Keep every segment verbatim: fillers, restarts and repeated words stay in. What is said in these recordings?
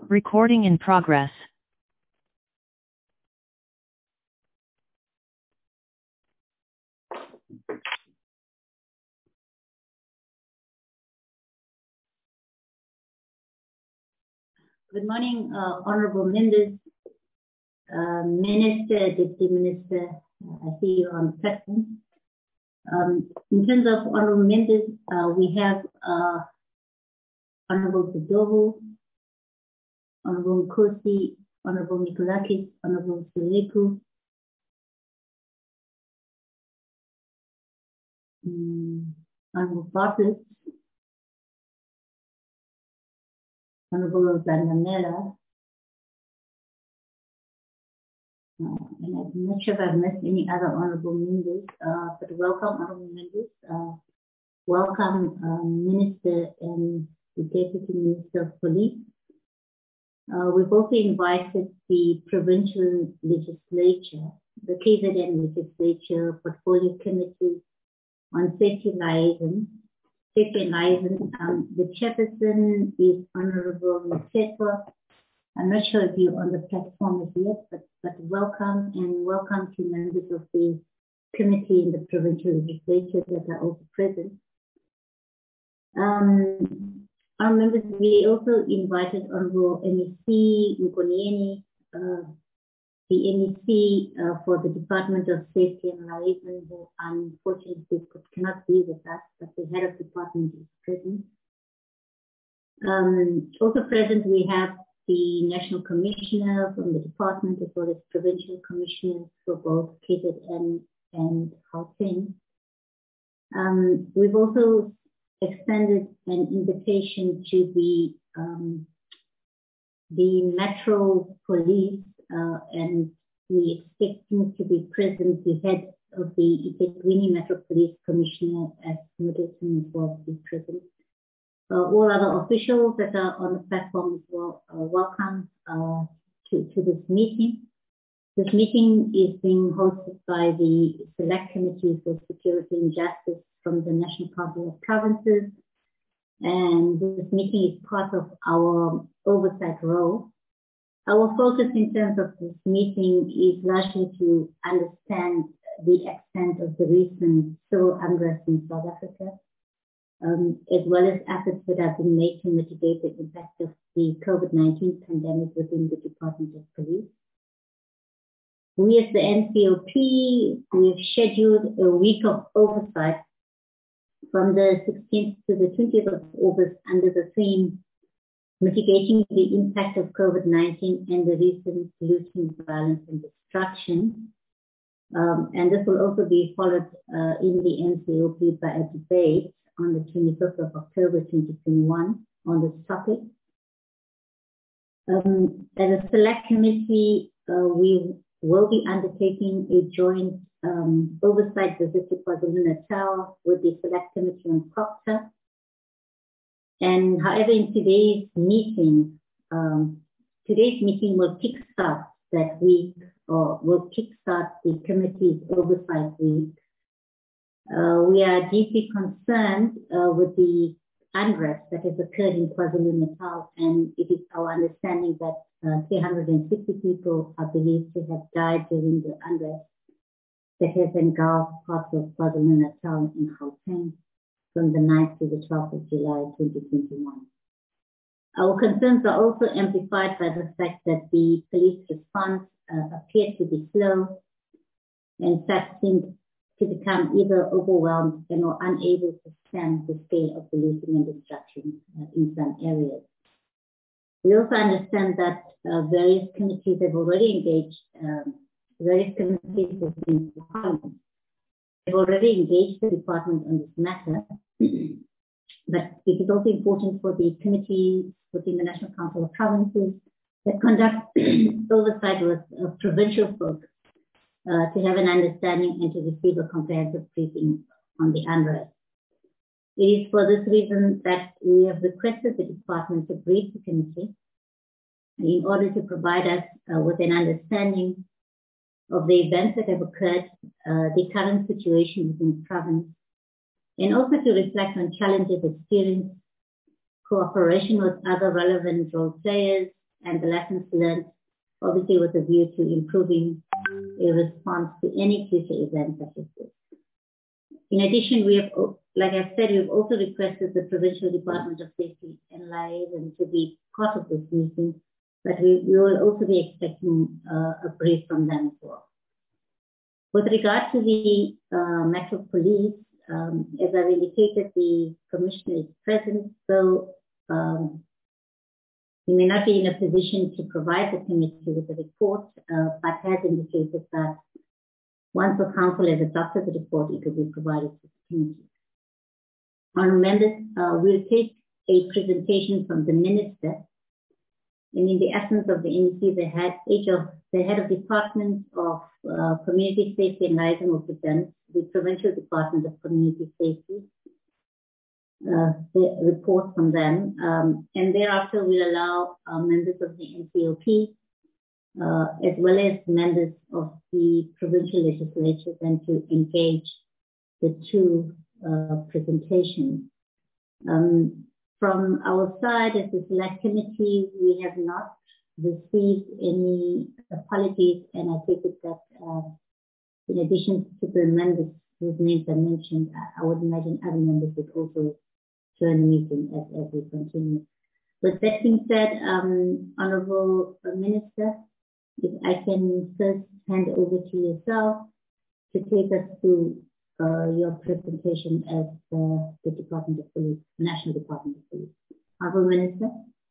Recording in progress. Good morning, uh, honorable members, uh, Minister, Deputy Minister. Uh, I see you on the platform. Um, in terms of honorable members, uh, we have uh, Honorable Zidovu, Honorable Nkosi, Honorable Mikulakis, Honorable Suleku, um, Honorable Bartlett, Honorable Zanamela, uh, and I'm not sure if I've missed any other honorable members, uh, but welcome honorable members. Uh, welcome um, Minister and the Deputy Minister of Police. Uh, we've also invited the provincial legislature, the K Z N legislature portfolio committee on safety liaison. Safety and liaison. Um, the chairperson is Honorable Mthethwa. I'm not sure if you're on the platform as yet, but, but welcome and welcome to members of the committee in the provincial legislature that are also present. Um, Our members, we also invited Honorable M E C Mkonieni, uh, the M E C uh, for the Department of Safety and Liaison, who unfortunately cannot be with us, but the head of department is present. Um, also present, we have the National Commissioner from the department, as well as provincial commissioners for both K Z N and Gauteng. Um, we've also extended an invitation to the um, the Metro Police, uh, and we expect him to be present, the head of the eThekwini Metro Police Commissioner as Middleton as well to be present. Uh, all other officials that are on the platform as well are welcome uh, to, to this meeting. This meeting is being hosted by the Select Committee for Security and Justice from the National Council of Provinces, and this meeting is part of our oversight role. Our focus in terms of this meeting is largely to understand the extent of the recent civil unrest in South Africa, um, as well as efforts that have been made to mitigate the impact of the COVID nineteen pandemic within the Department of Police. We as the N C O P, we have scheduled a week of oversight from the sixteenth to the twentieth of August under the theme Mitigating the Impact of COVID nineteen and the Recent Looting, Violence and Destruction. Um, and this will also be followed uh, in the N C O P by a debate on the twenty-fifth of October twenty twenty-one on this topic. Um, as a select committee, uh, we will be undertaking a joint um, oversight visit to KwaZulu-Natal with the Select Committee on COPTA. And however, in today's meeting, um, today's meeting will kickstart that week, or will kickstart the committee's oversight week. Uh, we are deeply concerned uh, with the unrest that has occurred in KwaZulu-Natal, and it is our understanding that uh, three hundred sixty people are believed to have died during the unrest that has engulfed parts of KwaZulu-Natal and Gauteng from the ninth to the twelfth of July twenty twenty-one. Our concerns are also amplified by the fact that the police response uh, appeared to be slow and fact seemed to become either overwhelmed and or unable to stem the scale of the looting and destruction uh, in some areas. We also understand that uh, various committees have already engaged, um, various committees within the Parliament have already engaged the department on this matter, but it is also important for the committees within the National Council of Provinces that conduct oversight with uh, provincial folks uh, to have an understanding and to receive a comprehensive briefing on the unrest. It is for this reason that we have requested the department to brief the committee in order to provide us uh, with an understanding of the events that have occurred, uh, the current situation within the province, and also to reflect on challenges experienced, cooperation with other relevant role players, and the lessons learned, obviously with a view to improving a response to any future events such as this. In addition, we have, like I said, we've also requested the Provincial Department of Safety and Liaison to be part of this meeting, but we, we will also be expecting uh, a brief from them as well. With regard to the uh, Metro Police, um, as I've indicated, the Commissioner is present, so um, he may not be in a position to provide the committee with a report, uh, but has indicated that once the council has adopted the report, it will be provided to the committee. Honourable members, uh, we'll take a presentation from the Minister, and in the absence of the M C, the head, each of the head of Department of uh, Community Safety and Liaison will present the Provincial Department of Community Safety, uh, the report from them, um, and thereafter we'll allow uh, members of the N C O P, Uh, as well as members of the provincial legislature, then to engage the two uh, presentations. Um, from our side as the select committee, we have not received any apologies, and I take it that uh, in addition to the members whose names I mentioned, I would imagine other members would also join the meeting as, as we continue. With that being said, um, Honourable Minister, if I can first hand over to yourself to take us through uh, your presentation as uh, the Department of Police, National Department of Police. Honourable Minister.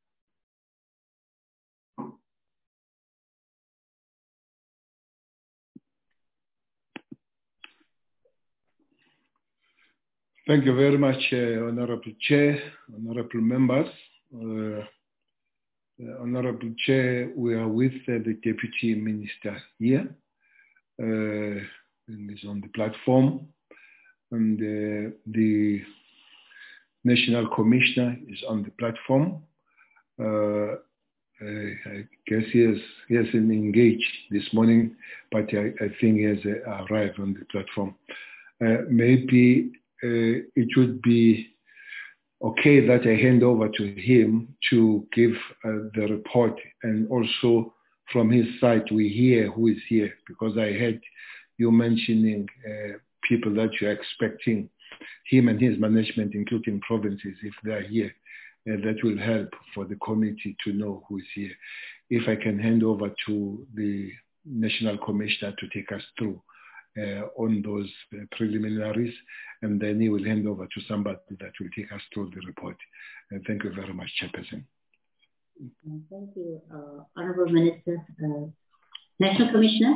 Thank you very much, uh, Honourable Chair, Honourable members. Uh, Uh, Honorable Chair, we are with uh, the Deputy Minister here, uh, and is on the platform, and uh, the National Commissioner is on the platform. Uh, uh, I guess he, has, he hasn't engaged this morning, but I, I think he has uh, arrived on the platform. Uh, maybe uh, it would be okay that I hand over to him to give uh, the report, and also from his side we hear who is here, because I heard you mentioning uh, people that you're expecting, him and his management, including provinces, if they're here, uh, that will help for the committee to know who is here. If I can hand over to the National Commissioner to take us through Uh, on those uh, preliminaries, and then he will hand over to somebody that will take us through the report. Uh, thank you very much, Chairperson. Thank you, uh, Honourable Minister. Uh, National Commissioner.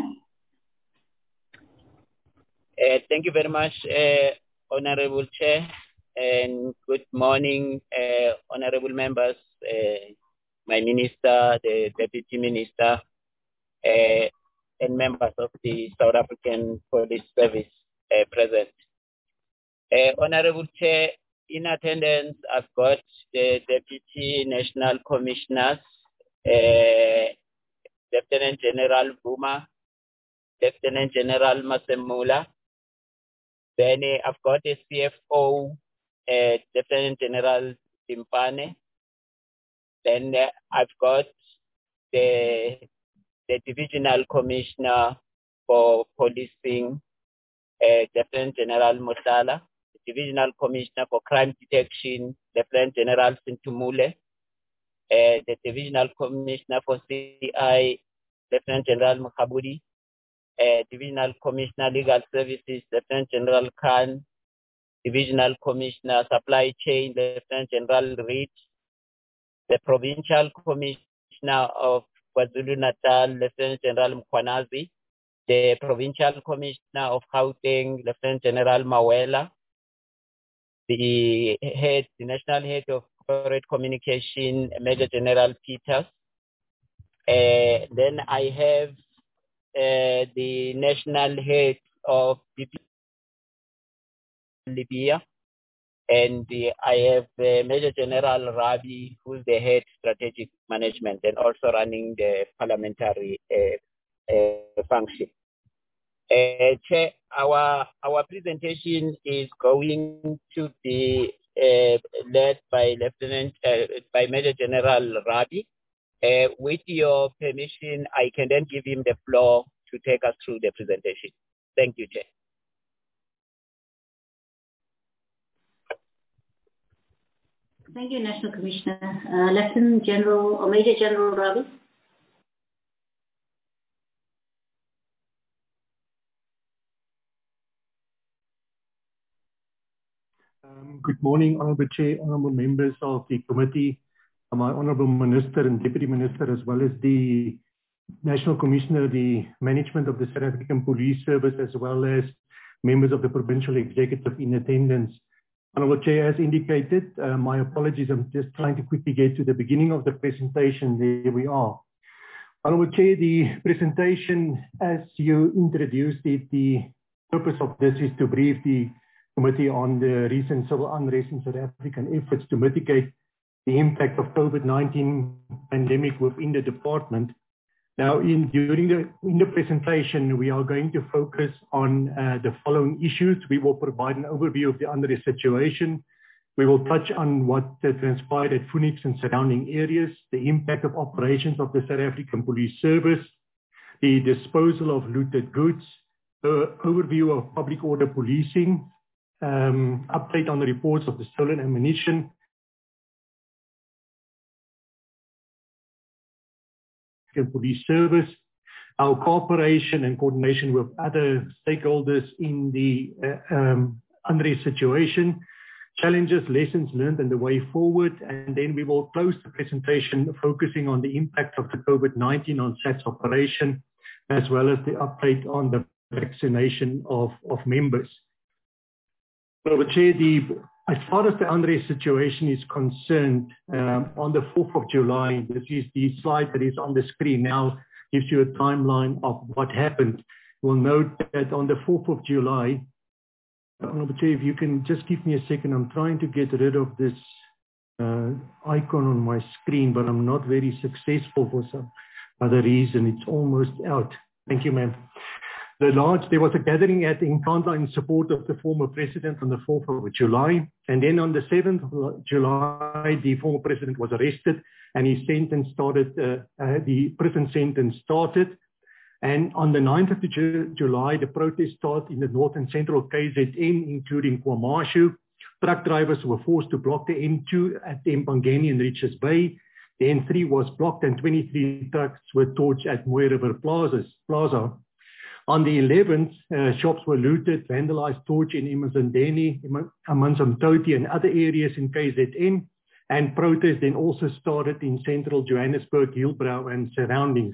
Uh, thank you very much, uh, Honourable Chair, and good morning, uh, Honourable members, uh, my Minister, the Deputy Minister, uh, and members of the South African Police Service uh, present. Uh, Honourable Chair, in attendance, I've got the Deputy National Commissioners, uh, Lieutenant General Buma, Lieutenant General Masemula. Then uh, I've got the C F O, uh, Lieutenant General Timpane. Then uh, I've got the the Divisional Commissioner for Policing, uh, Lieutenant General Motala, the Divisional Commissioner for Crime Detection, Lieutenant General Sintumule, uh, the Divisional Commissioner for C I, Lieutenant General Mukhabudi, uh, Divisional Commissioner Legal Services, Lieutenant General Khan, Divisional Commissioner Supply Chain, Lieutenant General Reed, the Provincial Commissioner of KwaZulu-Natal, Lieutenant General Mkwanazi, the Provincial Commissioner of Gauteng, Lieutenant General Mawela, the head, the National Head of Corporate Communication, Major General Peters. Uh, then I have uh, the National Head of Libya, and the, I have uh, Major General Rabi, who's the head strategic management and also running the parliamentary uh, uh, function. Uh, Chair, our our presentation is going to be uh, led by Lieutenant uh, by Major General Rabi, Uh, with your permission, I can then give him the floor to take us through the presentation. Thank you, Chair. Thank you, National Commissioner. Uh, Lieutenant General or Major General Ravi. Um, good morning, Honourable Chair, Honourable members of the committee, my Honourable Minister and Deputy Minister, as well as the National Commissioner, the management of the South African Police Service, as well as members of the Provincial Executive in attendance. Honourable Chair, as indicated, uh, my apologies, I'm just trying to quickly get to the beginning of the presentation. There we are. Honourable Chair, the presentation, as you introduced it, the purpose of this is to brief the committee on the recent civil unrest in South African efforts to mitigate the impact of COVID nineteen pandemic within the department. Now, in, during the, in the presentation, we are going to focus on uh, the following issues. We will provide an overview of the unrest situation. We will touch on what uh, transpired at Phoenix and surrounding areas, the impact of operations of the South African Police Service, the disposal of looted goods, the overview of public order policing, um, update on the reports of the stolen ammunition, Police Service, our cooperation and coordination with other stakeholders in the uh, um, unrest situation, challenges, lessons learned and the way forward, and then we will close the presentation focusing on the impact of the COVID nineteen on S A T's operation, as well as the update on the vaccination of, of members. So, Chair, the As far as the unrest situation is concerned, um, on the fourth of July, this is the slide that is on the screen now, gives you a timeline of what happened. You'll note that on the fourth of July, Honourable Chair, if you can just give me a second, I'm trying to get rid of this uh, icon on my screen, but I'm not very successful for some other reason. It's almost out. Thank you, ma'am. The large, there was a gathering at Nkandla in support of the former president on the fourth of July. And then on the seventh of July, the former president was arrested and his sentence started, uh, uh, the prison sentence started. And on the ninth of July, the protest started in the north and central K Z N, including KwaMashu. Truck drivers were forced to block the N two at Empangeni and Richards Bay. The N three was blocked and twenty-three trucks were torched at Mooi River Plaza. On the eleventh, uh, shops were looted, vandalized, torched in Emazindeni, Amanzimtoti and other areas in K Z N, and protests then also started in central Johannesburg, Hillbrow and surroundings.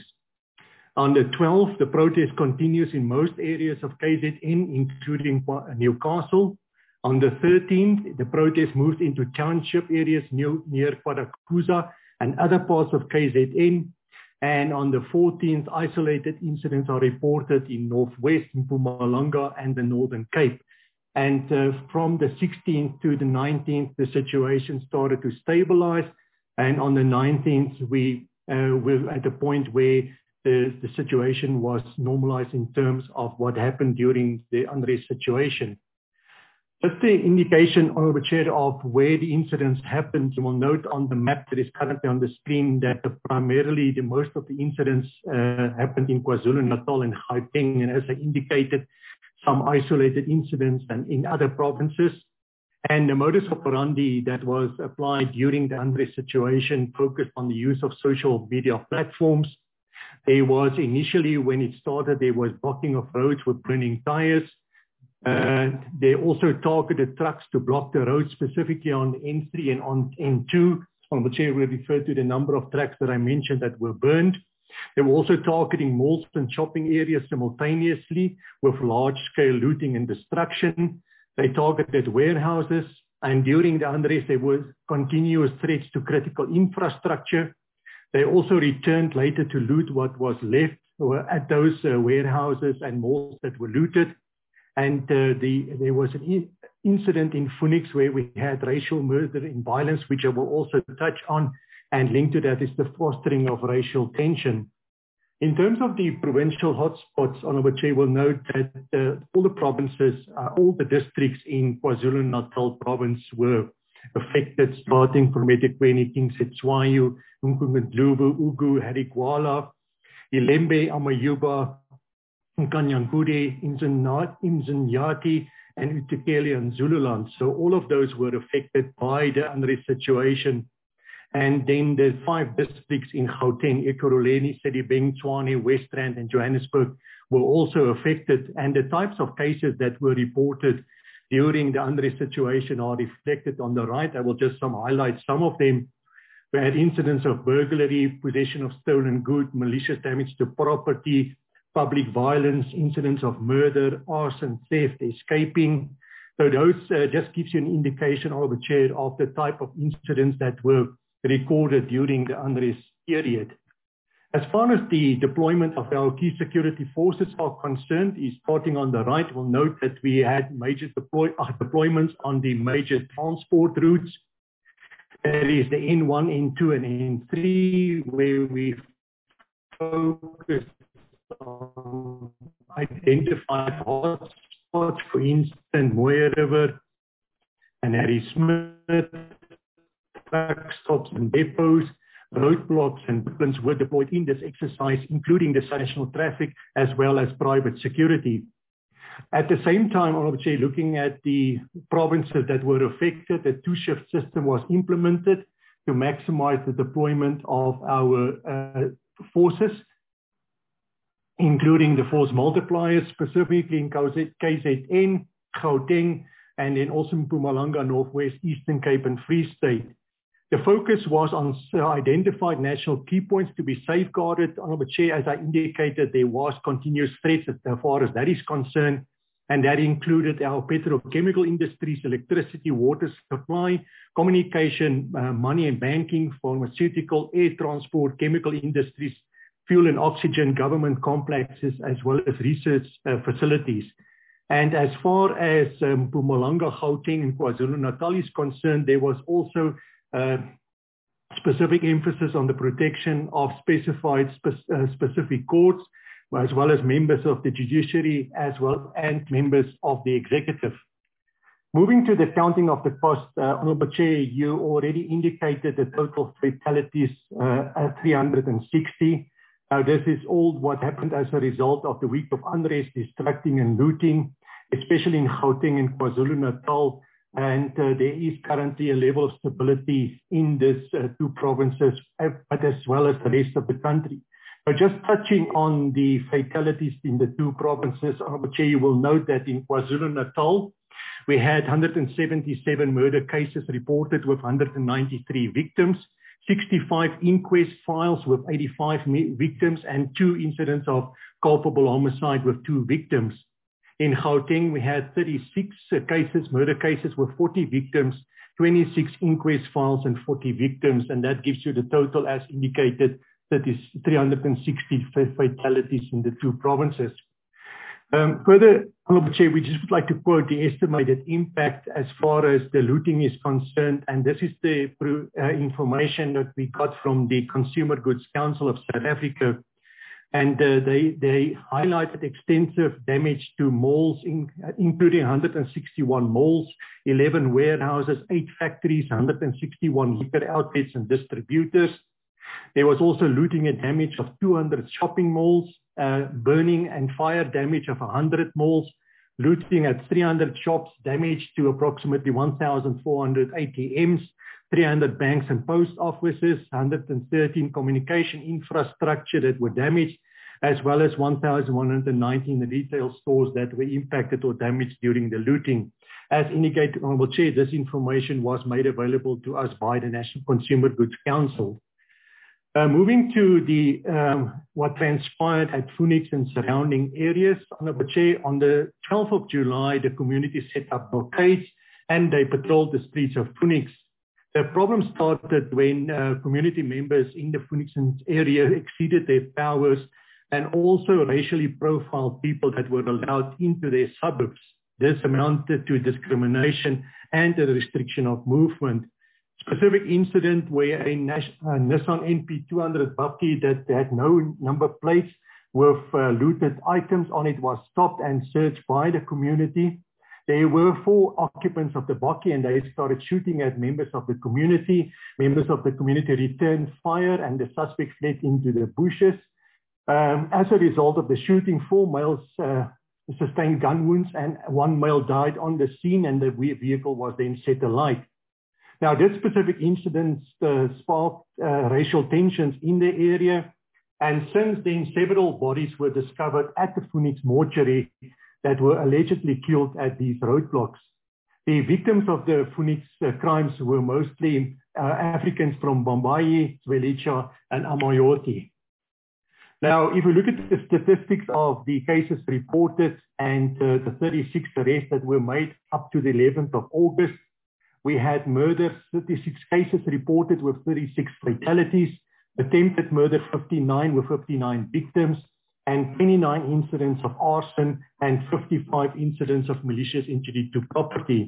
On the twelfth, the protest continues in most areas of K Z N, including Newcastle. On the thirteenth, the protest moved into township areas near, near Kwadakuza and other parts of K Z N. And on the fourteenth, isolated incidents are reported in Northwest, Mpumalanga, and the Northern Cape. And uh, from the sixteenth to the nineteenth, the situation started to stabilize. And on the nineteenth, we uh, were at a point where the, the situation was normalized in terms of what happened during the unrest situation. Just the indication, Honourable Chair, of where the incidents happened. You will note on the map that is currently on the screen that the, primarily the most of the incidents uh, happened in KwaZulu-Natal and Gauteng, and as I indicated, some isolated incidents and in other provinces. And the modus operandi that was applied during the unrest situation focused on the use of social media platforms. There was initially, when it started, there was blocking of roads with burning tires. Uh, they also targeted trucks to block the road, specifically on N three and on N two, on which I will refer to the number of trucks that I mentioned that were burned. They were also targeting malls and shopping areas simultaneously with large-scale looting and destruction. They targeted warehouses, and during the unrest, there were continuous threats to critical infrastructure. They also returned later to loot what was left at those uh, warehouses and malls that were looted. And uh, the, there was an in incident in Phoenix where we had racial murder and violence, which I will also touch on, and linked to that is the fostering of racial tension. In terms of the provincial hotspots, Honourable Chair will note that uh, all the provinces, uh, all the districts in KwaZulu-Natal province were affected, starting from eThekwini, Kingsetswayo, Umkungundlubu, Ugu, Harikwala, Ilembe, Amayuba, Nkanyankudi, Imzanyati, and Utekeli and Zululand. So all of those were affected by the unrest situation. And then the five districts in Gauteng, Ekurhuleni, Sedibeng, Tshwane, West Rand, and Johannesburg were also affected. And the types of cases that were reported during the unrest situation are reflected on the right. I will just some highlight some of them. We had incidents of burglary, possession of stolen goods, malicious damage to property, public violence, incidents of murder, arson, theft, escaping. So those uh, just gives you an indication, Honourable Chair, of the type of incidents that were recorded during the unrest period. As far as the deployment of our key security forces are concerned, is starting on the right, we'll note that we had major deploy, uh, deployments on the major transport routes. That is the N one, N two, and N three, where we focused on identified hotspots, for instance, Moya River and Harry Smith, truck stops and depots, roadblocks and disciplines were deployed in this exercise, including the national traffic as well as private security. At the same time, Honourable Chair, looking at the provinces that were affected, the two-shift system was implemented to maximize the deployment of our uh, forces, including the force multipliers, specifically in K Z N, Gauteng, and then also Mpumalanga, Northwest, Eastern Cape, and Free State. The focus was on identified national key points to be safeguarded. Honourable Chair, as I indicated, there was continuous threats as far as that is concerned, and that included our petrochemical industries, electricity, water supply, communication, uh, money and banking, pharmaceutical, air transport, chemical industries, fuel and oxygen, government complexes, as well as research uh, facilities. And as far as um, Mpumalanga, Gauteng, and KwaZulu-Natal is concerned, there was also Uh, specific emphasis on the protection of specified spe uh, specific courts, as well as members of the judiciary, as well and members of the executive. Moving to the counting of the cost, uh, Honourable Chair, you already indicated the total fatalities uh, at three hundred sixty. Now, this is all what happened as a result of the week of unrest, destructing and looting, especially in Gauteng and KwaZulu-Natal. And uh, there is currently a level of stability in these uh, two provinces, but as well as the rest of the country. So just touching on the fatalities in the two provinces, Honourable Chair, you will note that in KwaZulu-Natal, we had one hundred seventy-seven murder cases reported with one hundred ninety-three victims, sixty-five inquest files with eighty-five victims, and two incidents of culpable homicide with two victims. In Gauteng, we had thirty-six uh, cases, murder cases with forty victims, twenty-six inquest files and forty victims, and that gives you the total, as indicated, that is three hundred sixty fatalities in the two provinces. Um, further, Honourable Chair, we just would like to quote the estimated impact as far as the looting is concerned, and this is the uh, information that we got from the Consumer Goods Council of South Africa. And uh, they, they highlighted extensive damage to malls, in, uh, including one hundred sixty-one malls, eleven warehouses, eight factories, one hundred sixty-one liquor outlets and distributors. There was also looting and damage of two hundred shopping malls, uh, burning and fire damage of one hundred malls, looting at three hundred shops, damage to approximately one thousand four hundred A T Ms, three hundred banks and post offices, one hundred thirteen communication infrastructure that were damaged, as well as one thousand one hundred nineteen retail stores that were impacted or damaged during the looting. As indicated, Honourable Chair, this information was made available to us by the National Consumer Goods Council. Uh, moving to the um, what transpired at Phoenix and surrounding areas, Honourable Chair, on the twelfth of July, the community set up blockades and they patrolled the streets of Phoenix. The problem started when uh, community members in the Phoenix area exceeded their powers and also racially profiled people that were allowed into their suburbs. This amounted to discrimination and a restriction of movement. Specific incident where a uh, Nissan N P two hundred Bucky that had no number plates with uh, looted items on it was stopped and searched by the community. There were four occupants of the bakkie, and they started shooting at members of the community. Members of the community returned fire, and the suspect fled into the bushes. Um, as a result of the shooting, four males uh, sustained gun wounds, and one male died on the scene, and the vehicle was then set alight. Now, this specific incident uh, sparked uh, racial tensions in the area, and since then, several bodies were discovered at the Phoenix mortuary that were allegedly killed at these roadblocks. The victims of the Phoenix uh, crimes were mostly uh, Africans from Bambayi, Zwelitsha, and Amayoti. Now, if we look at the statistics of the cases reported and uh, the thirty-six arrests that were made up to the eleventh of August, we had murders, thirty-six cases reported with thirty-six fatalities, attempted murder fifty-nine with fifty-nine victims, and twenty-nine incidents of arson and fifty-five incidents of malicious injury to property.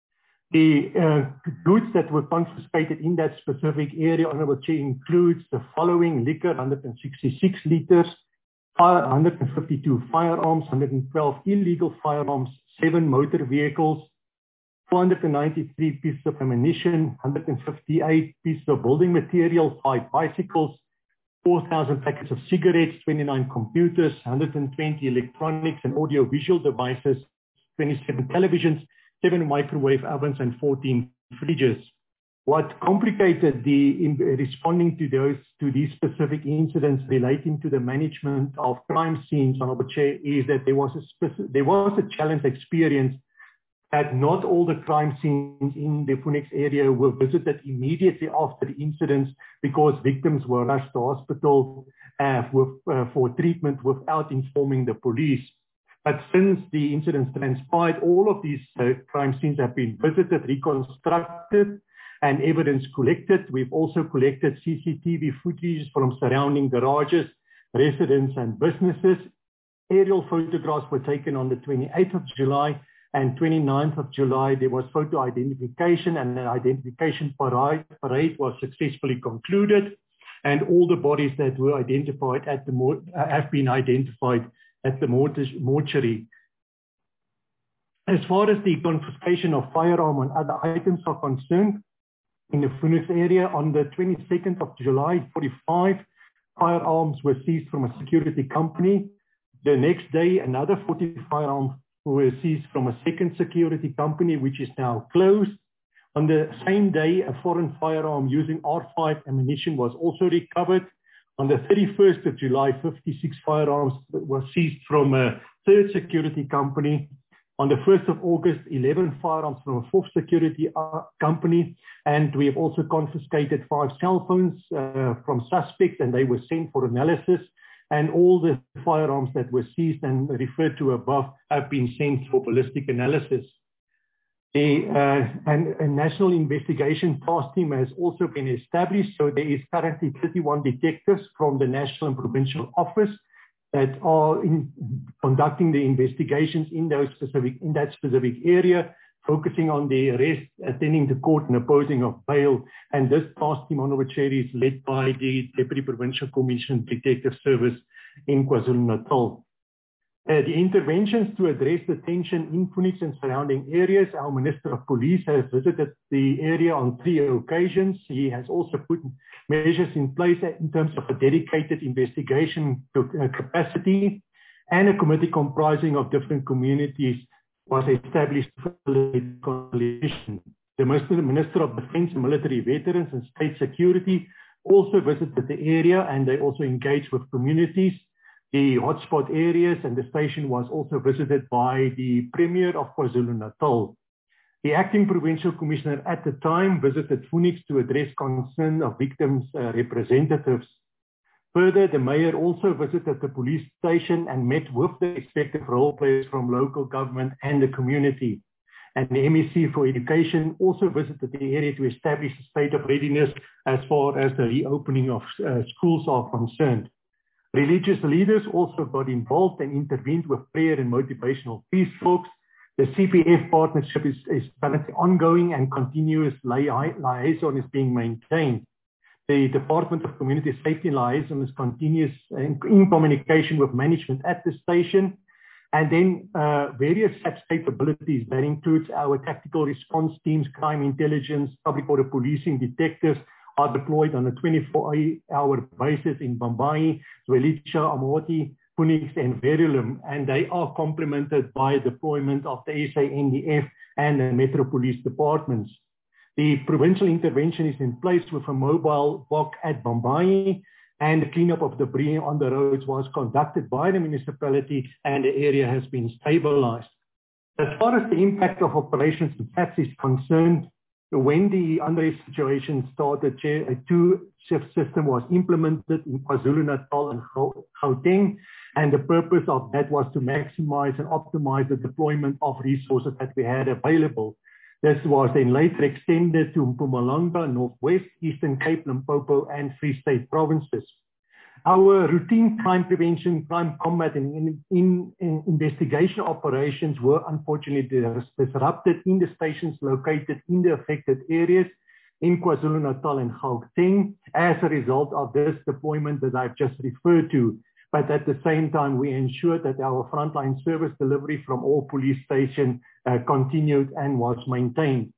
The uh, goods that were confiscated in that specific area, Honorable Chair, includes the following: liquor, one hundred sixty-six liters, one hundred fifty-two firearms, one hundred twelve illegal firearms, seven motor vehicles, four hundred ninety-three pieces of ammunition, one hundred fifty-eight pieces of building material, five bicycles, four thousand packets of cigarettes, twenty-nine computers, one hundred twenty electronics and audio-visual devices, twenty-seven televisions, seven microwave ovens, and fourteen fridges. What complicated the in responding to those to these specific incidents relating to the management of crime scenes, Honorable Chair, is that there was a specific, there was a challenge experienced that not all the crime scenes in the Phoenix area were visited immediately after the incidents because victims were rushed to hospital uh, with, uh, for treatment without informing the police. But since the incidents transpired, all of these uh, crime scenes have been visited, reconstructed, and evidence collected. We've also collected C C T V footage from surrounding garages, residents, and businesses. Aerial photographs were taken on the twenty-eighth of July, and twenty-ninth of July, there was photo identification, and an identification parade, parade was successfully concluded, and all the bodies that were identified at the mor uh, have been identified at the mortuary. As far as the confiscation of firearm and other items are concerned, in the Phoenix area on the twenty-second of July, forty-five firearms were seized from a security company. The next day, another forty firearms were seized from a second security company, which is now closed. On the same day, a foreign firearm using R five ammunition was also recovered. On the thirty-first of July, fifty-six firearms were seized from a third security company. On the first of August, eleven firearms from a fourth security uh, company. And we have also confiscated five cell phones uh, from suspects, and they were sent for analysis. And all the firearms that were seized and referred to above have been sent for ballistic analysis. A, uh, and a national investigation task team has also been established. So there is currently thirty-one detectives from the national and provincial office that are in conducting the investigations in those specific in that specific area, focusing on the arrest, attending the court, and opposing of bail. And this task team, Honorable Chair, is led by the Deputy Provincial Commissioner Detective Service in KwaZulu-Natal. Uh, the interventions to address the tension in Phoenix and surrounding areas, our Minister of Police has visited the area on three occasions. He has also put measures in place in terms of a dedicated investigation capacity, and a committee comprising of different communities was established for coalition. The Minister of Defence and Military Veterans and State Security also visited the area, and they also engaged with communities. The hotspot areas, and the station was also visited by the Premier of KwaZulu-Natal. The acting provincial commissioner at the time visited Phoenix to address concern of victims' uh, representatives. Further, the mayor also visited the police station and met with the respective role players from local government and the community. And the M E C for Education also visited the area to establish a state of readiness as far as the reopening of uh, schools are concerned. Religious leaders also got involved and intervened with prayer and motivational peace talks. The C P F partnership is, is currently ongoing, and continuous liaison is being maintained. The Department of Community Safety and Liaison is continuous in, in communication with management at the station. And then uh, various SAPS capabilities that includes our tactical response teams, crime intelligence, public order policing, detectives are deployed on a twenty-four hour basis in Bambayi, Zwelitsha, Amaoti, Phoenix, and Verulam, and they are complemented by deployment of the S A N D F and the Metro Police departments. The provincial intervention is in place with a mobile B O C at Bambayi, and the cleanup of debris on the roads was conducted by the municipality, and the area has been stabilized. As far as the impact of operations in SAPS is concerned, when the unrest situation started, a two-shift system was implemented in KwaZulu-Natal and Gauteng, and the purpose of that was to maximize and optimize the deployment of resources that we had available. This was then later extended to Mpumalanga, Northwest, Eastern Cape, Limpopo, and Free State provinces. Our routine crime prevention, crime combat, and in, in, in investigation operations were unfortunately disrupted in the stations located in the affected areas in KwaZulu-Natal and Gauteng as a result of this deployment that I've just referred to. But at the same time, we ensured that our frontline service delivery from all police stations uh, continued and was maintained.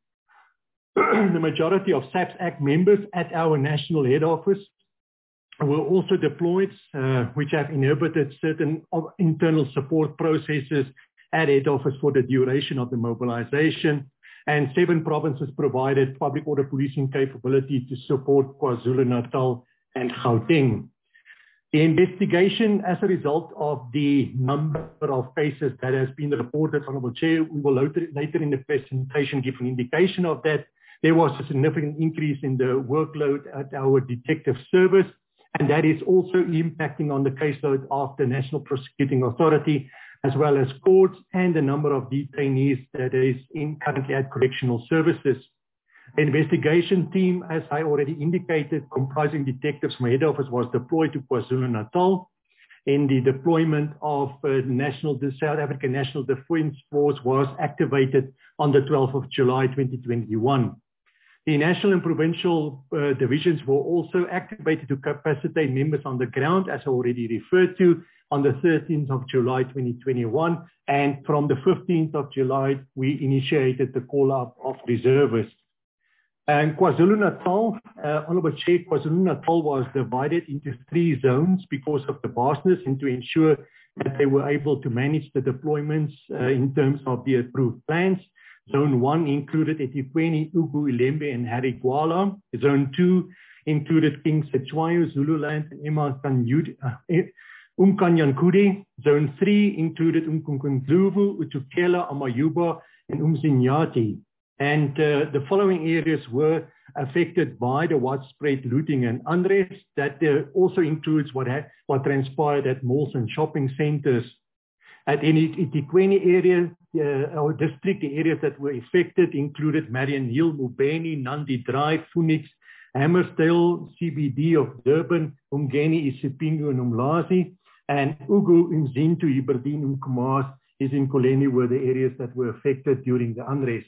The majority of SAPS Act members at our national head office were also deployed, uh, which have inhibited certain internal support processes at head office for the duration of the mobilization. And seven provinces provided public order policing capability to support KwaZulu-Natal and Gauteng. The investigation, as a result of the number of cases that has been reported, Honorable Chair, we will later, later in the presentation give an indication of that. There was a significant increase in the workload at our detective service, and that is also impacting on the caseload of the National Prosecuting Authority, as well as courts and the number of detainees that is in currently at correctional services. The investigation team, as I already indicated, comprising detectives from head office, was deployed to KwaZulu-Natal. In the deployment of uh, the National, the South African National Defence Force was activated on the twelfth of July twenty twenty-one. The national and provincial uh, divisions were also activated to capacitate members on the ground, as already referred to, on the thirteenth of July twenty twenty-one. And from the fifteenth of July, we initiated the call-up of reservists. And KwaZulu-Natal, uh, Honorable Chair, KwaZulu-Natal was divided into three zones because of the vastness and to ensure that they were able to manage the deployments uh, in terms of the approved plans. Zone one included eThekwini, Ugu, Ilembe, and Harigwala. Zone two included King Setswayo, Zululand, and Umkanyankudi. Zone three included Umkunkundluvu, Utukela, Amayuba, and Umzinyati. And uh, the following areas were affected by the widespread looting and unrest. That uh, also includes what, ha what transpired at malls and shopping centers. At any eThekwini area, uh, our district, the areas that were affected included Marion Hill, Mubeni, Nandi Drive, Phoenix, Hammersdale, C B D of Durban, Umgeni, Isipingo, and Umlazi, and Ugu, Umzinto, Iberdin, Umkumas, Izinkoleni were the areas that were affected during the unrest.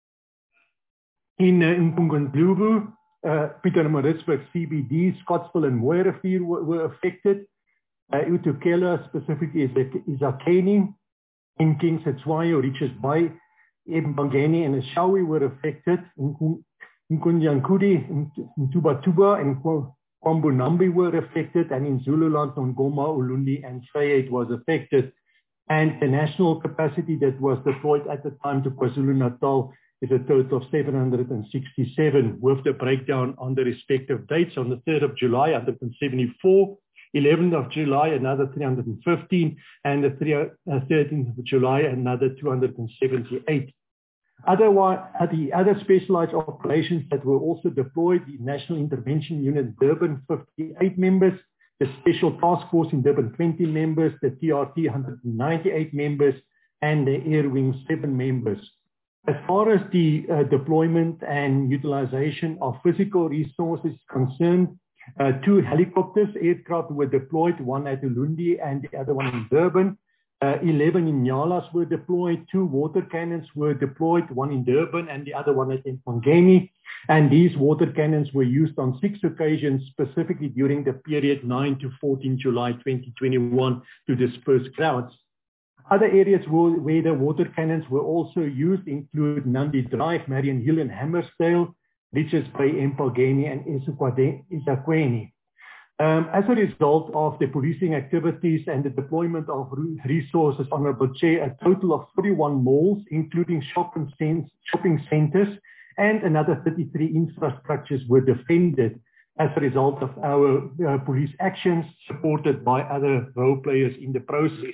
In uh, Mpumalanga, uh, Pietermaritzburg, C B D, Scottsville, and Mooirivier were, were affected. Uh, Utukela, specifically, is Izakeni. In King Setswayo, Richards Bay, Mbangeni, and Eshawi were affected. In Kunyankudi, Mtubatuba, and Kwambunambi were affected. And in Zululand, Ngoma, Ulundi, and Fayette was affected. And the national capacity that was deployed at the time to KwaZulu-Natal is a total of seven hundred sixty-seven, with the breakdown on the respective dates. On the third of July, one hundred seventy-four, eleventh of July, another three hundred fifteen, and the thirteenth of July, another two hundred seventy-eight. Otherwise, the other specialized operations that were also deployed, the National Intervention Unit Durban, fifty-eight members, the Special Task Force in Durban, twenty members, the T R T, one hundred ninety-eight members, and the Air Wing, seven members. As far as the uh, deployment and utilization of physical resources is concerned, uh, two helicopters, aircraft were deployed, one at Ulundi and the other one in Durban. Uh, eleven in Nyalas were deployed, two water cannons were deployed, one in Durban and the other one at Mpangeni. And these water cannons were used on six occasions, specifically during the period nine to fourteen July twenty twenty-one, to disperse crowds. Other areas where, where the water cannons were also used include Nandi Drive, Marion Hill and Hammersdale, Richards Bay, Empalgeni and eSeQueni. Um, as a result of the policing activities and the deployment of resources, Honourable Chair, a total of forty-one malls, including shopping centres, and another thirty-three infrastructures were defended as a result of our uh, police actions, supported by other role players in the process.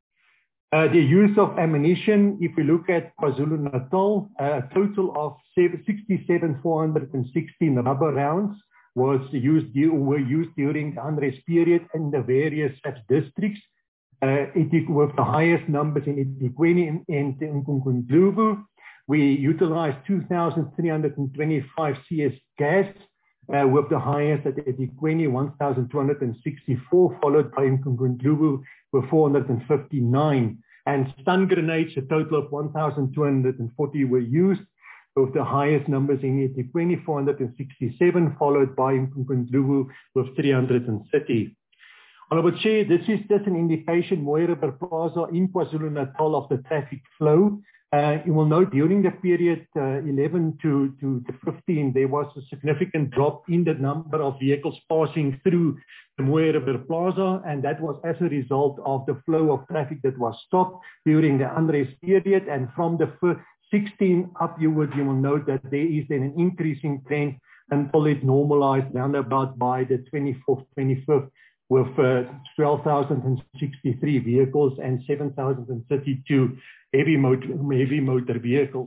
Uh, the use of ammunition, if we look at KwaZulu-Natal, uh, a total of sixty-seven thousand four hundred sixteen rubber rounds was used, were used during the unrest period in the various districts, uh, with the highest numbers in eThekwini and in Mpumalanga. We utilized two thousand three hundred twenty-five C S gas, uh, with the highest at eThekwini, one thousand two hundred sixty-four, followed by Mpumalanga with four hundred fifty-nine. And stun grenades, a total of one thousand two hundred forty were used, with the highest numbers in eThekwini, four hundred sixty-seven, followed by Mpumalanga with three hundred thirty. Honourable Chair, this is just an indication, Mooi River Plaza in KwaZulu-Natal, of the traffic flow. Uh, you will note during the period uh, eleven to, to, to fifteen, there was a significant drop in the number of vehicles passing through the Mooi River Plaza, and that was as a result of the flow of traffic that was stopped during the unrest period. And from the sixteen upwards, you will note that there is then an increasing trend until it normalized round about by the twenty-fourth, twenty-fifth, with uh, twelve thousand sixty-three vehicles and seven thousand thirty-two heavy motor, heavy motor vehicles.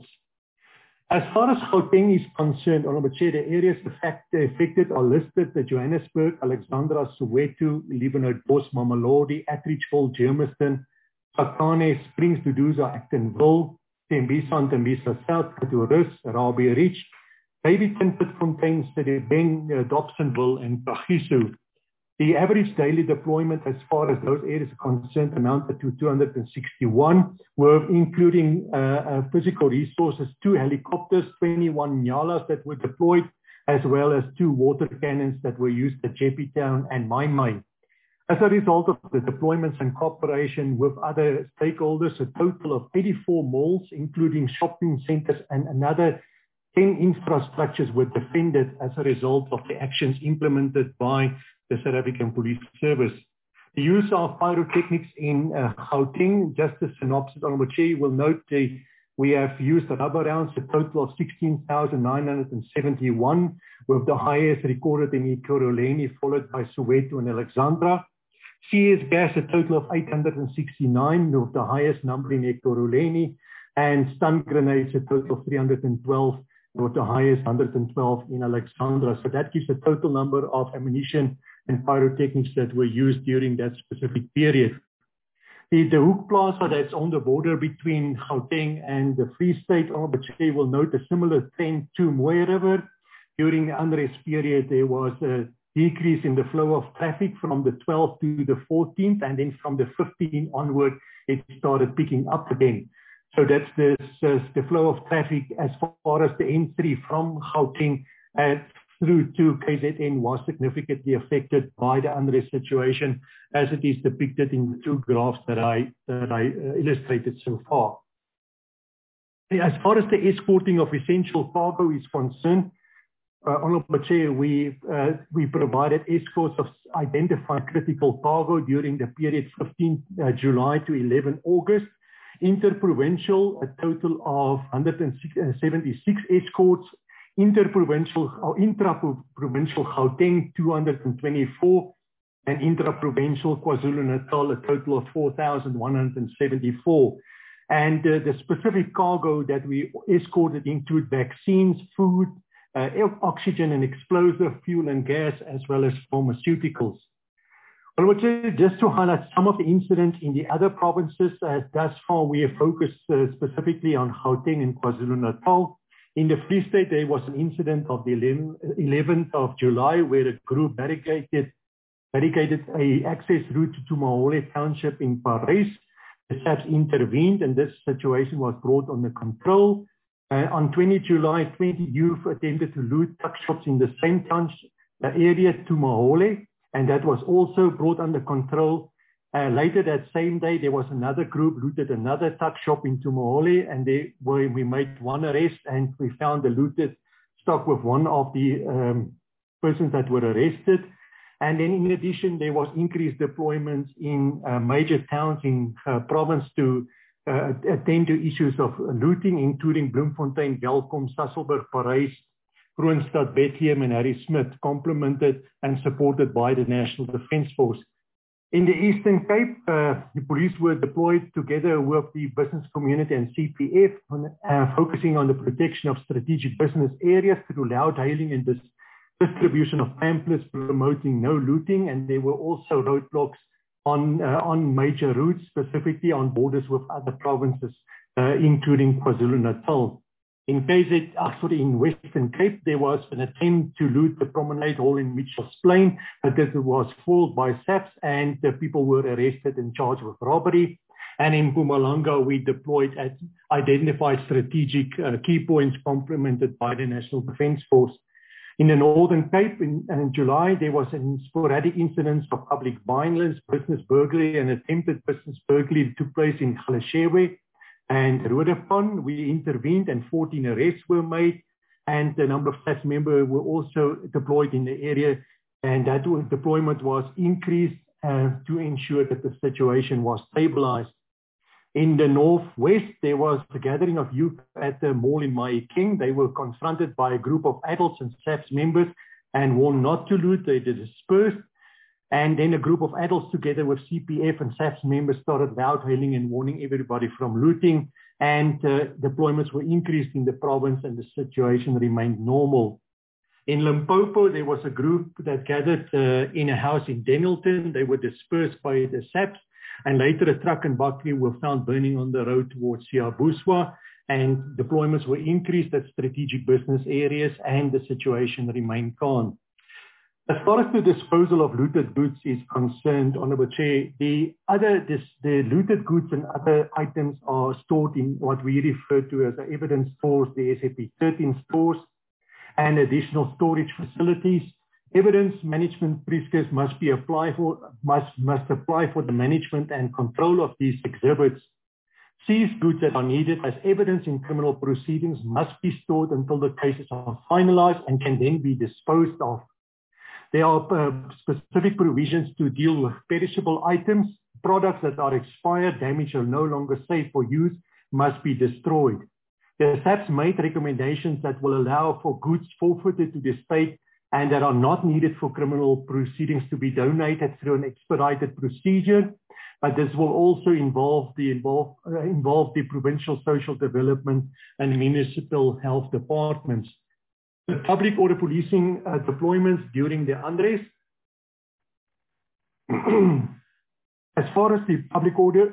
As far as Gauteng is concerned, Honourable Chair, the areas affected are listed: the Johannesburg, Alexandra, Soweto, Leeuwenhoek-Bosch, Mamelodi, Atteridgeville, Germiston, Sakane, Springs, Duduza, Actonville, Tembisa and Tembisa South, Katuris, Rabie Ridge, Davidson, Pitfontein, Sedibeng, uh, Dobsonville and Kagiso. The average daily deployment as far as those areas are concerned amounted to two hundred sixty-one, with including uh, uh, physical resources, two helicopters, twenty-one Nyalas that were deployed, as well as two water cannons that were used at Jeppe Town and Mai Mai. As a result of the deployments and cooperation with other stakeholders, a total of eighty-four malls, including shopping centres, and another ten infrastructures were defended as a result of the actions implemented by the South African Police Service. The use of pyrotechnics in uh, Gauteng, just a synopsis, Honourable Chair, you will note uh, we have used rubber rounds, a total of sixteen thousand nine hundred seventy-one, with the highest recorded in Ekurhuleni, followed by Soweto and Alexandra. C S gas, a total of eight hundred sixty-nine, with the highest number in Ekurhuleni, and stun grenades, a total of three hundred twelve, with the highest one hundred twelve in Alexandra. So that gives a total number of ammunition and pyrotechnics that were used during that specific period. The, the Hoek Plaza that's on the border between Gauteng and the Free State, Honourable Chair, will note a similar trend to Mooi River. During the unrest period, there was a decrease in the flow of traffic from the twelfth to the fourteenth, and then from the fifteenth onward, it started picking up again. So that's the, uh, the flow of traffic as far as the N three from Gauteng uh, through to K Z N was significantly affected by the unrest situation, as it is depicted in the two graphs that I, that I uh, illustrated so far. As far as the escorting of essential cargo is concerned, uh, Honourable Chair, we, uh, we provided escorts of identified critical cargo during the period fifteenth July to eleventh August. Interprovincial, a total of one hundred seventy-six escorts. Interprovincial or intra-provincial Gauteng, two hundred twenty-four, and intra-provincial KwaZulu-Natal, a total of four thousand one hundred seventy-four. And uh, the specific cargo that we escorted include vaccines, food, uh, oxygen and explosive, fuel and gas, as well as pharmaceuticals. Just to highlight some of the incidents in the other provinces, uh, thus far we have focused uh, specifically on Gauteng and KwaZulu-Natal. In the Free State, there was an incident of the eleventh of July where a group barricaded, barricaded a access route to Mahole Township in Parys. The S A P S intervened and this situation was brought under control. Uh, on twentieth July, twenty youth attempted to loot tuck shops in the same township area to Mahole, and that was also brought under control. Uh, later that same day, there was another group looted another tuck shop in Tumaole, and they were, we made one arrest, and we found the looted stock with one of the um, persons that were arrested. And then in addition, there was increased deployments in uh, major towns in uh, province to uh, attend to issues of looting, including Bloemfontein, Welkom, Sasolburg, Parys, Kroonstad, Bethlehem, and Harry Smith, complemented and supported by the National Defence Force. In the Eastern Cape, uh, the police were deployed together with the business community and C P F, on, uh, focusing on the protection of strategic business areas through loud hailing and dis distribution of pamphlets promoting no looting. And there were also roadblocks on, uh, on major routes, specifically on borders with other provinces, uh, including KwaZulu-Natal. In K Z, uh, sorry, in Western Cape, there was an attempt to loot the promenade hall in Mitchell's Plain, but this was foiled by S A P S, and the people were arrested and charged with robbery. And in Mpumalanga, we deployed at identified strategic uh, key points complemented by the National Defence Force. In the Northern Cape, in, in July, there was an sporadic incidents of public violence, business burglary, and attempted business burglary that took place in Galeshewe and Roodepoort. We intervened and fourteen arrests were made, and the number of S A P S members were also deployed in the area, and that deployment was increased uh, to ensure that the situation was stabilized. In the Northwest, there was a gathering of youth at the mall in Mahikeng. They were confronted by a group of adults and S A P S members and warned not to loot. They dispersed. And then a group of adults together with C P F and S A P S members started loud hailing and warning everybody from looting. And uh, deployments were increased in the province, and the situation remained normal. In Limpopo, there was a group that gathered uh, in a house in Denelton. They were dispersed by the S A P S. And later a truck and bakkie were found burning on the road towards Siabuswa, and deployments were increased at strategic business areas, and the situation remained calm. As far as the disposal of looted goods is concerned, Honourable Chair, the other this, the looted goods and other items are stored in what we refer to as the evidence stores, the S A P thirteen stores, and additional storage facilities. Evidence management prescripts must be applied for must must apply for the management and control of these exhibits. Seized goods that are needed as evidence in criminal proceedings must be stored until the cases are finalized and can then be disposed of. There are uh, specific provisions to deal with perishable items. Products that are expired, damaged, or no longer safe for use must be destroyed. The S A P S made recommendations that will allow for goods forfeited to the state and that are not needed for criminal proceedings to be donated through an expedited procedure. But this will also involve the, involve, uh, involve the provincial social development and municipal health departments. The public order policing uh, deployments during the unrest. As far as the public order,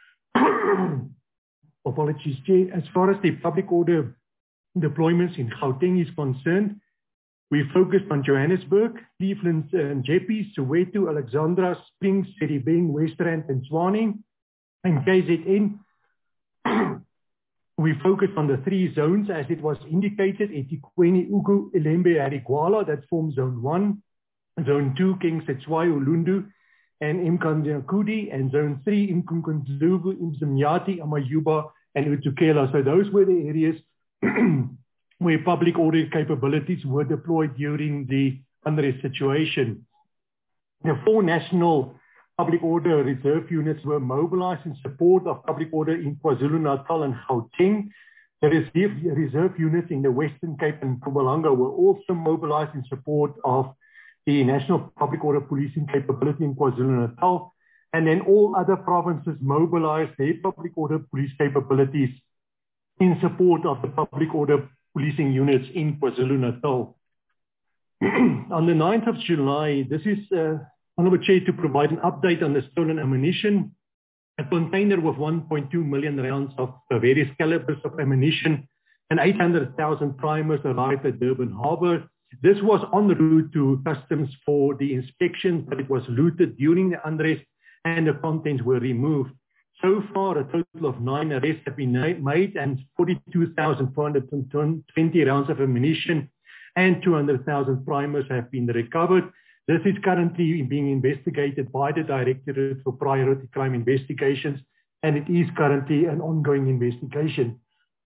apologies, Chair, as far as the public order deployments in Gauteng is concerned, we focused on Johannesburg, Cleveland, and Jeppe, Soweto, Alexandra, Springs, Sedibeng, Westland, and Tshwane. And K Z N, we focused on the three zones as it was indicated, eThekwini, Ugu, Ilembe, Harigwala, that forms zone one. Zone two, King Setswai, Ulundu, and Imkandakudi. And zone three, Imkunkunzlugu, Imzimyati, Amayuba, and Utukela. So those were the areas where public order capabilities were deployed during the unrest situation. The four national public order reserve units were mobilized in support of public order in KwaZulu-Natal and Gauteng. The reserve, reserve units in the Western Cape and Mpumalanga were also mobilized in support of the national public order policing capability in KwaZulu-Natal. And then all other provinces mobilized their public order police capabilities in support of the public order policing units in KwaZulu-Natal. On the ninth of July, this is uh, Honourable Chair, to provide an update on the stolen ammunition. A container with one point two million rounds of uh, various calibers of ammunition and eight hundred thousand primers arrived at Durban Harbour. This was en route to customs for the inspection, but it was looted during the unrest and the contents were removed. So far, a total of nine arrests have been made and forty-two thousand four hundred twenty rounds of ammunition and two hundred thousand primers have been recovered. This is currently being investigated by the Directorate for Priority Crime Investigations, and it is currently an ongoing investigation.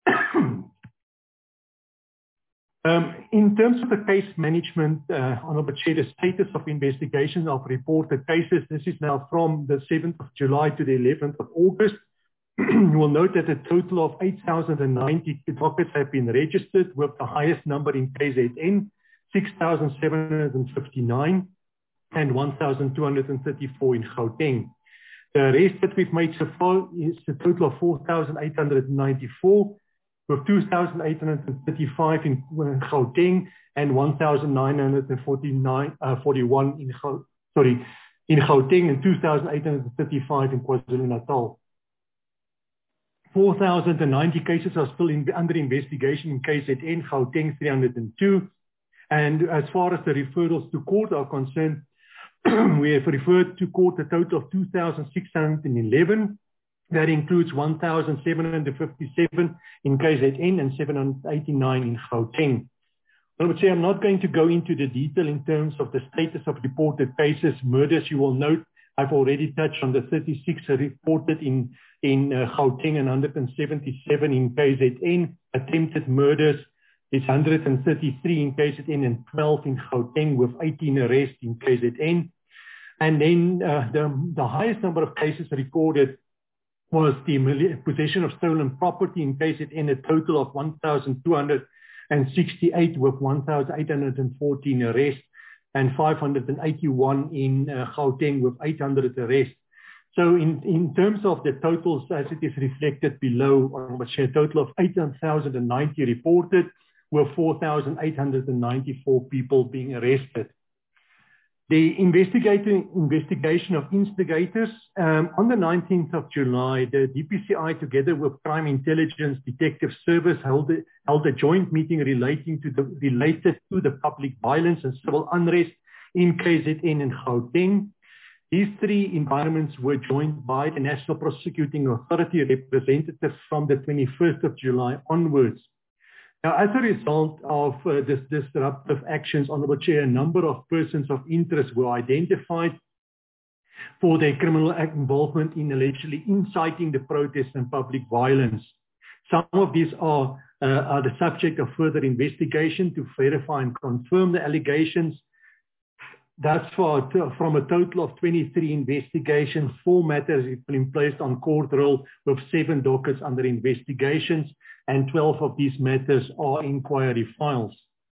um, in terms of the case management, uh, Honourable Chair, the status of investigation of reported cases, this is now from the seventh of July to the eleventh of August. You will note that a total of eight thousand ninety dockets have been registered, with the highest number in K Z N, six thousand seven hundred fifty-nine, and one thousand two hundred thirty-four in Gauteng. The arrest that we've made so far is a total of four thousand eight hundred ninety-four, with two thousand eight hundred thirty-five in Gauteng and one thousand nine hundred forty-nine, uh, forty-one in, sorry, in Gauteng and two thousand eight hundred thirty-five in KwaZulu-Natal. four thousand ninety cases are still in, under investigation in K Z N, Gauteng three hundred two. And as far as the referrals to court are concerned, we have referred to court a total of two thousand six hundred eleven. That includes one thousand seven hundred fifty-seven in K Z N and seven hundred eighty-nine in Gauteng. I would say I'm not going to go into the detail in terms of the status of reported cases. Murders, you will note, I've already touched on the thirty-six reported in, in uh, Gauteng and one hundred seventy-seven in K Z N. Attempted murders is one hundred thirty-three in K Z N and twelve in Gauteng, with eighteen arrests in K Z N. And then uh, the, the highest number of cases recorded was the possession of stolen property in K Z N, a total of one thousand two hundred sixty-eight, with one thousand eight hundred fourteen arrests, and five hundred eighty-one in uh, Gauteng, with eight hundred arrests. So in, in terms of the totals, as it is reflected below, which a total of eight thousand ninety reported, with four thousand eight hundred ninety-four people being arrested. The investigating investigation of instigators, um, on the nineteenth of July, the D P C I, together with Crime Intelligence Detective Service, held a, held a joint meeting relating to the related to the public violence and civil unrest in K Z N and Gauteng. These three environments were joined by the National Prosecuting Authority representatives from the twenty-first of July onwards. Now, as a result of uh, this disruptive actions, Honourable Chair, a number of persons of interest were identified for their criminal act involvement in allegedly inciting the protests and public violence. Some of these are, uh, are the subject of further investigation to verify and confirm the allegations. Thus far, from a total of twenty-three investigations, four matters have been placed on court roll, with seven dockets under investigations, and twelve of these matters are inquiry files.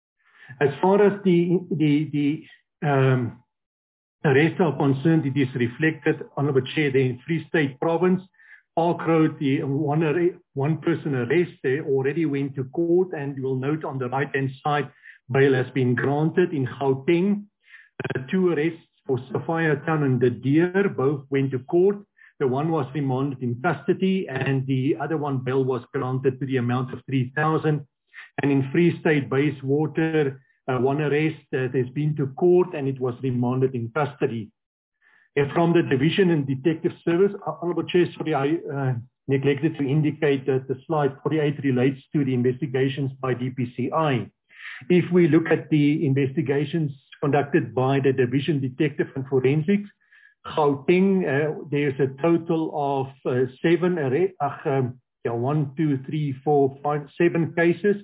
As far as the, the, the um, arrests are concerned, it is reflected, Honourable Chair, in Free State Province. Park Road, the one, one person arrest, they already went to court, and you will note on the right-hand side, bail has been granted. In Gauteng, uh, two arrests for Sophia Town and the Deer, both went to court. The one was remanded in custody, and the other one, bail was granted to the amount of three thousand. And in Free State Bayswater, uh, one arrest that uh, has been to court, and it was remanded in custody. And from the Division and Detective Service, Honourable Chair, sorry, I uh, neglected to indicate that the slide forty-eight relates to the investigations by D P C I. If we look at the investigations conducted by the Division Detective and Forensics, Gauteng, uh, there's a total of uh, seven, uh, um, yeah, one, two, three, four, five, seven cases.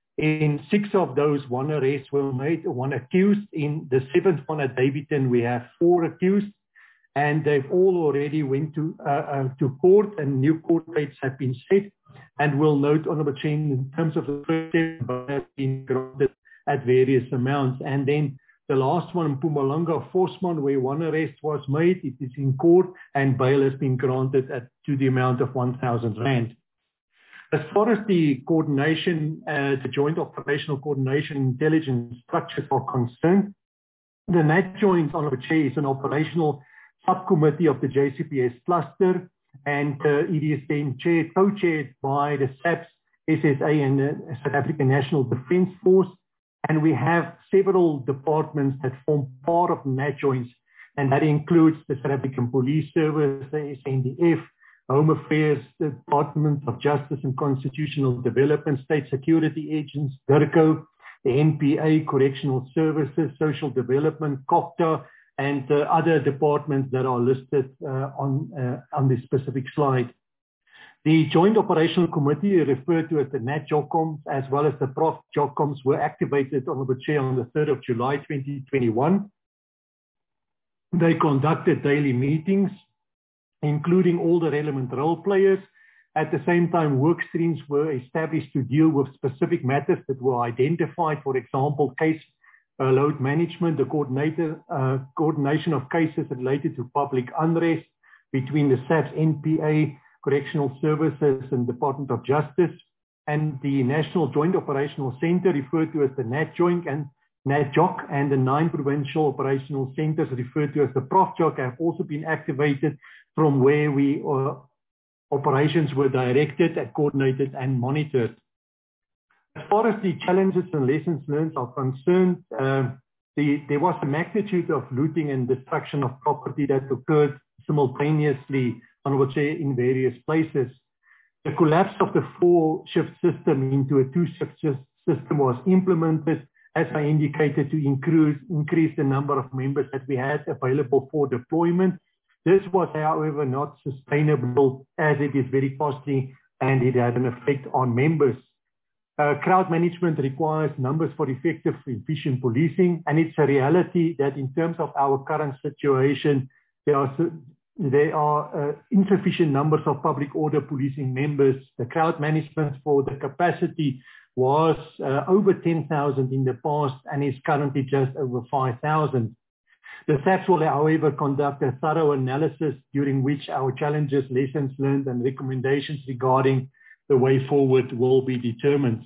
In six of those, one arrest were made, one accused. In the seventh one at Davidton, we have four accused, and they've all already went to uh, uh, to court, and new court dates have been set. And we'll note, Honourable Chair, in terms of the first step, has been granted at various amounts, and then the last one, Mpumalanga, Forsman, where one arrest was made, it is in court, and bail has been granted at, to the amount of one thousand rand. As far as the coordination, uh, the joint operational coordination intelligence structures are concerned, the NatJoint, Honourable Chair, is an operational subcommittee of the J C P S cluster, and uh, it is then chaired, co-chaired by the SAPS, S S A, and the South African National Defence Force. And we have several departments that form part of NatJoints, and that includes the South African Police Service, the S N D F, Home Affairs, the Department of Justice and Constitutional Development, State Security Agents, DIRCO, the N P A, Correctional Services, Social Development, COPTA, and uh, other departments that are listed uh, on, uh, on this specific slide. The Joint Operational Committee, referred to as the NatJOCOMs, as well as the ProfJOCOMs, were activated, Honourable Chair, on the third of July twenty twenty-one. They conducted daily meetings, including all the relevant role players. At the same time, work streams were established to deal with specific matters that were identified, for example, case uh, load management, the coordinator, uh, coordination of cases related to public unrest between the S A P's N P A, Correctional Services and Department of Justice, and the National Joint Operational Centre, referred to as the NatJoint and NatJOC, and the nine provincial operational centres, referred to as the ProfJOC, have also been activated, from where we uh, operations were directed and coordinated and monitored. As far as the challenges and lessons learned are concerned, uh, the, there was a magnitude of looting and destruction of property that occurred simultaneously, Honourable Chair, in various places. The collapse of the four-shift system into a two-shift system was implemented, as I indicated, to increase, increase the number of members that we had available for deployment. This was, however, not sustainable, as it is very costly and it had an effect on members. Uh, crowd management requires numbers for effective, efficient policing, and it's a reality that in terms of our current situation, there are, there are uh, insufficient numbers of public order policing members. The crowd management for the capacity was uh, over ten thousand in the past and is currently just over five thousand. The S A Ps will, however, conduct a thorough analysis during which our challenges, lessons learned, and recommendations regarding the way forward will be determined.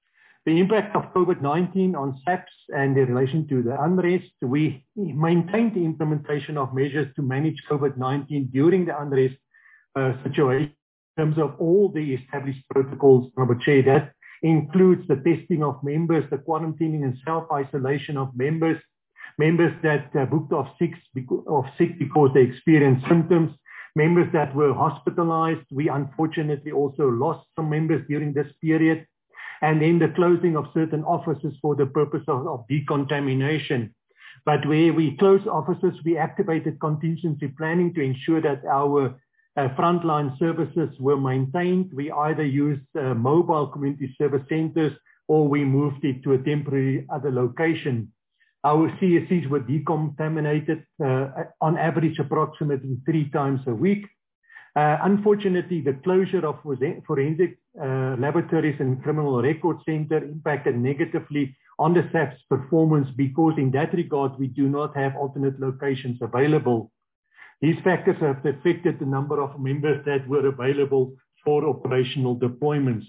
The impact of COVID nineteen on S A Ps and in relation to the unrest, we maintained the implementation of measures to manage COVID nineteen during the unrest uh, situation in terms of all the established protocols, Honourable Chair. That includes the testing of members, the quarantining and self-isolation of members, members that uh, booked off sick, off sick because they experienced symptoms, members that were hospitalized. We unfortunately also lost some members during this period. And then the closing of certain offices for the purpose of, of decontamination. But where we closed offices, we activated contingency planning to ensure that our uh, frontline services were maintained. We either used uh, mobile community service centers or we moved it to a temporary other location. Our C S Cs were decontaminated uh, on average approximately three times a week. Uh, unfortunately, the closure of forensic uh, laboratories and criminal record center impacted negatively on the S A P's performance because in that regard, we do not have alternate locations available. These factors have affected the number of members that were available for operational deployments.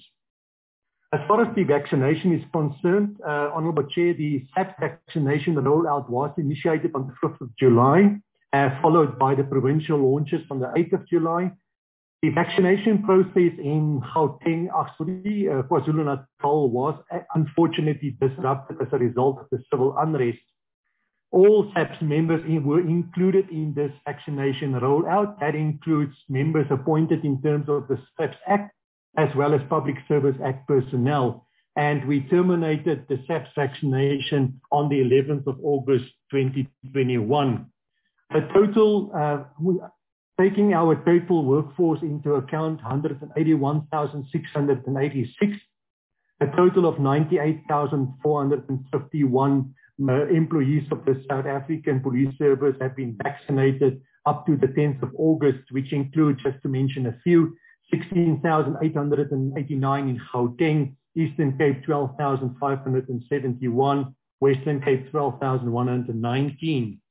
As far as the vaccination is concerned, uh, Honourable Chair, the S A P vaccination rollout was initiated on the fifth of July, uh, followed by the provincial launches on the eighth of July. The vaccination process in Gauteng, actually, uh, KwaZulu-Natal was uh, unfortunately disrupted as a result of the civil unrest. All S A P's members in, were included in this vaccination rollout. That includes members appointed in terms of the S A P's Act, as well as Public Service Act personnel. And we terminated the S A P's vaccination on the eleventh of August twenty twenty-one. A total, uh, taking our total workforce into account, one hundred eighty-one thousand six hundred eighty-six, a total of ninety-eight thousand four hundred fifty-one uh, employees of the South African Police Service have been vaccinated up to the tenth of August, which includes, just to mention a few, sixteen thousand eight hundred eighty-nine in Gauteng, Eastern Cape twelve thousand five hundred seventy-one, Western Cape twelve thousand one hundred nineteen.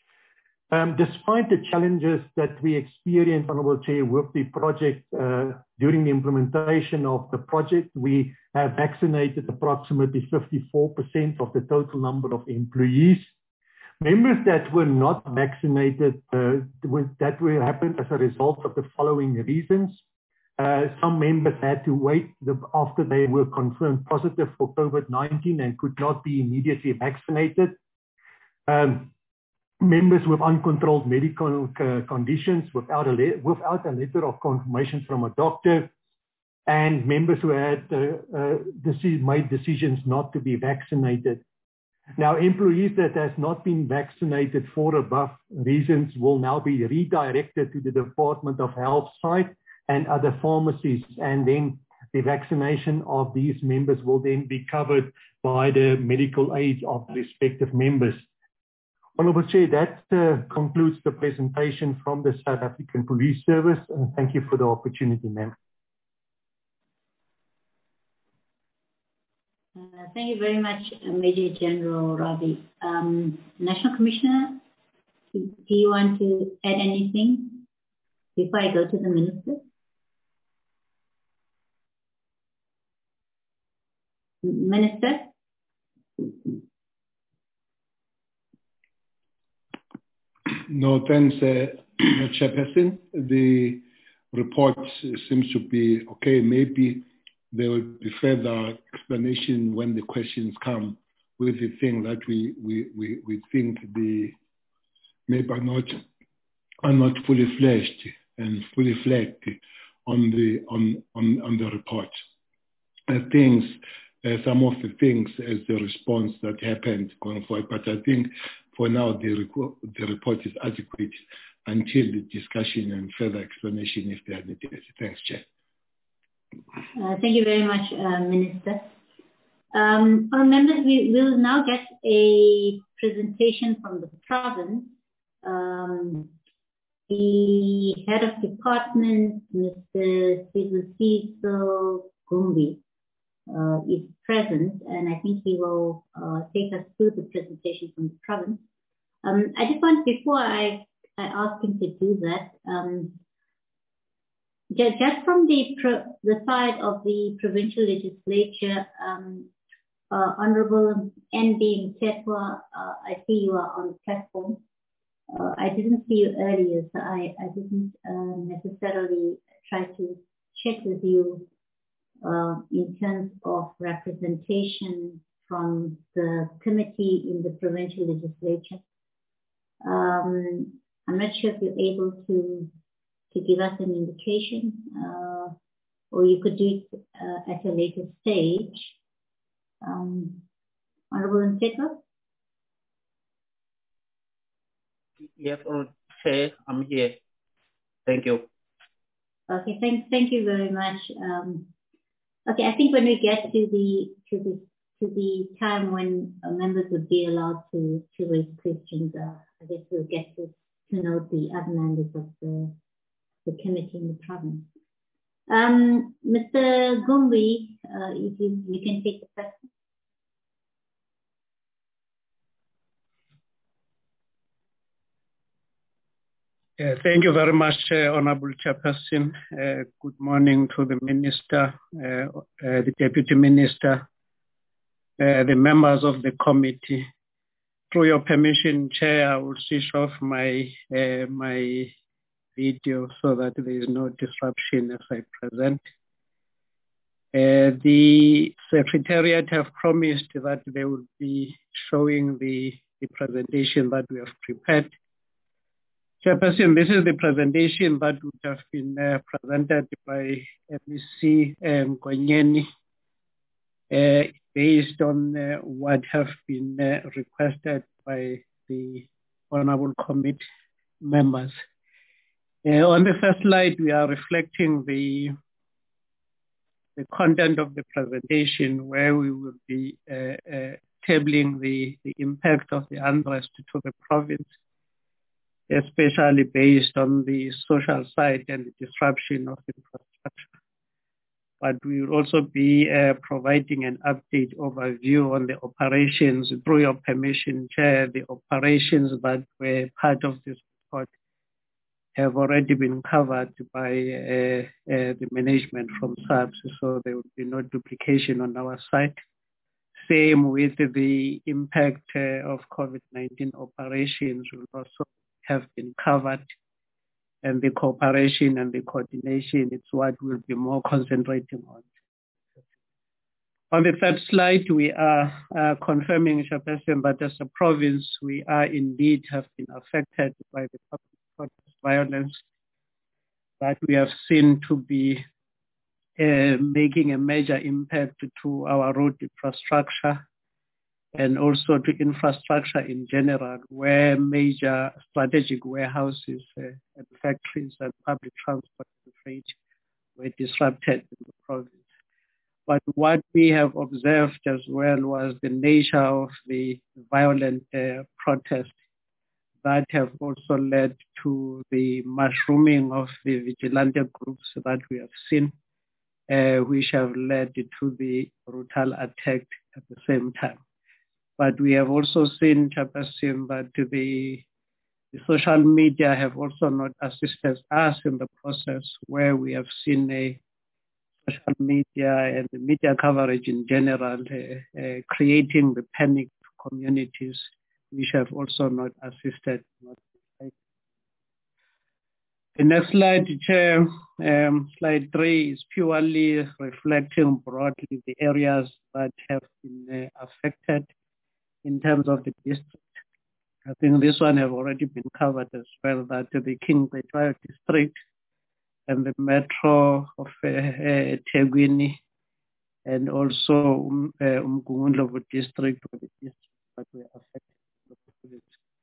Um, despite the challenges that we experienced, Honourable Chair, with the project, uh, during the implementation of the project, we have vaccinated approximately fifty-four percent of the total number of employees. Members that were not vaccinated, uh, that were happened as a result of the following reasons. Uh, some members had to wait the, after they were confirmed positive for COVID nineteen and could not be immediately vaccinated. Um, Members with uncontrolled medical uh, conditions without a, without a letter of confirmation from a doctor. and members who had uh, uh, deci- made decisions not to be vaccinated. Now, employees that has not been vaccinated for above reasons will now be redirected to the Department of Health site and other pharmacies, and then the vaccination of these members will then be covered by the medical aid of the respective members. Honourable Chair, that uh, concludes the presentation from the South African Police Service, and thank you for the opportunity, ma'am. Uh, thank you very much, uh, Major General Ravi. Um, National Commissioner, do you want to add anything before I go to the Minister? Minister? No, thanks, uh, Chairperson. The report seems to be okay. Maybe there will be further explanation when the questions come with the thing that we we, we, we think the maybe are not are not fully fleshed and fully flagged on the on on, on the report. Uh, things uh, some of the things as the response that happened going forward, but I think for now the, reco- the report is adequate until the discussion and further explanation if they are needed. Thanks, Chair. Uh, thank you very much, uh, Minister. Um, our members, we will now get a presentation from the province. Um, the head of department, Mister Sibusiso Gumbi, uh, is present, and I think he will uh, take us through the presentation from the province. Um, I just want, before I, I ask him to do that, um, just, just from the pro, the side of the provincial legislature, um, uh, Honorable N B Mthethwa, uh, I see you are on the platform. Uh, I didn't see you earlier, so I, I didn't uh, necessarily try to check with you uh, in terms of representation from the committee in the provincial legislature. Um, I'm not sure if you're able to, to give us an indication, uh, or you could do it uh, at a later stage. Um, Honorable Mthethwa? Yes, Chair, I'm here. Thank you. Okay, thank, thank you very much. Um, okay, I think when we get to the to the to the time when uh, members would be allowed to to raise questions, uh, I guess we'll get to, to know the other members of the the committee in the province. Um, Mister Gumbi, uh, if you you can take the question. Uh, thank you very much, uh, Honourable Chairperson. Uh, good morning to the Minister, uh, uh, the Deputy Minister, uh, the members of the committee. Through your permission, Chair, I will switch off my uh, my video so that there is no disruption as I present. Uh, the Secretariat have promised that they will be showing the, the presentation that we have prepared. Chairperson, this is the presentation that would have been uh, presented by M E C Ngonyeni uh, based on uh, what have been uh, requested by the Honourable Committee members. Uh, on the first slide, we are reflecting the, the content of the presentation, where we will be uh, uh, tabling the, the impact of the unrest to the province, especially based on the social side and the disruption of infrastructure. But we will also be uh, providing an update overview on the operations, through your permission, Chair, the operations that were part of this report have already been covered by uh, uh, the management from SAPS, so there will be no duplication on our side. Same with the impact uh, of COVID nineteen operations will also have been covered, and the cooperation and the coordination, it's what we'll be more concentrating on. On the third slide, we are uh, confirming, Chairperson, that as a province, we are indeed have been affected by the public protest violence that we have seen to be uh, making a major impact to our road infrastructure and also to infrastructure in general, where major strategic warehouses uh, and factories and public transport and freight were disrupted in the province. But what we have observed as well was the nature of the violent uh, protests that have also led to the mushrooming of the vigilante groups that we have seen, uh, which have led to the brutal attack at the same time. But we have also seen, Chairperson, that the, the social media have also not assisted us in the process, where we have seen a social media and the media coverage in general uh, uh, creating the panic to communities, which have also not assisted. The next slide, Chair, um, slide three, is purely reflecting broadly the areas that have been uh, affected in terms of the district. I think this one have already been covered as well, that the King Cetshwayo district and the metro of uh, uh, Tegwini, and also um, uh, Umgungundlovu district, or the district that were affected.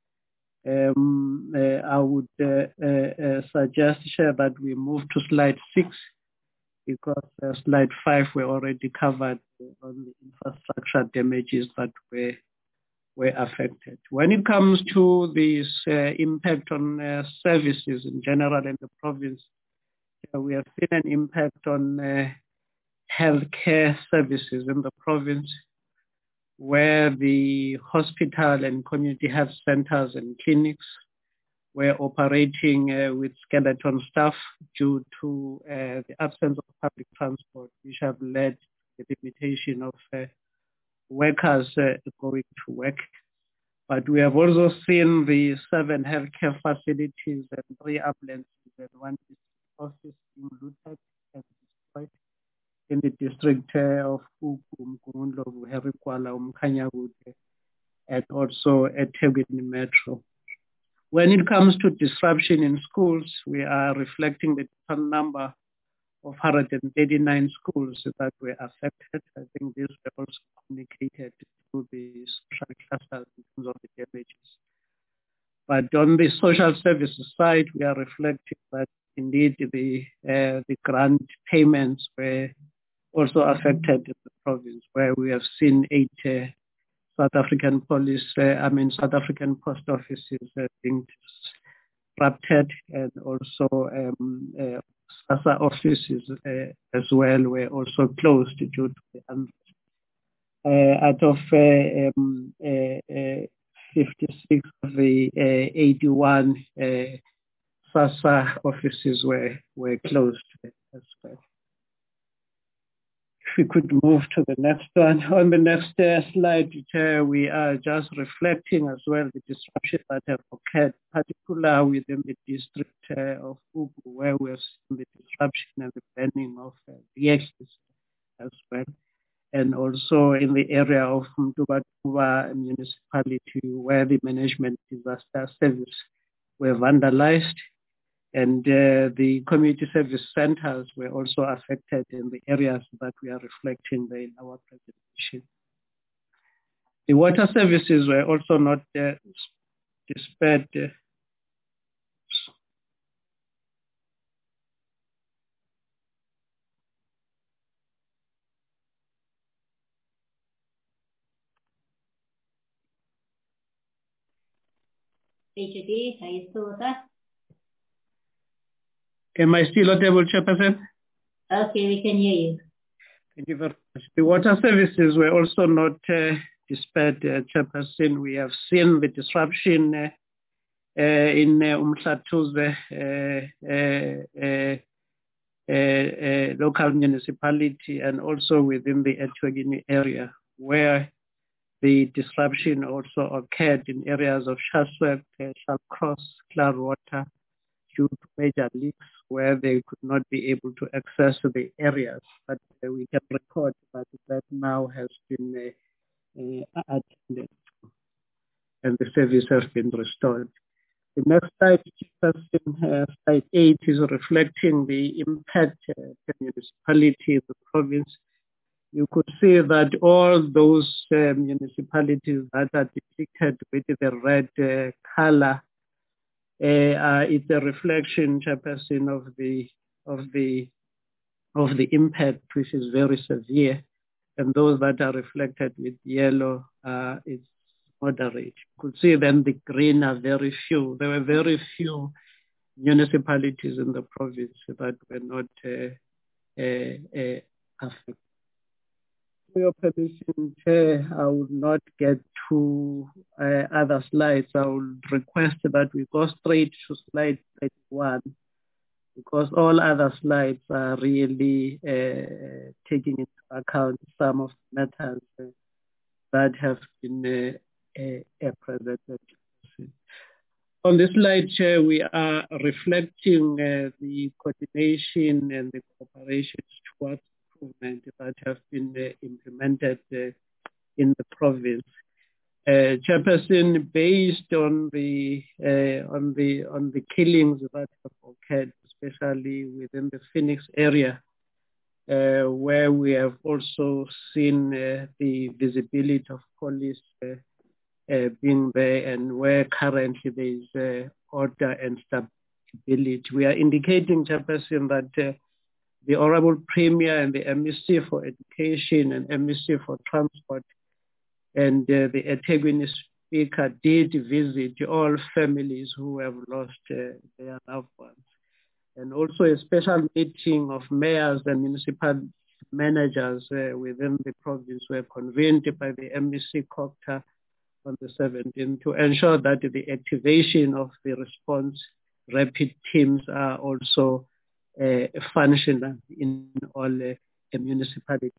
Um, uh, I would uh, uh, uh, suggest, Chair, that we move to slide six, because uh, slide five were already covered on the infrastructure damages that were were affected. When it comes to this uh, impact on uh, services in general in the province, uh, we have seen an impact on uh, healthcare services in the province, where the hospital and community health centers and clinics were operating uh, with skeleton staff due to uh, the absence of public transport, which have led to the limitation of uh, workers uh, going to work. But we have also seen the seven healthcare facilities and three ambulances and one district office being looted and destroyed in the district uh, of Ugu, Umgungundlovu, Herikwala, Umkhanyakude, and also at Tegwini Metro. When it comes to disruption in schools, we are reflecting the total number of one hundred thirty-nine schools that were affected. I think these were also communicated to the social clusters in terms of the damages. But on the social services side, we are reflecting that indeed the uh, the grant payments were also affected in the province, where we have seen eight uh, South African police, uh, I mean South African post offices uh, being disrupted, and also um, uh, SASSA offices uh, as well were also closed due to the unrest. Uh, out of uh, um, uh, uh, fifty-six of the uh, eighty-one uh, SASSA offices were, were closed as well. If we could move to the next one. On the next uh, slide, uh, we are just reflecting as well the disruption that have occurred, particularly within the district uh, of Ugu, where we have seen the disruption and the burning of uh, vehicles as well. And also in the area of Mtubatuba municipality, where the management disaster service were vandalized, and uh, the community service centers were also affected in the areas that we are reflecting there in our presentation. The water services were also not uh, spared. Uh, H D, are you still with us? Am I still audible, Chairperson? Okay, we can hear you. Thank you very much. The water services were also not uh, spared, uh, Chairperson. We have seen the disruption uh, uh, in uh, Umhlatuze uh, uh, uh, uh, uh, local municipality, and also within the eThekwini area, where the disruption also occurred in areas of Chatsworth, uh, Shalcross, Cloudwater, due to major leaks, where they could not be able to access the areas. But uh, we can record that that now has been uh, uh, attended, and the service has been restored. The next slide, uh, slide eight, is reflecting the impact uh, the municipality, the province. You could see that all those uh, municipalities that are depicted with the red uh, color, uh, uh, it's a reflection, Chairperson, of the of the of the impact, which is very severe, and those that are reflected with yellow, uh, it's moderate. You could see then the green are very few. There were very few municipalities in the province that were not uh, uh, uh, affected. With your permission, Chair, I will not get to uh, other slides. I will request that we go straight to slide thirty-one, because all other slides are really uh, taking into account some of the matters uh, that have been uh, uh, presented. On this slide, Chair, we are reflecting uh, the coordination and the cooperation towards improvement that have been uh, implemented uh, in the province. Uh, Chairperson, based on the uh, on the on the killings that have occurred, especially within the Phoenix area, uh, where we have also seen uh, the visibility of police uh, uh, being there, and where currently there is uh, order and stability, we are indicating, Chairperson, that uh, the Honorable Premier and the M E C for Education and M E C for Transport and uh, the eThekwini Speaker did visit all families who have lost uh, their loved ones. And also a special meeting of mayors and municipal managers uh, within the province were convened by the M E C COGTA on the seventeenth to ensure that the activation of the response rapid teams are also uh, functional in all uh, municipalities.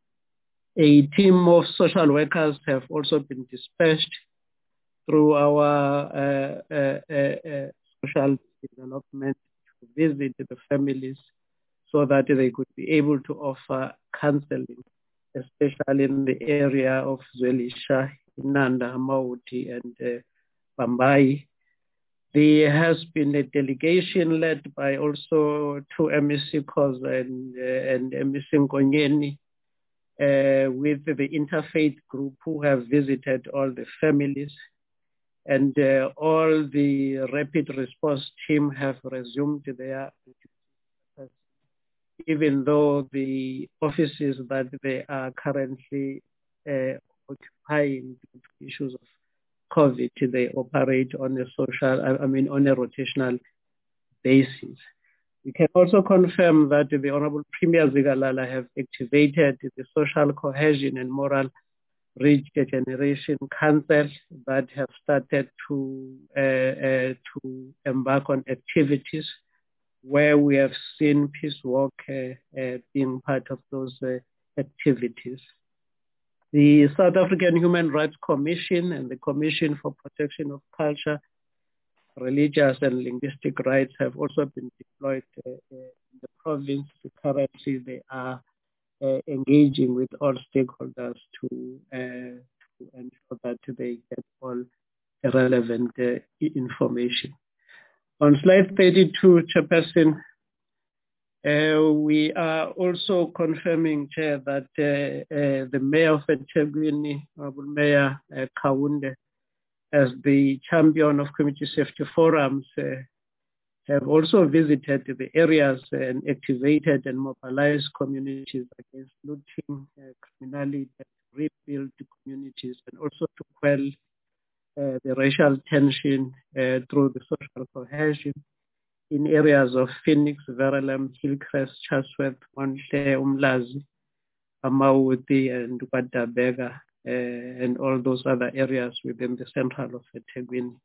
A team of social workers have also been dispatched through our uh, uh, uh, uh, social development to visit the families so that they could be able to offer counseling, especially in the area of Zwelisha, Inanda, Mauti, and uh, Bambai. There has been a delegation led by also two M E C Cos and, uh, and M E C Nkonyeni, Uh, with the interfaith group who have visited all the families, and uh, all the rapid response team have resumed their activities, even though the offices that they are currently uh, occupying due to issues of COVID, they operate on a social, I mean, on a rotational basis. We can also confirm that the Honorable Premier Zikalala have activated the Social Cohesion and Moral Regeneration Council that have started to, uh, uh, to embark on activities where we have seen peace walk uh, uh, being part of those uh, activities. The South African Human Rights Commission and the Commission for Protection of Culture, Religious and Linguistic Rights have also been deployed uh, in the province. Currently, they are uh, engaging with all stakeholders to, uh, to ensure that they get all relevant uh, information. On slide thirty-two, Chairperson, uh, we are also confirming, Chair, that uh, uh, the Mayor of eThekwini, Honorable Mayor uh, Kaunde, as the champion of community safety forums, uh, have also visited the areas and activated and mobilized communities against looting, uh, criminality, rebuild communities, and also to quell uh, the racial tension uh, through the social cohesion in areas of Phoenix, Verulam, Hillcrest, Chatsworth, Monte, Umlazi, Amawuti, and Wadabega, uh, and all those other areas within the central of eThekwini.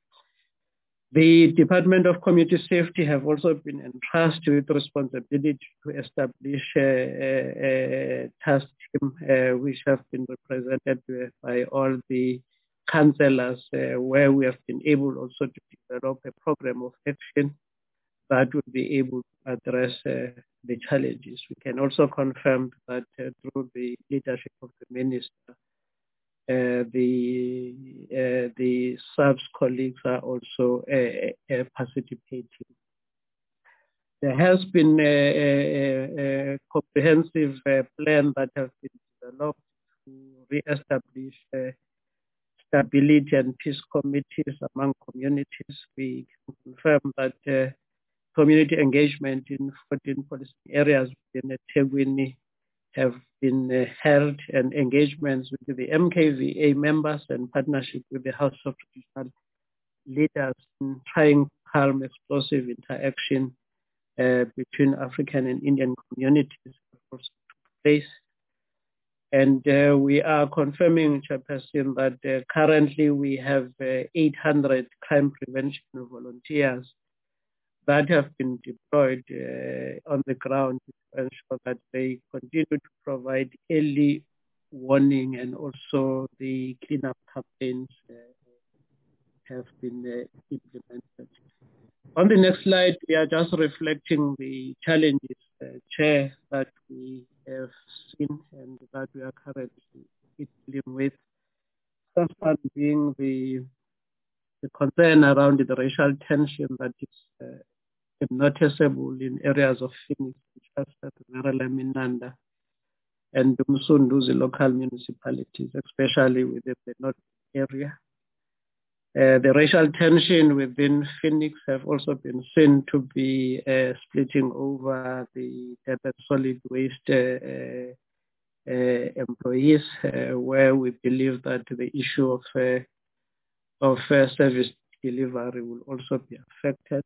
The Department of Community Safety have also been entrusted with responsibility to establish a, a, a task team uh, which have been represented by all the councillors, uh, where we have been able also to develop a program of action that would be able to address uh, the challenges. We can also confirm that uh, through the leadership of the Minister, uh, the uh, the S A P S colleagues are also uh, uh, participating. There has been a, a, a comprehensive uh, plan that has been developed to re-establish uh, stability and peace committees among communities. We confirm that uh, community engagement in fourteen policy areas within eThekwini have been uh, held, and engagements with the M K V A members and partnership with the House of Traditional Leaders in trying to calm explosive interaction uh, between African and Indian communities have also took place. And uh, we are confirming, Chairperson, that uh, currently we have uh, eight hundred crime prevention volunteers that have been deployed uh, on the ground to ensure that they continue to provide early warning, and also the cleanup campaigns uh, have been uh, implemented. On the next slide, we are just reflecting the challenges, uh, Chair, that we have seen and that we are currently dealing with. First one being the, the concern around the racial tension that is uh, noticeable in areas of Phoenix, Minanda, and Umsunduzi local municipalities, especially within the north area. Uh, the racial tension within Phoenix have also been seen to be uh, splitting over the Durban solid waste uh, uh, employees, uh, where we believe that the issue of, uh, of uh, service delivery will also be affected.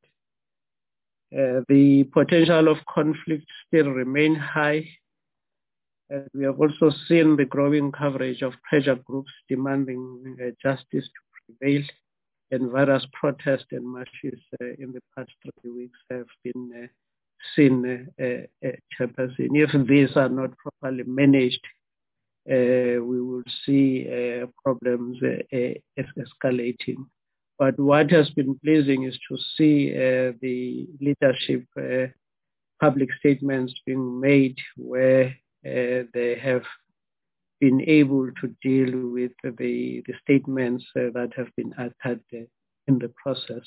Uh, the potential of conflict still remain high. Uh, we have also seen the growing coverage of pressure groups demanding uh, justice to prevail, and various protests and marches uh, in the past three weeks have been uh, seen, uh, uh, Chairperson. If these are not properly managed, uh, we will see uh, problems uh, uh, escalating. But what has been pleasing is to see uh, the leadership uh, public statements being made where uh, they have been able to deal with the, the statements uh, that have been uttered uh, in the process.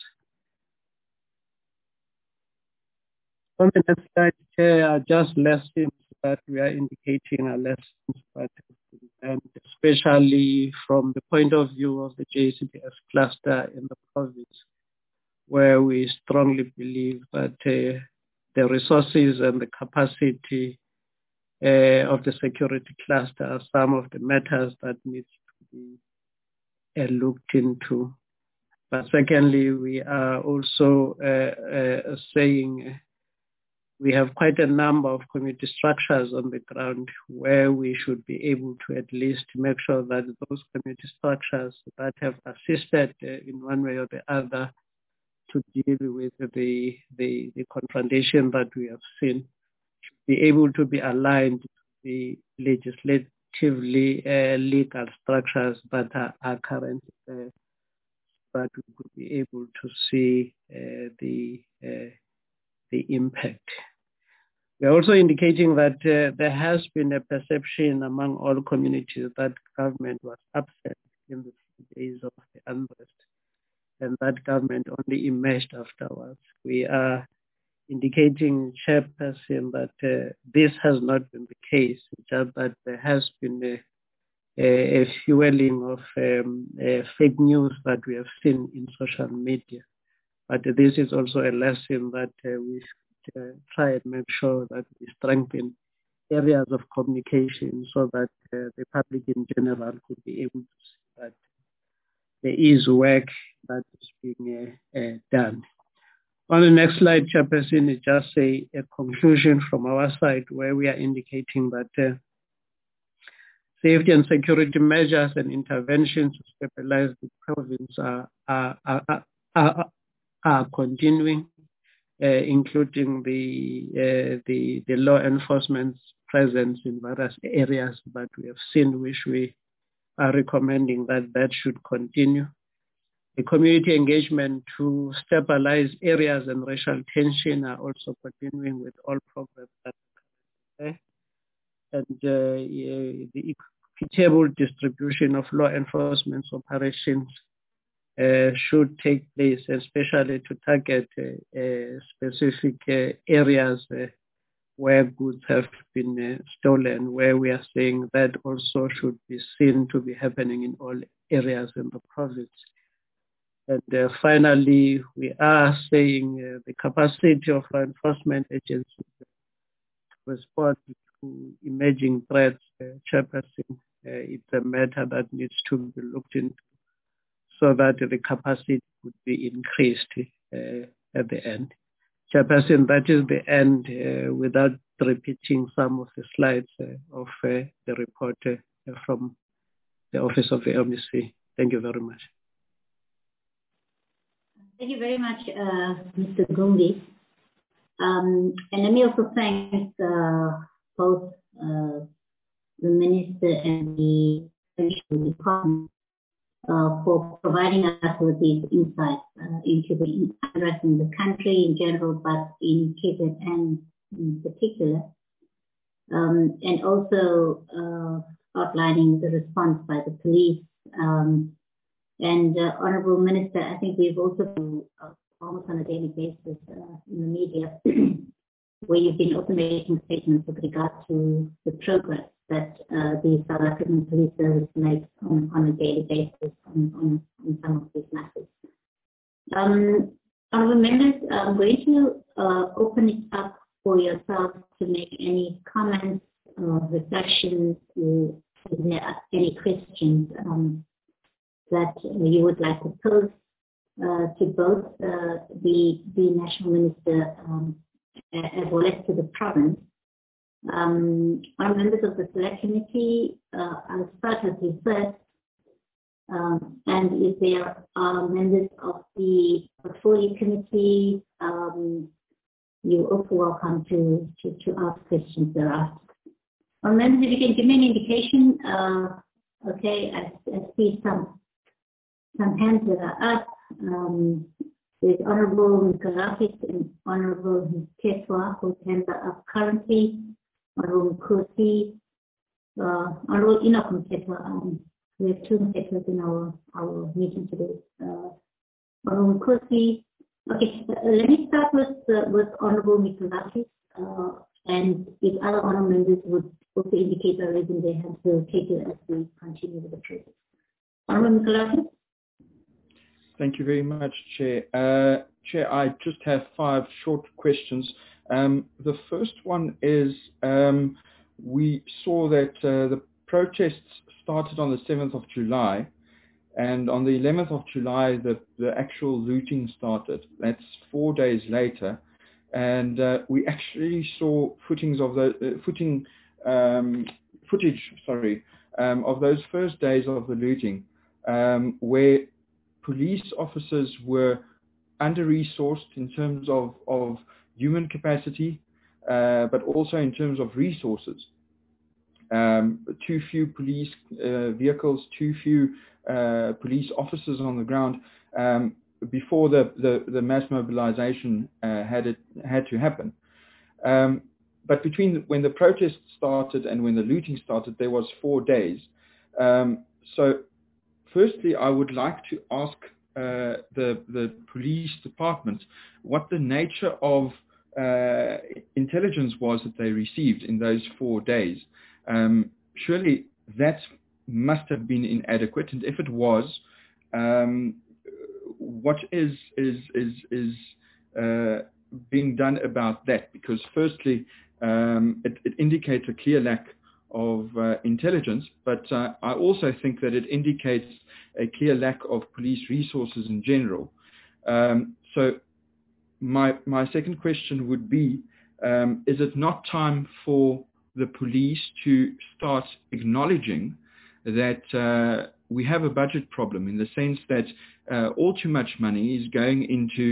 On the next slide, Chair, are just lessons that we are indicating are lessons that have been learned, especially from the point of view of the J C P S cluster in the province, where we strongly believe that uh, the resources and the capacity uh, of the security cluster are some of the matters that need to be uh, looked into. But secondly, we are also uh, uh, saying we have quite a number of community structures on the ground where we should be able to at least make sure that those community structures that have assisted uh, in one way or the other to deal with the, the, the confrontation that we have seen should be able to be aligned to the legislatively uh, legal structures that are, are currently there, but we could be able to see uh, the, uh, the impact. We are also indicating that uh, there has been a perception among all communities that government was absent in the days of the unrest, and that government only emerged afterwards. We are indicating, Chairperson, that uh, this has not been the case, just that there has been a, a, a fueling of um, uh, fake news that we have seen in social media. But this is also a lesson that uh, we should uh, try and make sure that we strengthen areas of communication so that uh, the public in general could be able to see that there is work that is being uh, uh, done. On the next slide, Chairperson, is just a, a conclusion from our side where we are indicating that uh, safety and security measures and interventions to stabilize the province are, are, are, are, are continuing, uh, including the, uh, the, the law enforcement's presence in various areas that we have seen, which we are recommending that that should continue. The community engagement to stabilize areas and racial tension are also continuing with all programs that are there. And uh, the equitable distribution of law enforcement operations uh, should take place, especially to target uh, uh, specific uh, areas uh, where goods have been uh, stolen, where we are saying that also should be seen to be happening in all areas in the province. And uh, finally, we are saying uh, the capacity of law enforcement agencies to respond to emerging threats, uh, Chairperson, uh, it's a matter that needs to be looked into so that the capacity would be increased uh, at the end. Chairperson, that is the end uh, without repeating some of the slides uh, of uh, the report uh, from the Office of the M E C. Thank you very much. Thank you very much, uh, Mister Gumbi. Um, and let me also thank uh, both uh, the Minister and the Central Department uh, for providing us with these insights uh, into the unrest in the country in general, but in K Z N in particular. Um, and also uh, outlining the response by the police. Um, And uh, Honourable Minister, I think we've also been uh, almost on a daily basis uh, in the media where you've been also making statements with regard to the progress that uh, the South African Police Service makes on, on a daily basis on, on, on some of these matters. Um, Honourable Members, I'm going to uh, open it up for yourself to make any comments, uh, reflections, or any questions um, that uh, you would like to pose uh, to both uh, the, the National Minister um, as well as to the province. Um, our members of the Select Committee, uh, I'll start with you first. Um, and if there are members of the Portfolio Committee, um, you're also welcome to, to, to ask questions thereafter. Our members, if you can give me an indication, uh, okay, I, I see some Some hands that are up. Um, there's Honourable Mkalakis and Honourable Mthethwa, whose hands are up currently. Honourable Mkhosi, uh, Honourable Enoch Mthethwa. Um, we have two Mthethwas in our, our meeting today. Uh, Honourable Mkhosi. Okay, uh, let me start with uh, with Honourable Mkalakis, uh, and if other honourable members would also indicate by raising their hands, we'll take it as we continue with the process. Honourable Mkalakis. Thank you very much, Chair. Uh, Chair, I just have five short questions. Um, the first one is um, we saw that uh, the protests started on the seventh of July, and on the eleventh of July, the, the actual looting started. That's four days later, and uh, we actually saw footings of the uh, footing um, footage, sorry, um, of those first days of the looting, um, where police officers were under-resourced in terms of, of human capacity, uh, but also in terms of resources. Um, too few police uh, vehicles, too few uh, police officers on the ground um, before the, the, the mass mobilization uh, had, it, had to happen. Um, but between the, when the protests started and when the looting started, there was four days. Um, so Firstly, I would like to ask uh, the, the police department what the nature of uh, intelligence was that they received in those four days. Um, surely that must have been inadequate, and if it was, um, what is is is is uh, being done about that? Because firstly, um, it, it indicates a clear lack of uh, intelligence, but uh, I also think that it indicates a clear lack of police resources in general. Um, so my my second question would be, um, is it not time for the police to start acknowledging that uh, we have a budget problem, in the sense that uh, all too much money is going into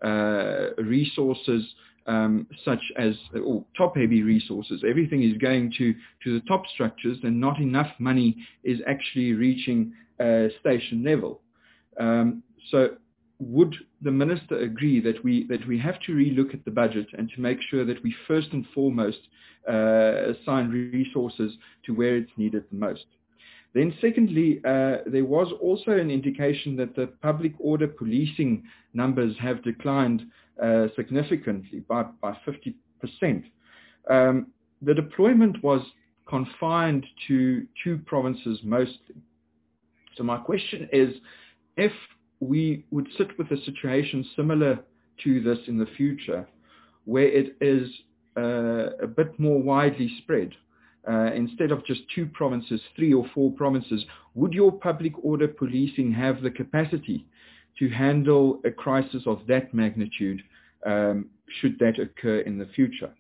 uh, resources Um, such as oh, top-heavy resources. Everything is going to, to the top structures, and not enough money is actually reaching uh, station level. Um, so would the Minister agree that we, that we have to relook at the budget and to make sure that we first and foremost uh, assign resources to where it's needed the most? Then secondly, uh, there was also an indication that the public order policing numbers have declined uh, significantly by, by fifty percent. Um, the deployment was confined to two provinces mostly. So my question is, if we would sit with a situation similar to this in the future, where it is uh, a bit more widely spread, uh, instead of just two provinces, three or four provinces, would your public order policing have the capacity to handle a crisis of that magnitude, um, should that occur in the future?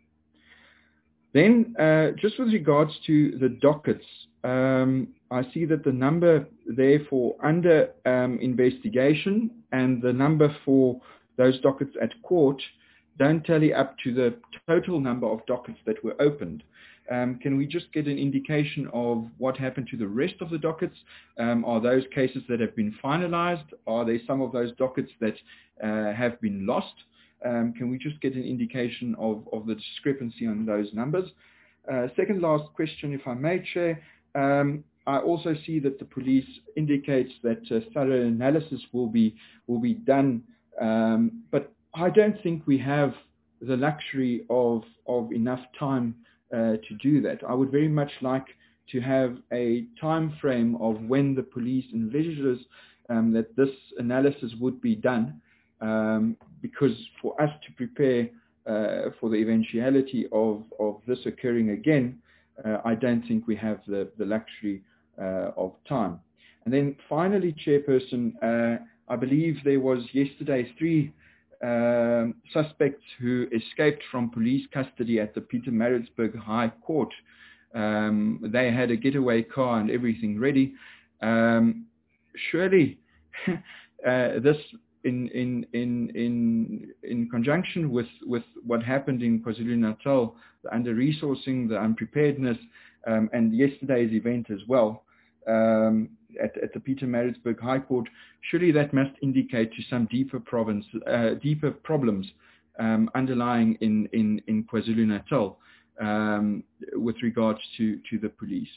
Then, uh, just with regards to the dockets, um, I see that the number there for under um, investigation and the number for those dockets at court don't tally up to the total number of dockets that were opened. Um, can we just get an indication of what happened to the rest of the dockets? Um, are those cases that have been finalized? Are there some of those dockets that uh, have been lost? Um, can we just get an indication of, of the discrepancy on those numbers? Uh, second last question, if I may, Chair. Um, I also see that the police indicates that uh, thorough analysis will be, will be done, um, but I don't think we have the luxury of, of enough time uh, to do that. I would very much like to have a time frame of when the police envisages um, that this analysis would be done, um, because for us to prepare uh, for the eventuality of, of this occurring again, uh, I don't think we have the, the luxury uh, of time. And then finally, Chairperson, uh, I believe there was yesterday three Um, suspects who escaped from police custody at the Pietermaritzburg High Court. Um, they had a getaway car and everything ready. Um, surely uh, this, in in in in in conjunction with with what happened in KwaZulu-Natal, the under-resourcing, the unpreparedness, um, and yesterday's event as well. Um, At, at the Pietermaritzburg High Court, surely that must indicate to some deeper province, uh, deeper problems um, underlying in, in, in KwaZulu-Natal um, with regards to, to the police.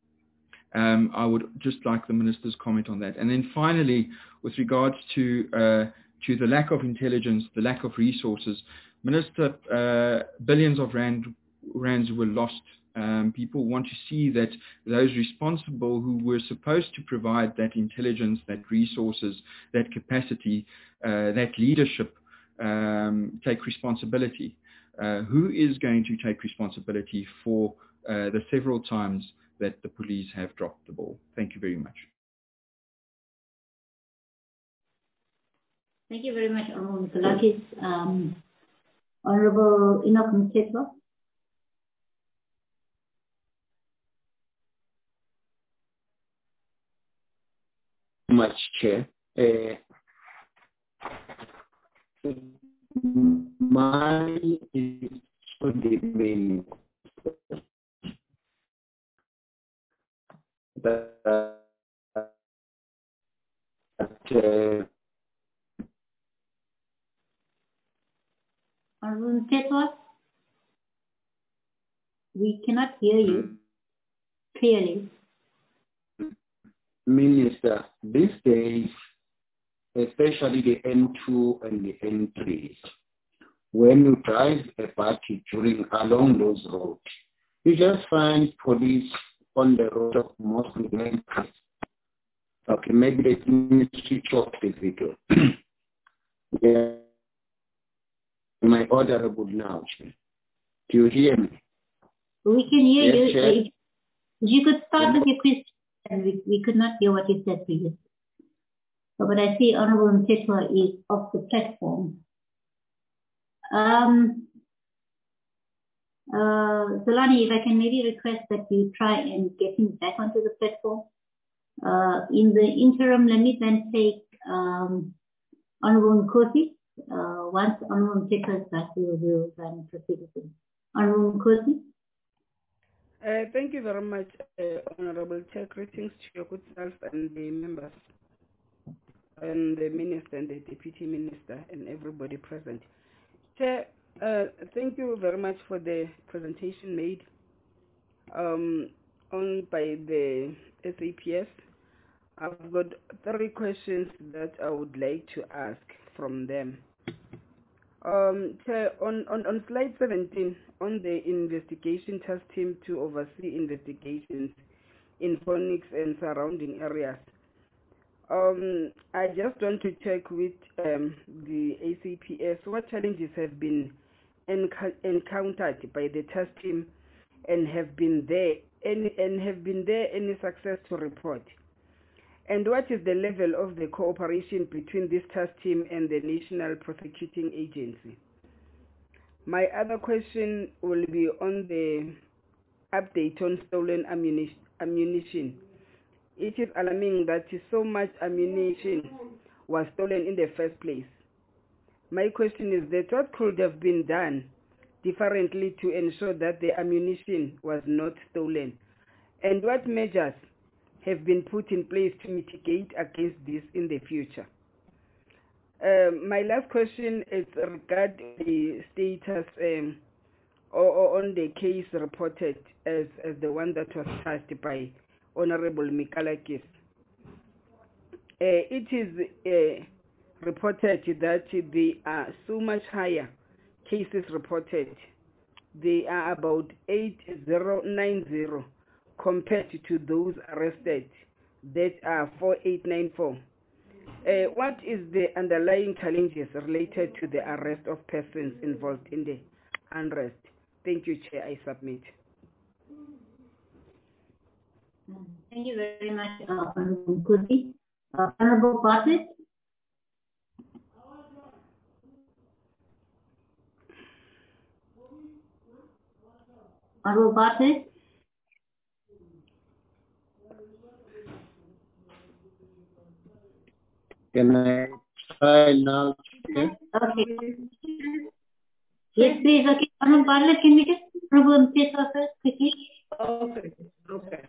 Um, I would just like the Minister's comment on that. And then finally, with regards to, uh, to the lack of intelligence, the lack of resources, Minister, uh, billions of rand, rands were lost. Um, people want to see that those responsible who were supposed to provide that intelligence, that resources, that capacity, uh, that leadership, um, take responsibility. Uh, who is going to take responsibility for uh, the several times that the police have dropped the ball? Thank you very much. Thank you very much, Honourable Mzilakis. Um, Honourable Enoch Mthethwa. Much, Chair. Uh, my is on the main, but uh, uh, Honourable Mthethwa, we cannot hear you clearly. Minister, these days, especially the N two and the N three, when you drive a party during along those roads, you just find police on the road of most entries. Okay, maybe they didn't switch off the video. Yeah. My honorable now, do you hear me? We can hear yes, you. Chair. If you could start with your question. We, we could not hear what you said previously. So, but I see Honourable Mthethwa is off the platform. Um, uh, Zolani, if I can maybe request that you try and get him back onto the platform. Uh, in the interim, let me then take um, Honourable Nkosi. Uh, once Honourable Mthethwa is back, we will then proceed with him. Honourable Nkosi. Uh, thank you very much, uh, Honorable Chair. Greetings to your good self and the members, and the Minister and the Deputy Minister and everybody present. Chair, uh, thank you very much for the presentation made um, on by the S A P S. I've got three questions that I would like to ask from them. Um, on, on, on slide seventeen, on the investigation task team to oversee investigations in Phoenix and surrounding areas, um, I just want to check with um, the A C P S what challenges have been enc encountered by the task team, and have been there any and have been there any success to report, and what is the level of the cooperation between this task team and the National Prosecuting Agency? My other question will be on the update on stolen ammunition. It is alarming that so much ammunition was stolen in the first place. My question is that what could have been done differently to ensure that the ammunition was not stolen? And what measures have been put in place to mitigate against this in the future? Um, my last question is regarding the status um, or, or on the case reported as, as the one that was touched by Honorable Mikalakis. Uh, it is uh, reported that there are so much higher cases reported. They are about eight thousand ninety compared to those arrested that are four thousand eight hundred ninety-four. Uh, what is the underlying challenges related to the arrest of persons involved in the unrest? Thank you, Chair. I submit. Thank you very much, uh, Honorable Kudi. Uh, Honorable Bartlett. Honorable Bartlett. Can I try now? Okay. Okay. Yes, please. Okay. Honorable Bartlett, can we just Honorable Mthethwa first, quickly? Okay. Okay.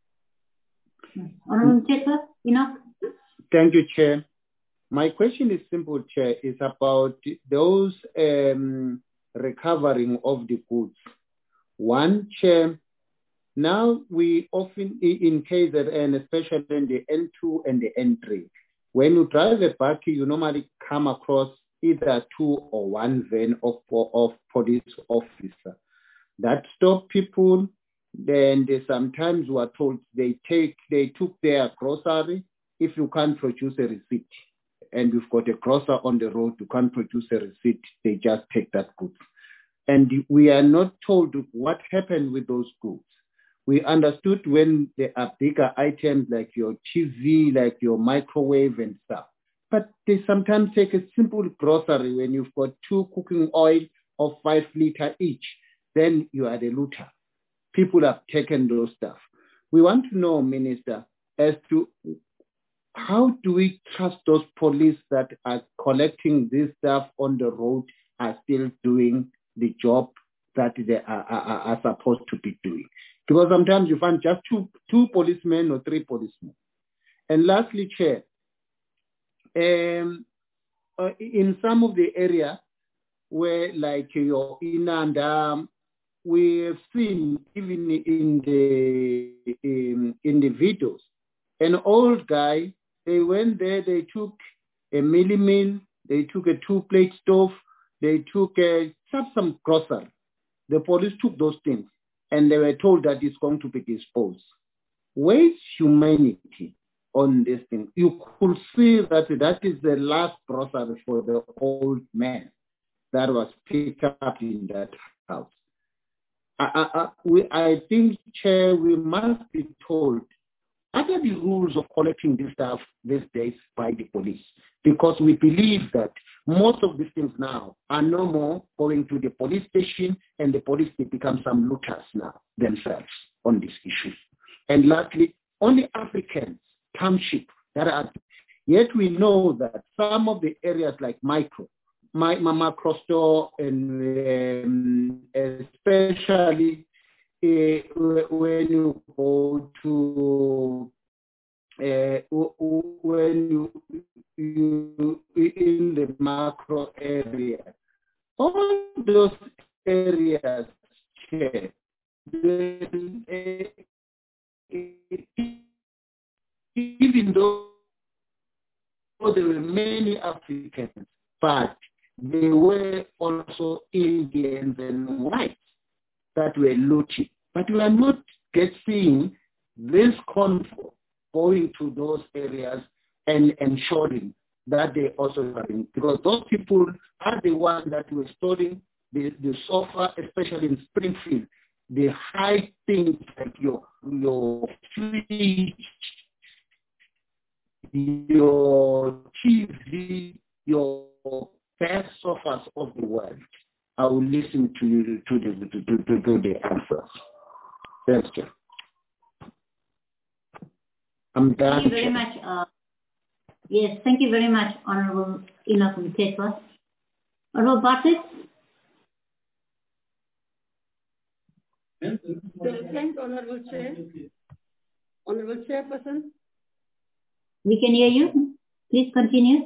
Honorable Mthethwa, enough? Thank you, Chair. My question is simple, Chair. It's about those um, recovering of the goods. One, Chair, now we often, in K Z N, especially in the N two and the N three, when you drive a bakkie, you normally come across either two or one van of, of police officer that stop people. Then they sometimes were told they take they took their grocery. If you can't produce a receipt, and you've got a grocer on the road, you can't produce a receipt, they just take that goods. And we are not told what happened with those goods. We understood when there are bigger items like your T V, like your microwave and stuff. But they sometimes take a simple grocery when you've got two cooking oil of five liter each, then you are the looter. People have taken those stuff. We want to know, Minister, as to how do we trust those police that are collecting this stuff on the road are still doing the job that they are, are, are supposed to be doing? Because sometimes you find just two, two policemen or three policemen. And lastly, Chair, um, uh, in some of the area where like your Inanda, we have seen even in the in, in the videos, an old guy, they went there, they took a milli mill, they took a two-plate stove, they took a, some grocery. The police took those things and they were told that it's going to be disposed. Where's humanity on this thing? You could see that that is the last grocery for the old man that was picked up in that house. I, I, we, I think, Chair, we must be told what are the rules of collecting this stuff these days by the police? Because we believe that most of these things now are no more going to the police station, and the police, they become some looters now themselves on this issue. And lastly, only Africans, township, that are, yet we know that some of the areas like micro, my Mama Crosto, and um, especially uh, when you go to uh, when you, you in the macro area, all those areas, even though there were many Africans, but there were also Indians and whites that were looting. But we are not yet seeing this convoy going to those areas and ensuring that they also are in, because those people are the ones that were storing the, the sofa, especially in Springfield, the high things like your, your fridge, your T V, your best sofas of the world. I will listen to you to the, to, to, to, to the answers. Thanks, Jeff. I'm done. Thank you very much. Uh, yes, thank you very much, Honorable Enoch Mthethwa. Honorable Bartlett? Thanks, Honorable Chair. Honorable Chairperson. We can hear you. Please continue.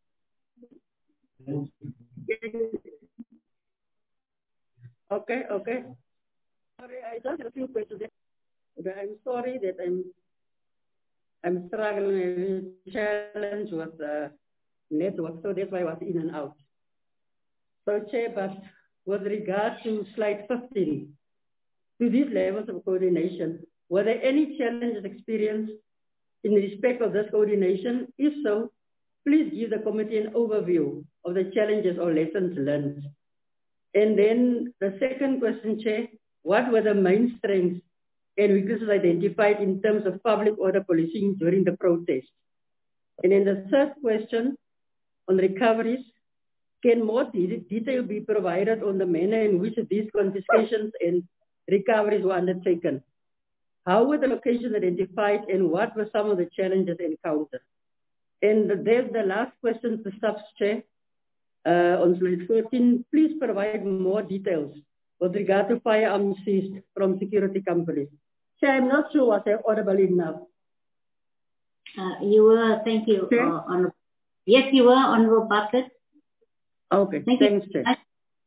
Okay, okay. Sorry, I just have a few questions. I'm sorry that I'm I'm struggling with challenge with the network, so that's why I was in and out. So, Chair, but with regard to slide fifteen, to these levels of coordination, were there any challenges experienced in respect of this coordination? If so, please give the committee an overview of the challenges or lessons learned. And then the second question, Chair, what were the main strengths and weaknesses identified in terms of public order policing during the protest? And then the third question on recoveries, can more de detail be provided on the manner in which these confiscations and recoveries were undertaken? How were the locations identified and what were some of the challenges encountered? And there's the last question to Staff's Chair. Uh, on slide fourteen, please provide more details with regard to firearms seized from security companies. Chair, I'm not sure was I audible enough. Uh, you were, thank you. Okay. Uh, Honorable. Yes, you were, Honorable Bartlett. Okay, thank thanks, you. Chair.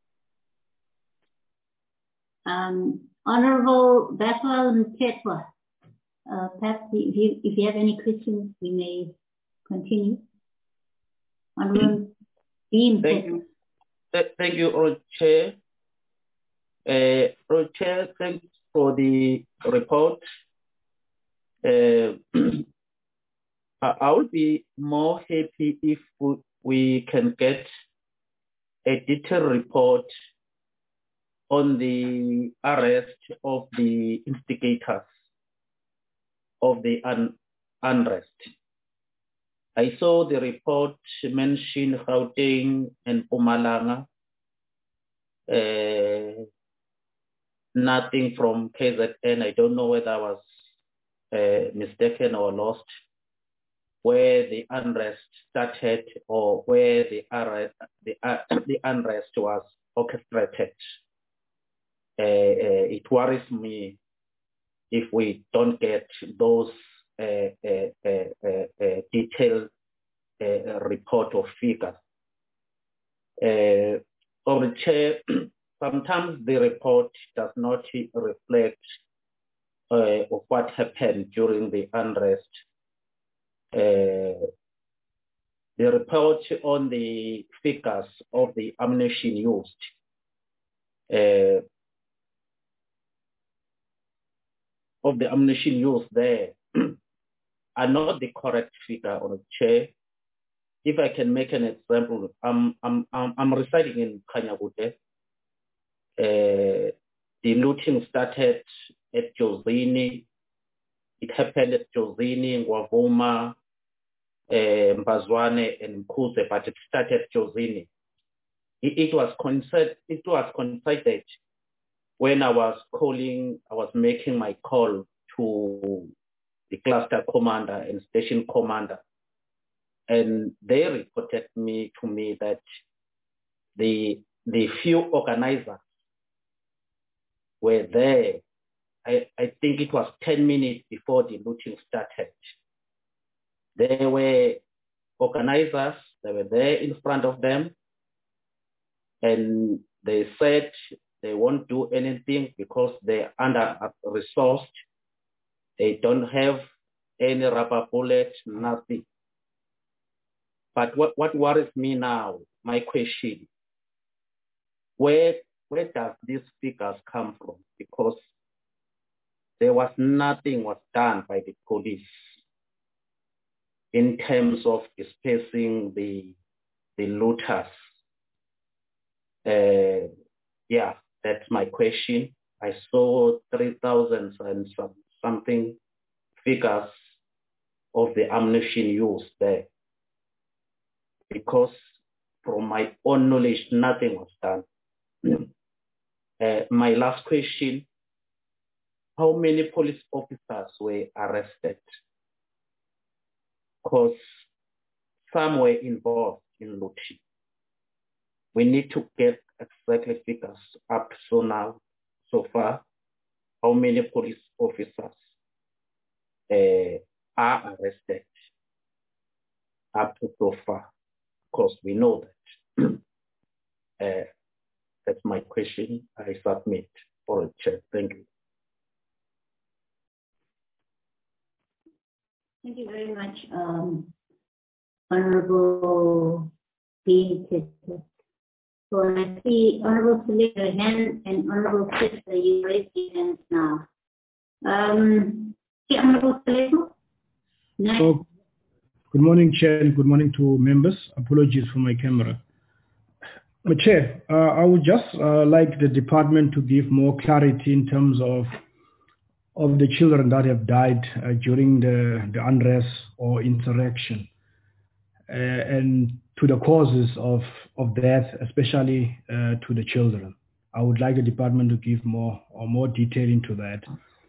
Um, Honorable Bathwell Mthethwa, uh, perhaps if you, if you have any questions, we may continue. Honorable Dean. Thank you. Th thank you, Honorable Chair. Uh, Honorable Chair, thanks for the report. Uh, I, I would be more happy if we, we can get a detailed report on the arrest of the instigators of the un unrest. I saw the report mention Gauteng and Mpumalanga, uh, nothing from K Z N. I don't know whether I was uh, mistaken or lost, where the unrest started or where the unrest, the, uh, the unrest was orchestrated. Uh, uh, it worries me if we don't get those uh, uh, uh, uh, uh, detailed uh, report or figures. Uh, or the Chair, sometimes the report does not reflect uh, of what happened during the unrest. Uh, the report on the figures of the ammunition used uh, of the ammunition used there are not the correct figure on the Chair. If I can make an example, I'm I'm I'm, I'm residing in Kanyagute. Uh, the looting started at Jozini. It happened at Jozini, Ngwavuma, uh, Mbazwane, and Mkuze, but it started at Jozini. It, it was coincided. It was coincided when I was calling. I was making my call to the cluster commander and station commander, and they reported me to me that the the few organizers were there. I, I think it was ten minutes before the looting started. There were organizers, they were there in front of them, and they said they won't do anything because they're under-resourced. They don't have any rubber bullet, nothing. But what, what worries me now, my question, where, where does these figures come from? Because there was nothing was done by the police in terms of dispersing the, the looters. Uh, yeah, that's my question. I saw three thousand and some, something figures of the ammunition used there. Because from my own knowledge, nothing was done. uh, my last question, how many police officers were arrested? Because some were involved in looting. We need to get exactly figures up so now, so far, how many police officers uh, are arrested up to so far, because we know that. uh, that's my question. I submit for a check. Thank you. Thank you very much, um, Honorable Dean Tito. So I see Honorable Seleko hand and Honorable Sister, you raise your hands now. Um, see Honorable Seleko? So, good morning, Chair, and good morning to members. Apologies for my camera. But Chair, uh, I would just uh, like the department to give more clarity in terms of of the children that have died uh, during the, the unrest or insurrection, uh, and to the causes of, of death, especially uh, to the children. I would like the department to give more or more detail into that.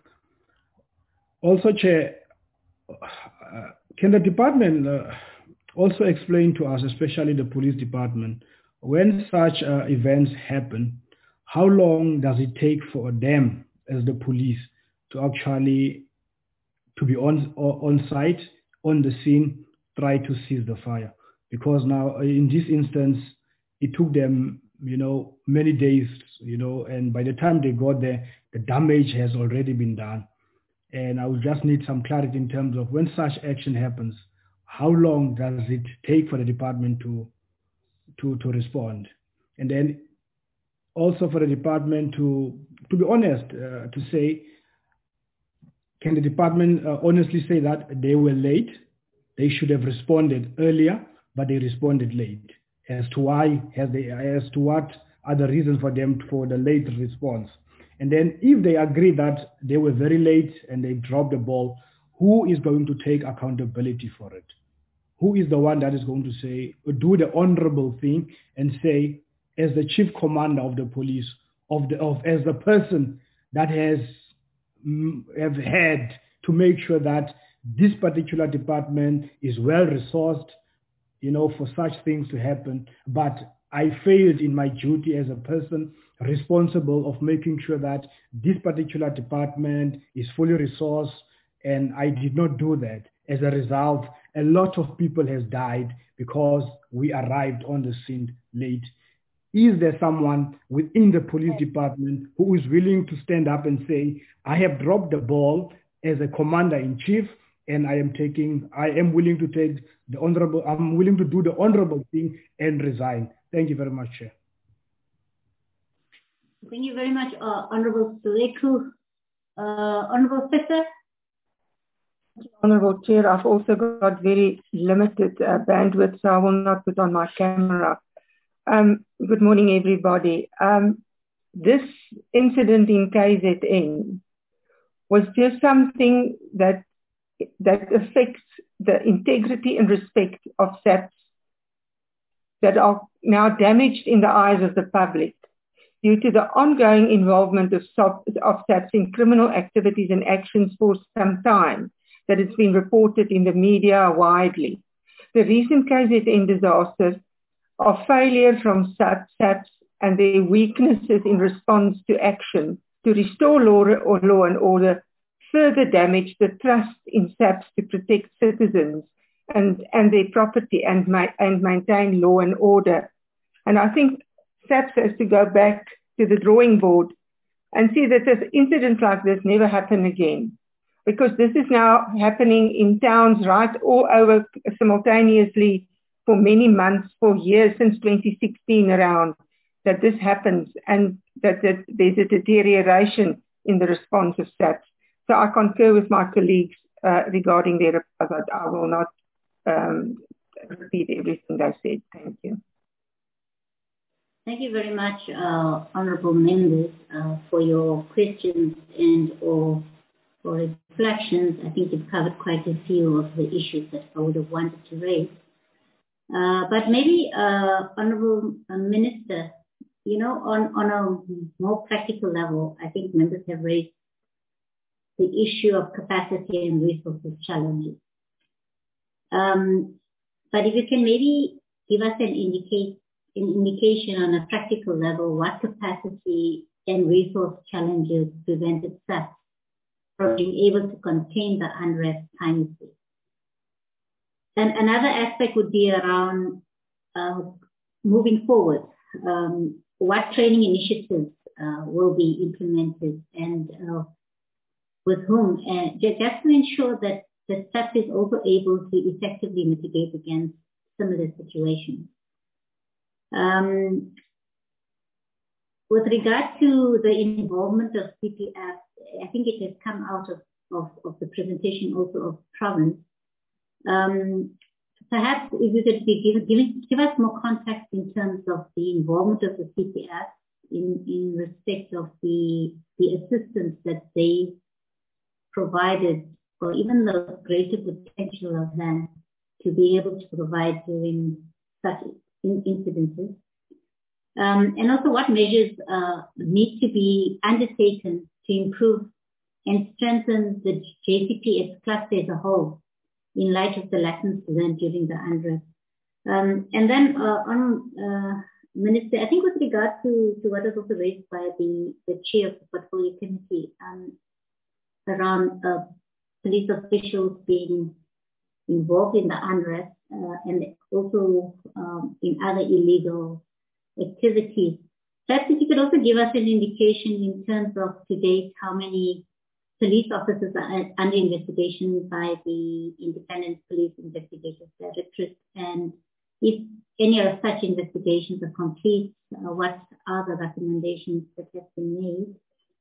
Also, Chair, uh, can the department uh, also explain to us, especially the police department, when such uh, events happen, how long does it take for them as the police to actually to be on on site, on the scene, try to cease the fire? Because now in this instance, it took them, you know, many days, you know, and by the time they got there, the damage has already been done. And I would just need some clarity in terms of when such action happens, how long does it take for the department to to to respond? And then also for the department to to be honest, uh, to say, can the department uh, honestly say that they were late? They should have responded earlier, but they responded late. As to why, has they, as to what are the reasons for them for the late response? And then if they agree that they were very late and they dropped the ball, who is going to take accountability for it? Who is the one that is going to say, do the honorable thing and say, as the chief commander of the police, of the of as the person that has have had to make sure that this particular department is well resourced, you know, for such things to happen. But I failed in my duty as a person responsible of making sure that this particular department is fully resourced, and I did not do that. As a result, a lot of people has died because we arrived on the scene late. Is there someone within the police department who is willing to stand up and say, I have dropped the ball as a commander-in-chief, and I am taking, I am willing to take the honorable, I'm willing to do the honorable thing and resign. Thank you very much, Chair. Thank you very much, uh, Honorable Seleko. Uh, Honorable Sister? Honorable Chair, I've also got very limited uh, bandwidth, so I will not put on my camera. Um, good morning, everybody. Um, this incident in K Z N was just something that that affects the integrity and respect of SAPS that are now damaged in the eyes of the public due to the ongoing involvement of, of SAPS in criminal activities and actions for some time that has been reported in the media widely. The recent K Z N disasters are failure from SAPS and their weaknesses in response to action to restore law or law and order further damage the trust in SAPS to protect citizens and, and their property and, ma and maintain law and order. And I think SAPS has to go back to the drawing board and see that this incident like this never happen again. because this is now happening in towns right all over simultaneously for many months, for years, since twenty sixteen around, that this happens and that, that there's a deterioration in the response of S A P. So I concur with my colleagues uh, regarding their report. I will not um, repeat everything they said. Thank you. Thank you very much, uh, honorable members, uh, for your questions and or for reflections. I think you've covered quite a few of the issues that I would have wanted to raise. Uh, but maybe, uh, honorable uh, minister, you know, on, on a more practical level, I think members have raised the issue of capacity and resources challenges. Um, but if you can maybe give us an indicate an indication on a practical level what capacity and resource challenges prevented S A P from being able to contain the unrest timely. And another aspect would be around uh, moving forward. Um, what training initiatives uh, will be implemented and uh, with whom? And just to ensure that the S A P is also able to effectively mitigate against similar situations. Um, with regard to the involvement of C P F, I think it has come out of, of, of the presentation also of province. Um, perhaps if you could be given, give, give us more context in terms of the involvement of the C P F in, in respect of the, the assistance that they provided, or even the greater potential of them to be able to provide during such in incidences. Um, and also what measures uh, need to be undertaken to improve and strengthen the J C P S cluster as a whole in light of the lessons learned during the unrest. Um, and then uh, on uh, Minister, I think with regard to, to what was also raised by the, the chair of the portfolio committee um, around uh, police officials being involved in the unrest uh, and also um, in other illegal activities. Perhaps if you could also give us an indication in terms of to date how many police officers are under investigation by the Independent Police Investigators Directorate, and if any of such investigations are complete, uh, what are the recommendations that have been made?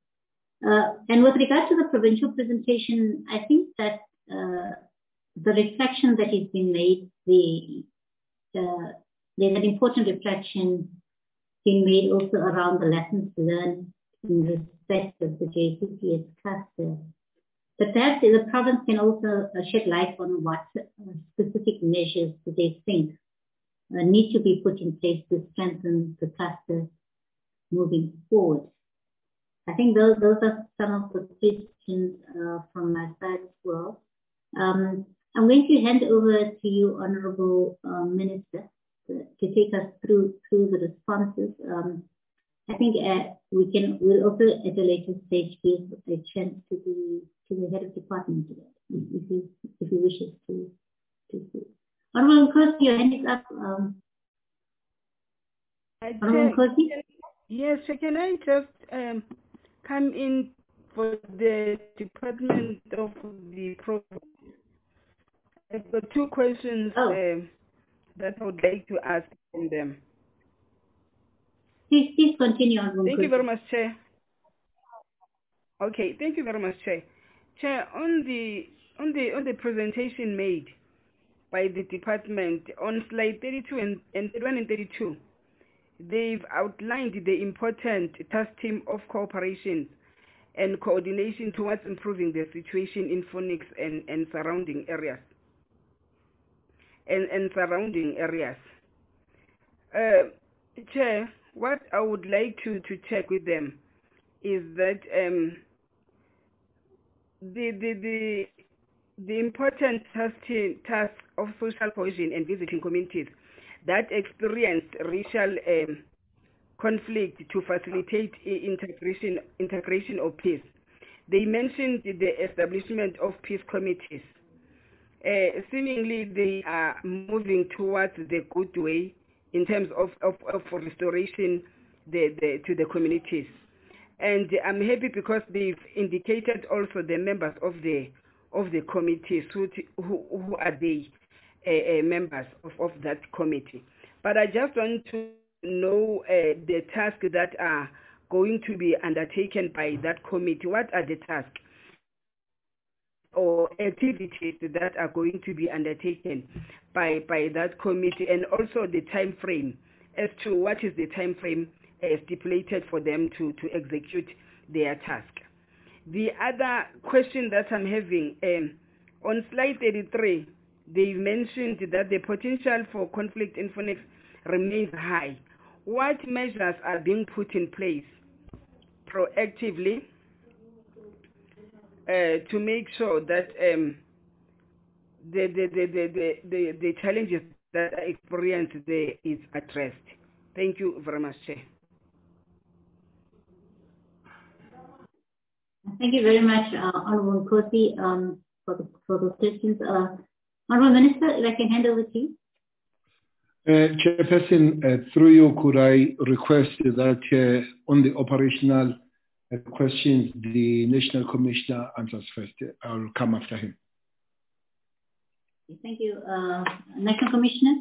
Uh, and with regard to the provincial presentation, I think that uh, the reflection that has been made, the, uh, there's an important reflection being made also around the lessons learned in respect of the J C P S cluster. But perhaps the province can also uh, shed light on what uh, specific measures do they think uh, need to be put in place to strengthen the cluster moving forward. I think those, those are some of the questions uh, from my side as well. Um, I'm going to hand over to you, Honourable uh, Minister, to, to take us through through the responses. Um, I think uh, we can we'll also at a later stage give a chance to the to the head of department if he if he wishes to to speak. Honourable Nkosi, your hand is up. Um, Honourable Nkosi? Yes, so can I just um, come in for the Department of the Program? I've got two questions oh. uh, that I would like to ask from them. Please, please continue. Thank you very much, Chair. Okay, thank you very much, Chair. Chair, on the on the on the presentation made by the department on slide thirty-two and, and thirty-one and thirty-two, they've outlined the important task team of cooperation and coordination towards improving the situation in Phoenix and, and surrounding areas. And, and surrounding areas. Uh, Chair, what I would like to, to check with them is that um, the, the, the, the important task, task of social cohesion and visiting communities that experience racial um, conflict to facilitate integration, integration of peace. They mentioned the establishment of peace committees. Uh, seemingly they are moving towards the good way in terms of, of, of restoration the, the, to the communities. And I'm happy because they've indicated also the members of the of the committee, who, who, who are they uh, uh, members of, of that committee. But I just want to know uh, the tasks that are going to be undertaken by that committee. What are the tasks or activities that are going to be undertaken by, by that committee, and also the time frame as to what is the time frame uh, stipulated for them to, to execute their task. The other question that I'm having, um, on slide thirty-three, they mentioned that the potential for conflict in Phoenix remains high. What measures are being put in place proactively uh, to make sure that um, the, the, the, the, the, the, the challenges that are experienced there is addressed? Thank you very much, Chair. Thank you very much, uh, Honorable Nkosi, um, for, the, for those questions. Uh, Honorable Minister, if I can hand over to you. Uh, Chairperson, uh, through you, could I request that uh, on the operational uh, questions, the National Commissioner answers first. I'll come after him. Thank you. Uh, National Commissioner?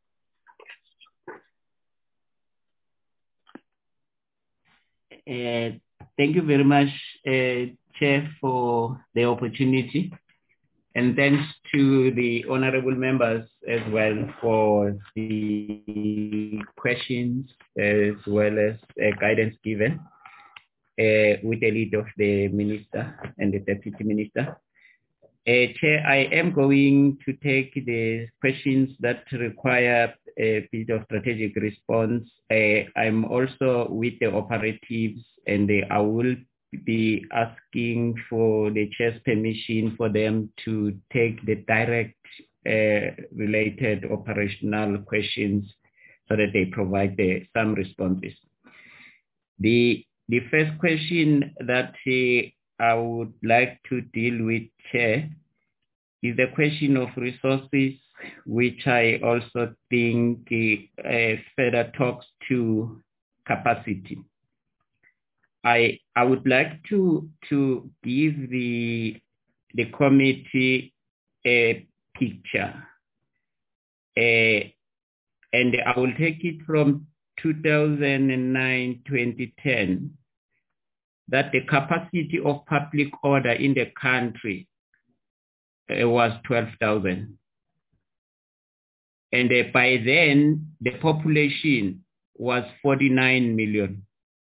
Uh, thank you very much, uh, Chair, for the opportunity. And thanks to the honorable members as well for the questions as well as uh, guidance given uh, with the lead of the Minister and the Deputy Minister. Uh, Chair, I am going to take the questions that require a bit of strategic response. Uh, I'm also with the operatives, and uh, I will be asking for the Chair's permission for them to take the direct uh, related operational questions so that they provide the, some responses. The, the first question that uh, I would like to deal with, Chair, is the question of resources, which I also think uh, further talks to capacity. I, I would like to, to give the, the committee a picture, uh, and I will take it from two thousand nine to twenty ten, that the capacity of public order in the country uh, was twelve thousand. And uh, by then, the population was forty-nine million.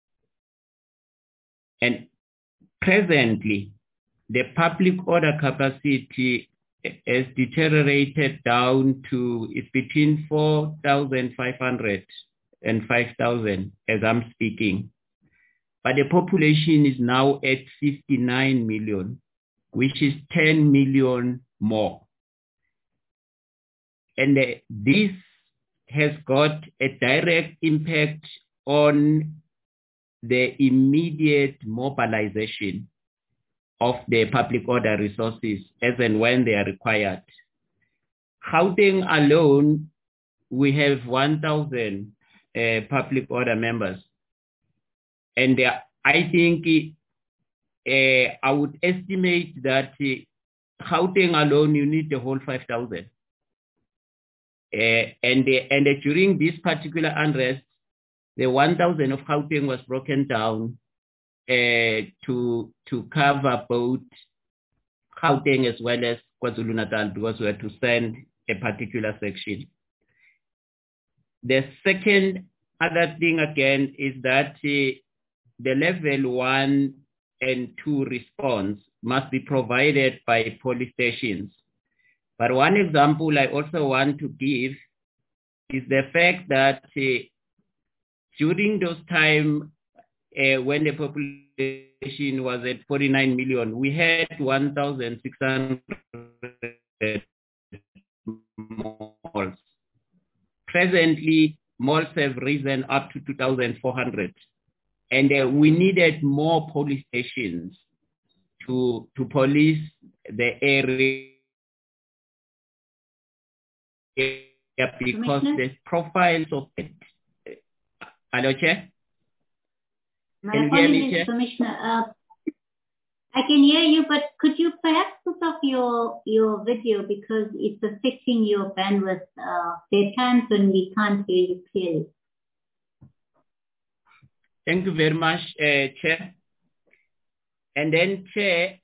And presently, the public order capacity has deteriorated down to it's between four thousand five hundred and five thousand as I'm speaking. But the population is now at fifty-nine million, which is ten million more. And uh, this has got a direct impact on the immediate mobilization of the public order resources as and when they are required. Gauteng alone, we have one thousand uh, public order members. And uh, I think uh, I would estimate that uh, Gauteng alone, you need the whole five thousand. Uh, and uh, and uh, during this particular unrest, the one thousand of Gauteng was broken down uh, to to cover both Gauteng as well as KwaZulu-Natal, because we had to send a particular section. The second other thing again is that uh, the level one and two response must be provided by police stations. But one example I also want to give is the fact that uh, during those time uh, when the population was at forty-nine million, we had one thousand six hundred malls. Presently, malls have risen up to two thousand four hundred. And uh, we needed more police stations to, to police the area because the profiles of it. Hello, Chair? My Can you hear me, apologies, Chair? Commissioner. Uh, I can hear you, but could you perhaps put off your, your video because it's affecting your bandwidth. Uh, there are times when we can't hear you clearly. Thank you very much, uh, Chair. And then, Chair,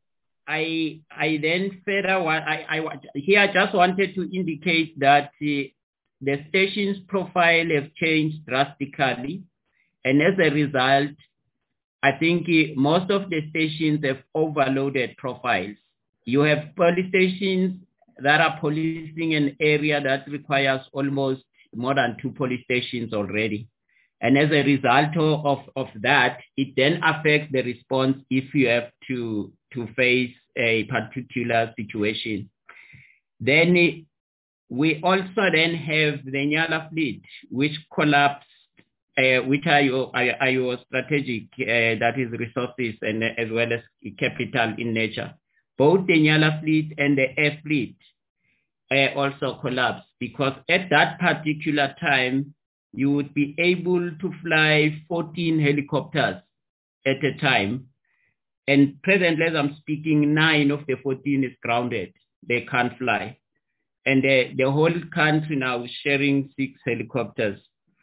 I I then further what I, I here I just wanted to indicate that uh, the station's profile have changed drastically, and as a result, I think uh, most of the stations have overloaded profiles. You have police stations that are policing an area that requires almost more than two police stations already. And as a result of, of that, it then affects the response if you have to, to face a particular situation. Then it, we also then have the Nyala fleet, which collapsed, uh, which are your, are, are your strategic, uh, that is resources and uh, as well as capital in nature. Both the Nyala fleet and the air fleet uh, also collapsed because at that particular time, you would be able to fly fourteen helicopters at a time. And presently, as I'm speaking, nine of the fourteen is grounded. They can't fly. And the, the whole country now is sharing six helicopters.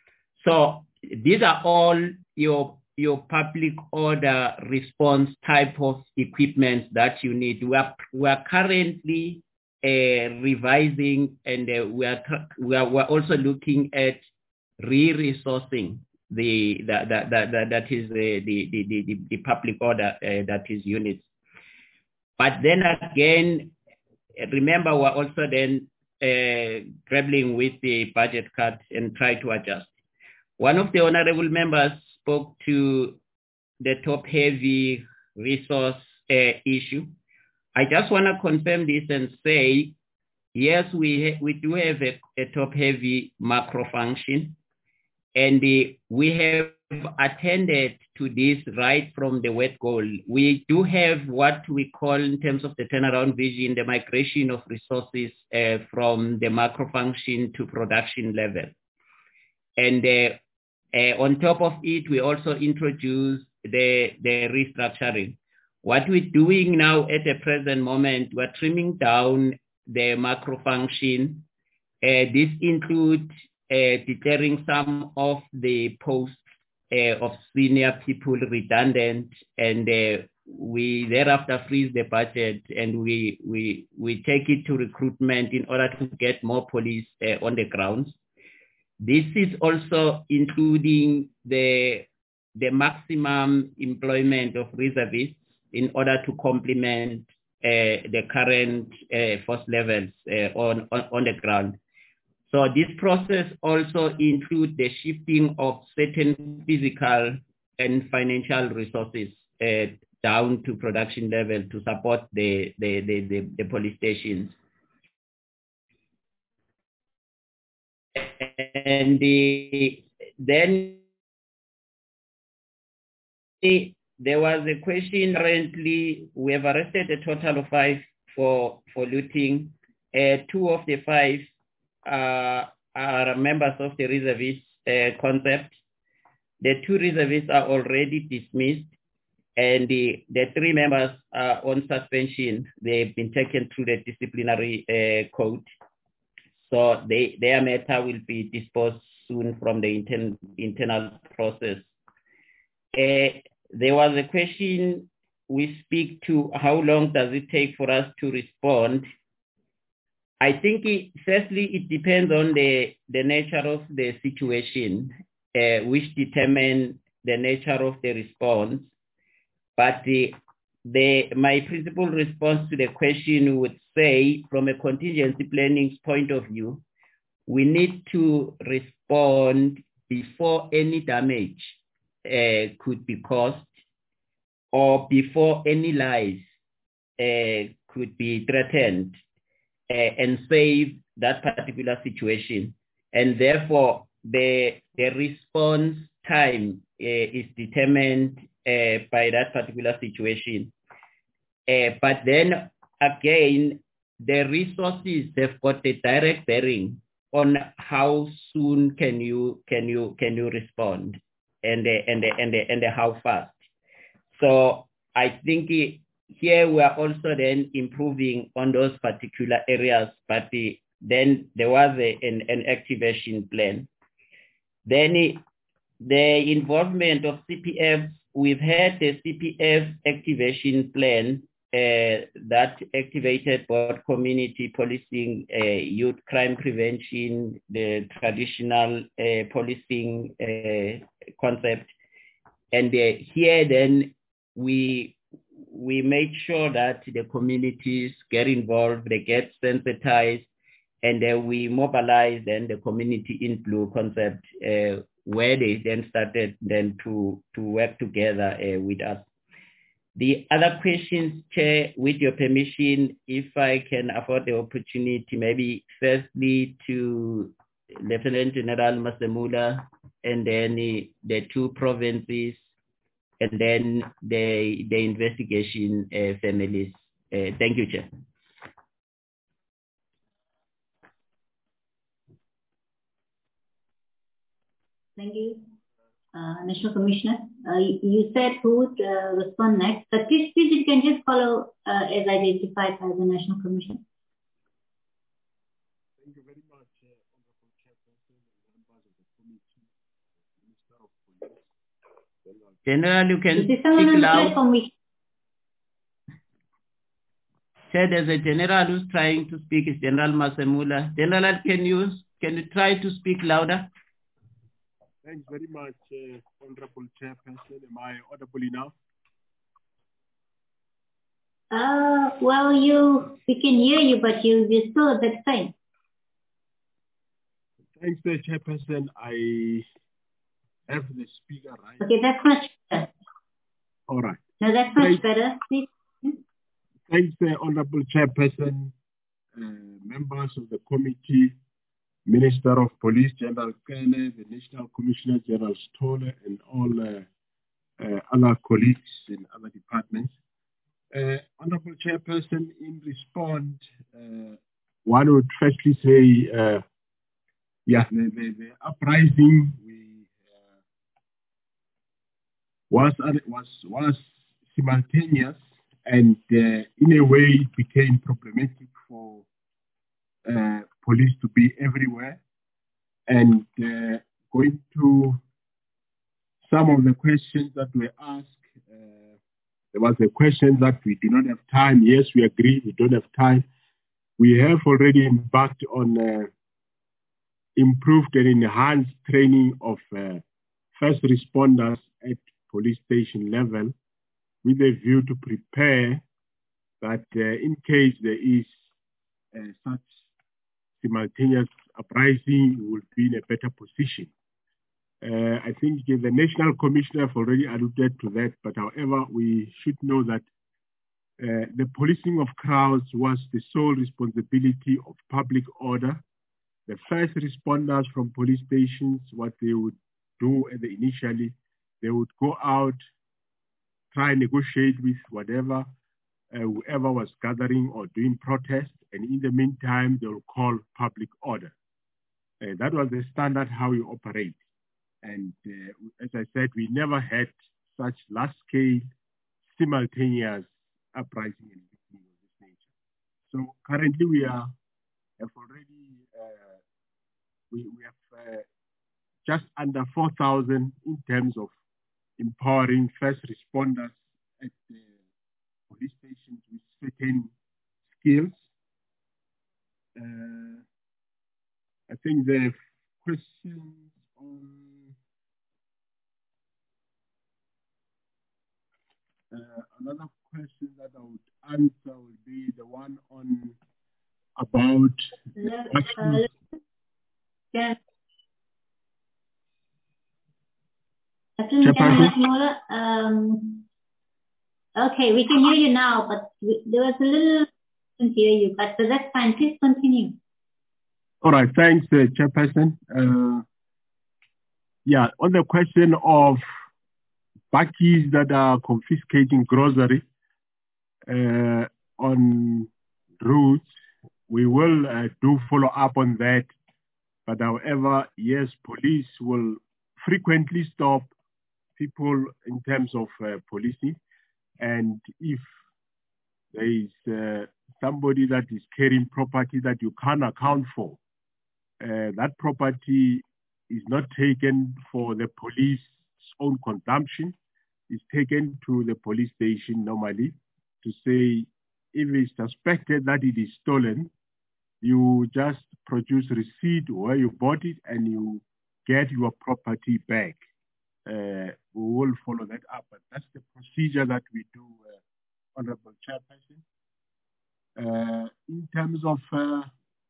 So these are all your, your public order response type of equipment that you need. We are, we are currently uh, revising and uh, we, are, we are we're also looking at re-resourcing the that that that that is the the the, the, the public order uh, that is units. But then again, remember we're also then uh, grappling with the budget cut and try to adjust. One of the honorable members spoke to the top-heavy resource uh, issue. I just want to confirm this and say, yes, we we do have a, a top-heavy macro function. And uh, we have attended to this right from the word goal. We do have what we call in terms of the turnaround vision, the migration of resources uh, from the macro function to production level. And uh, uh, on top of it, we also introduce the, the restructuring. What we're doing now at the present moment, we're trimming down the macro function. Uh, this includes Uh, declaring some of the posts uh, of senior people redundant, and uh, we thereafter freeze the budget and we we we take it to recruitment in order to get more police uh, on the grounds. This is also including the the maximum employment of reservists in order to complement uh, the current uh, force levels uh, on, on on the ground. So this process also includes the shifting of certain physical and financial resources uh, down to production level to support the, the, the, the, the police stations. And the, then the, there was a question currently, we have arrested a total of five for, for looting. Uh, two of the five Uh, are members of the reservist uh, concept. The two reservists are already dismissed, and the, the three members are on suspension. They've been taken through the disciplinary uh, code. So they, their matter will be disposed soon from the intern, internal process. Uh, there was a question we speak to, how long does it take for us to respond? I think it, firstly, it depends on the, the nature of the situation, uh, which determine the nature of the response. But the, the, my principal response to the question would say, from a contingency planning point of view, we need to respond before any damage uh, could be caused or before any lives uh, could be threatened. Uh, and save that particular situation. And therefore, the, the response time uh, is determined uh, by that particular situation. Uh, but then again, the resources have got a direct bearing on how soon can you, can you, can you respond. and uh, and uh, and uh, and uh, how fast. So I think here we are also then improving on those particular areas, but uh, then there was a, an, an activation plan. Then uh, the involvement of C P F, we've had the C P F activation plan uh, that activated both community policing, uh, youth crime prevention, the traditional uh, policing uh, concept. And uh, here then we we made sure that the communities get involved, they get sensitized, and uh, we mobilized then the community in blue concept uh, where they then started then to, to work together uh, with us. The other questions, Chair, with your permission, if I can afford the opportunity, maybe firstly to Lieutenant General Masemula, and then the, the two provinces, and then the, the investigation uh, families. Uh, thank you, Chair. Thank you. Uh, National Commissioner, uh, you said who would uh, respond next, but please, please you can just follow uh, as identified by the National Commissioner. Thank you very much, uh, Honorable Chairperson and members of the committee, Minister of Police. General, you can Is someone speak on the loud. platform which... Said there's a general who's trying to speak, is General Masemula. General, can you, can you try to speak louder? Thanks very much, uh, Honorable Chairperson. Am I audible enough? Uh, well, you, we can hear you, but you, you're still a bit faint. Thanks, uh, Chairperson. I have the speaker right. Okay, that's much better. All right. No, that's much Thanks. better. Please. Thanks, uh, Honorable Chairperson, uh, members of the committee, Minister of Police General Kene, the National Commissioner General Stolle, and all uh, uh, other colleagues in other departments. Uh, Honorable Chairperson, in response, uh, one would firstly say, uh, yeah, the, the, the uprising we, uh, was, was, was simultaneous, and uh, in a way it became problematic for uh, police to be everywhere. And uh, going to some of the questions that were asked, uh, there was a question that we do not have time. Yes, we agree, we don't have time. We have already embarked on uh, improved and enhanced training of uh, first responders at police station level, with a view to prepare that uh, in case there is uh, such simultaneous uprising, we will be in a better position. Uh, I think the National Commissioner have already alluded to that, but however, we should know that uh, the policing of crowds was the sole responsibility of public order. The first responders from police stations, what they would do at the initially, they would go out, try and negotiate with whatever, uh, whoever was gathering or doing protest, and in the meantime, they will call public order. Uh, that was the standard how we operate. And uh, as I said, we never had such large-scale, simultaneous uprising and victory of this nature. So currently we are have already, uh, we, we have uh, just under four thousand in terms of empowering first responders at the police stations with certain skills. Uh, I think the questions on uh, another question that I would answer would be the one on about Let, the uh, yeah. Um, okay, we can hear you now, but we, there was a little, couldn't hear you, but so that's fine. Please continue. All right, thanks, uh, Chairperson. Uh, yeah, on the question of bakkies that are confiscating grocery uh, on routes, we will uh, do follow up on that. But however, yes, police will frequently stop people in terms of uh, policing, and if there is uh, somebody that is carrying property that you can't account for, uh, that property is not taken for the police's own consumption. It's taken to the police station normally to say, if it's suspected that it is stolen, you just produce receipt where you bought it and you get your property back. Uh, we will follow that up, but that's the procedure that we do, uh, Honorable Chairperson. Uh, in terms of uh,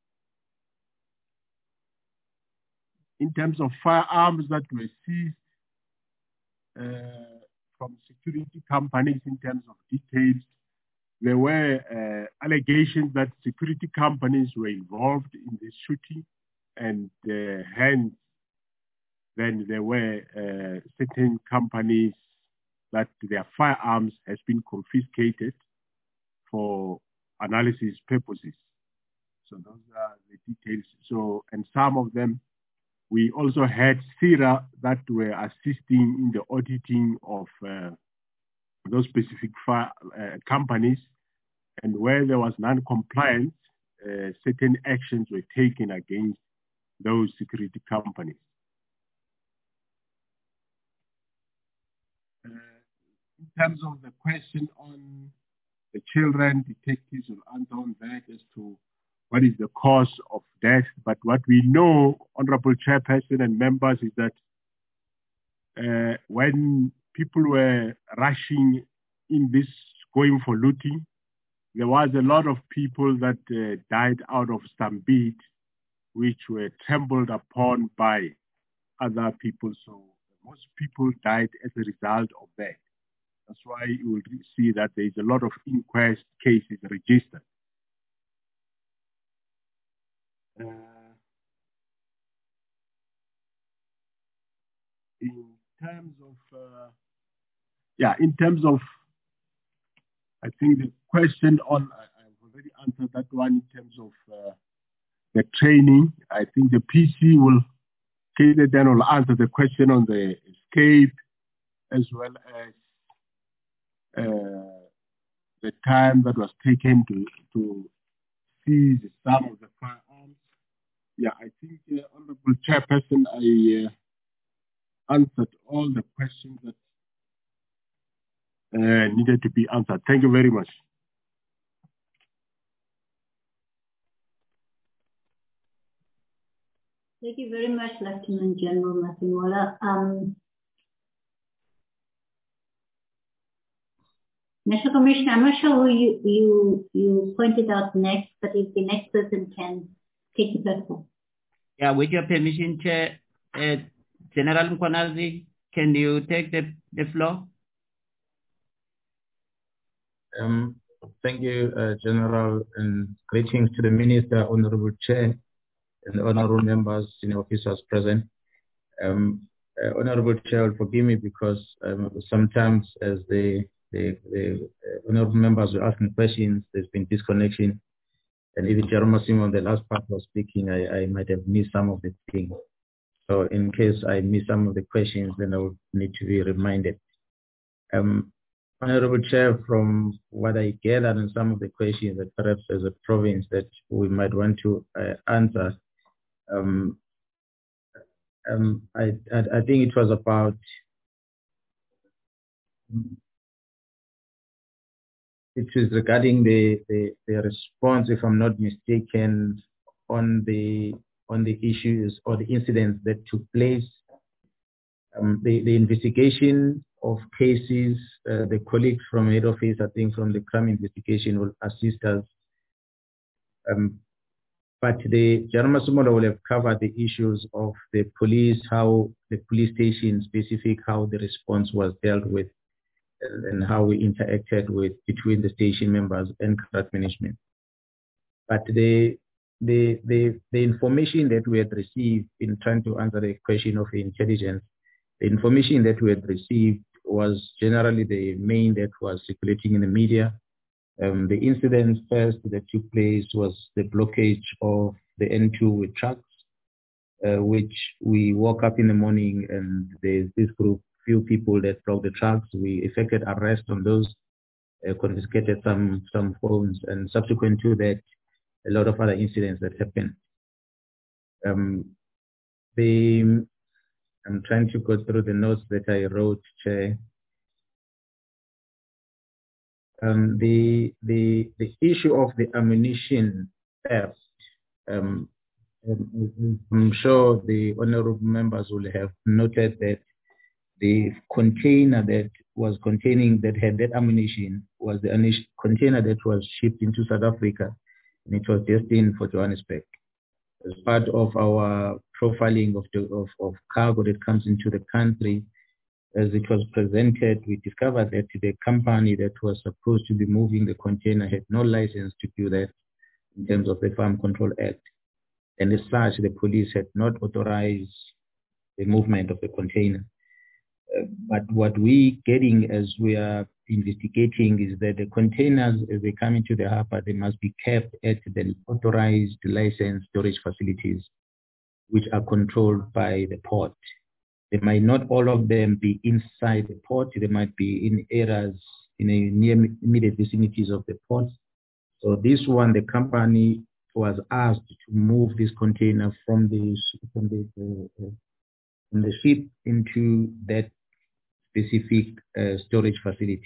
in terms of firearms that were seized uh, from security companies, in terms of details, there were uh, allegations that security companies were involved in this shooting, and uh, hence then there were uh, certain companies that their firearms has been confiscated for analysis purposes. So those are the details. So, and some of them, we also had SIRA that were assisting in the auditing of uh, those specific fire, uh, companies, and where there was non-compliance, uh, certain actions were taken against those security companies. Uh, in terms of the question on the children, detectives will answer on that as to what is the cause of death. But what we know, Honorable Chairperson and members, is that uh, when people were rushing in this, going for looting, there was a lot of people that uh, died out of stampede, which were trampled upon by other people. So most people died as a result of that. That's why you will see that there is a lot of inquest cases registered. Uh, in terms of, uh, yeah, in terms of, I think the question on, I, I've already answered that one in terms of uh, the training. I think the P C will, Katie then will answer the question on the escape, as well as uh, the time that was taken to, to seize some of the firearms. Yeah, I think, uh, Honorable Chairperson, I uh, answered all the questions that uh, needed to be answered. Thank you very much. Thank you very much, Lieutenant General Masemola. Um, National Commissioner, I'm not sure who you, you, you pointed out next, but if the next person can take the platform. Yeah, with your permission, Chair, uh, General Mkwanazi, can you take the, the floor? Um, thank you, uh, General, and greetings to the Minister, Honorable Chair, and the honorable members, senior officers present. Um, uh, honorable Chair, forgive me because um, sometimes as the, the, the uh, honorable members were asking questions, there's been disconnection. And even Jerome Massimo, the last part was speaking, I, I might have missed some of the things. So in case I miss some of the questions, then I would need to be reminded. Um, Honorable Chair, from what I gathered and some of the questions that perhaps as a province that we might want to uh, answer, um, um, I, I, I think it was about it is regarding the, the, the response, if I'm not mistaken, on the on the issues or the incidents that took place, um, the, the investigation of cases, uh, the colleagues from head office, I think from the crime investigation will assist us. Um, but the General Masemola will have covered the issues of the police, how the police station specific, how the response was dealt with, and, and how we interacted with between the station members and crowd management. But the the the the information that we had received in trying to answer the question of intelligence, the information that we had received was generally the main that was circulating in the media. Um, the incident first that took place was the blockage of the N two with trucks, uh, which we woke up in the morning and there's this group few people that blocked the trucks. We effected arrest on those, uh, confiscated some, some phones, and subsequent to that, a lot of other incidents that happened. Um, the, I'm trying to go through the notes that I wrote, Chair. Um, the, the, the issue of the ammunition theft, um, I'm sure the honorable members will have noted that the container that was containing, that had that ammunition, was the container that was shipped into South Africa, and it was destined for Johannesburg. As part of our profiling of, the, of, of cargo that comes into the country, as it was presented, we discovered that the company that was supposed to be moving the container had no license to do that in terms of the Farm Control Act. And as such, the police had not authorized the movement of the container. Uh, but what we're getting as we are investigating is that the containers, as they come into the harbor, they must be kept at the authorized licensed storage facilities, which are controlled by the port. They might not all of them be inside the port. They might be in areas in a near immediate vicinities of the port. So this one, the company was asked to move this container from the from the, uh, from the ship into that specific uh, storage facility,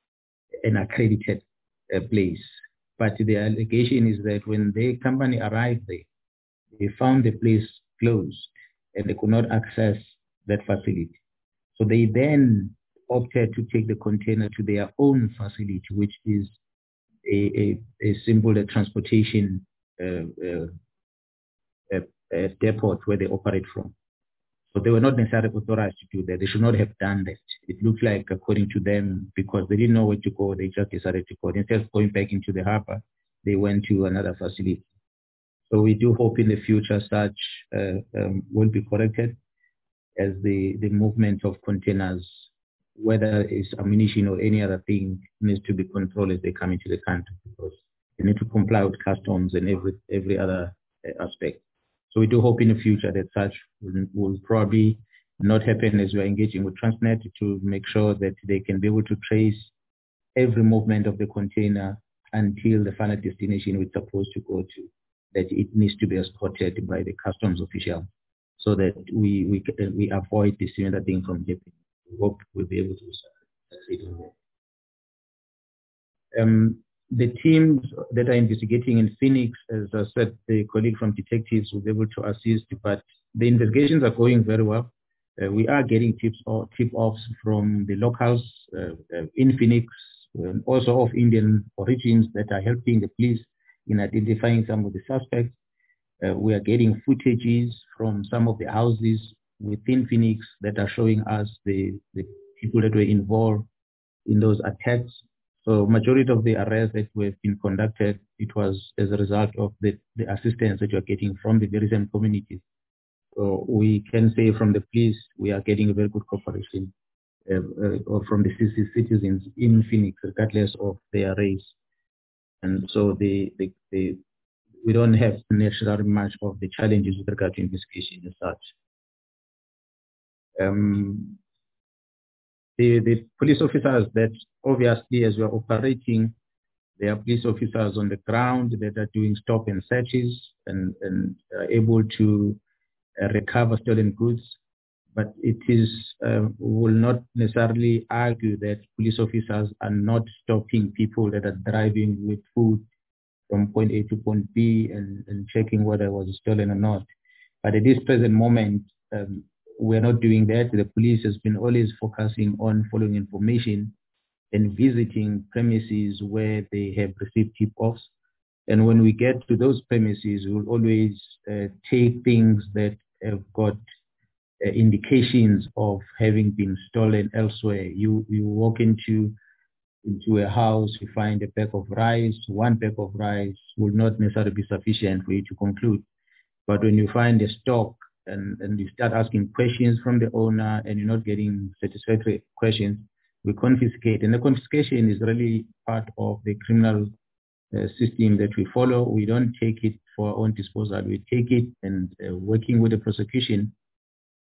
an accredited uh, place. But the allegation is that when the company arrived there, they found the place closed and they could not access that facility. So they then opted to take the container to their own facility, which is a, a, a simple a transportation uh, uh, a, a depot where they operate from. So they were not necessarily authorized to do that. They should not have done that. It looked like, according to them, because they didn't know where to go, they just decided to go. Instead of going back into the harbor, they went to another facility. So we do hope in the future such uh, um, will be corrected, as the, the movement of containers, whether it's ammunition or any other thing, needs to be controlled as they come into the country, because they need to comply with customs and every every other aspect. So we do hope in the future that such will, will probably not happen, as we're engaging with Transnet to make sure that they can be able to trace every movement of the container until the final destination it's supposed to go to, that it needs to be escorted by the customs official, so that we we we avoid this similar thing from happening. We hope we'll be able to succeed in that. Um, the teams that are investigating in Phoenix, as I said, the colleague from detectives will be able to assist, but the investigations are going very well. Uh, we are getting tips or tip-offs from the locals uh, uh, in Phoenix, um, also of Indian origins, that are helping the police in identifying some of the suspects. Uh, we are getting footages from some of the houses within Phoenix that are showing us the, the people that were involved in those attacks. So majority of the arrests that were been conducted, it was as a result of the, the assistance that you're getting from the very same communities. So we can say from the police, we are getting a very good cooperation uh, uh, from the citizens in Phoenix, regardless of their race. And so the, the, the we don't have necessarily much of the challenges with regard to investigation as such. Um, the, the police officers that obviously, as we're operating, there are police officers on the ground that are doing stop and searches and, and are able to uh, recover stolen goods. But it is, uh, will not necessarily argue that police officers are not stopping people that are driving with food from point A to point B and, and checking whether it was stolen or not. But at this present moment, um, we're not doing that. The police has been always focusing on following information and visiting premises where they have received tip-offs. And when we get to those premises, we'll always uh, take things that have got uh, indications of having been stolen elsewhere. You, you walk into into a house, you find a bag of rice. One bag of rice will not necessarily be sufficient for you to conclude. But when you find a stock and, and you start asking questions from the owner and you're not getting satisfactory questions, we confiscate. And the confiscation is really part of the criminal uh, system that we follow. We don't take it for our own disposal. We take it and uh, working with the prosecution,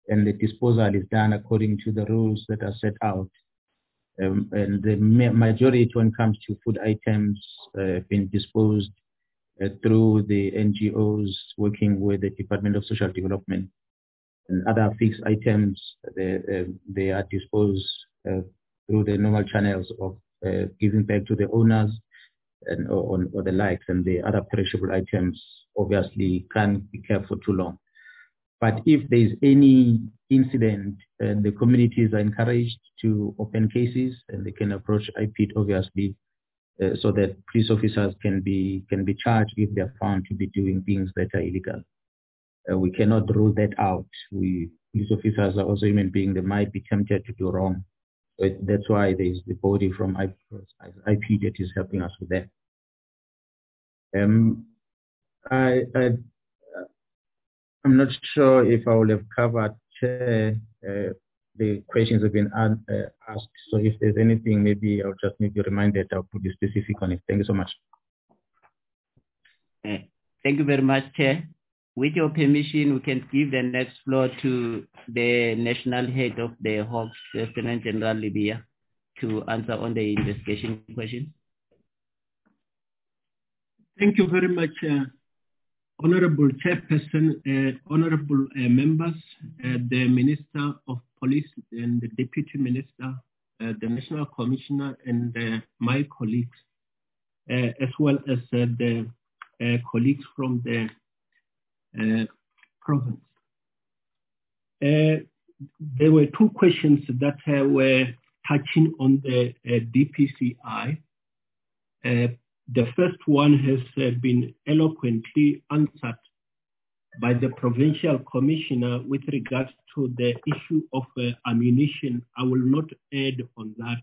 and the disposal is done according to the rules that are set out. Um, and the ma majority when it comes to food items uh, have been disposed uh, through the N G Os working with the Department of Social Development. And other fixed items, they, uh, they are disposed uh, through the normal channels of uh, giving back to the owners and or, or the likes, and the other perishable items obviously can't be kept for too long. But if there is any incident, uh, the communities are encouraged to open cases, and they can approach I P I D obviously, uh, so that police officers can be can be charged if they are found to be doing things that are illegal. Uh, we cannot rule that out. We police officers are also human beings; they might be tempted to do wrong. So it, that's why there is the body from I P I D that is helping us with that. Um, I. I I'm not sure if I will have covered Chair, uh, the questions have been uh, asked. So if there's anything, maybe I'll just need you reminded. I'll put the specific on it. Thank you so much. Uh, thank you very much, Chair. With your permission, we can give the next floor to the national head of the Hawks, Lieutenant General Libya, to answer on the investigation question. Thank you very much. Uh, Honorable Chairperson, uh, honorable uh, members, uh, the Minister of Police and the Deputy Minister, uh, the National Commissioner, and uh, my colleagues, uh, as well as uh, the uh, colleagues from the uh, province. Uh, there were two questions that uh, were touching on the uh, D P C I. Uh, The first one has uh, been eloquently answered by the Provincial Commissioner with regards to the issue of uh, ammunition. I will not add on that.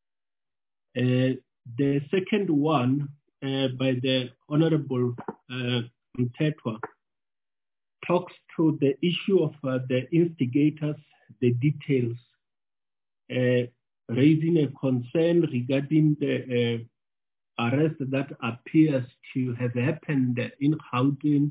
Uh, the second one uh, by the Honorable uh, Mthethwa talks to the issue of uh, the instigators, the details, uh, raising a concern regarding the uh, arrest that appears to have happened in Gauteng,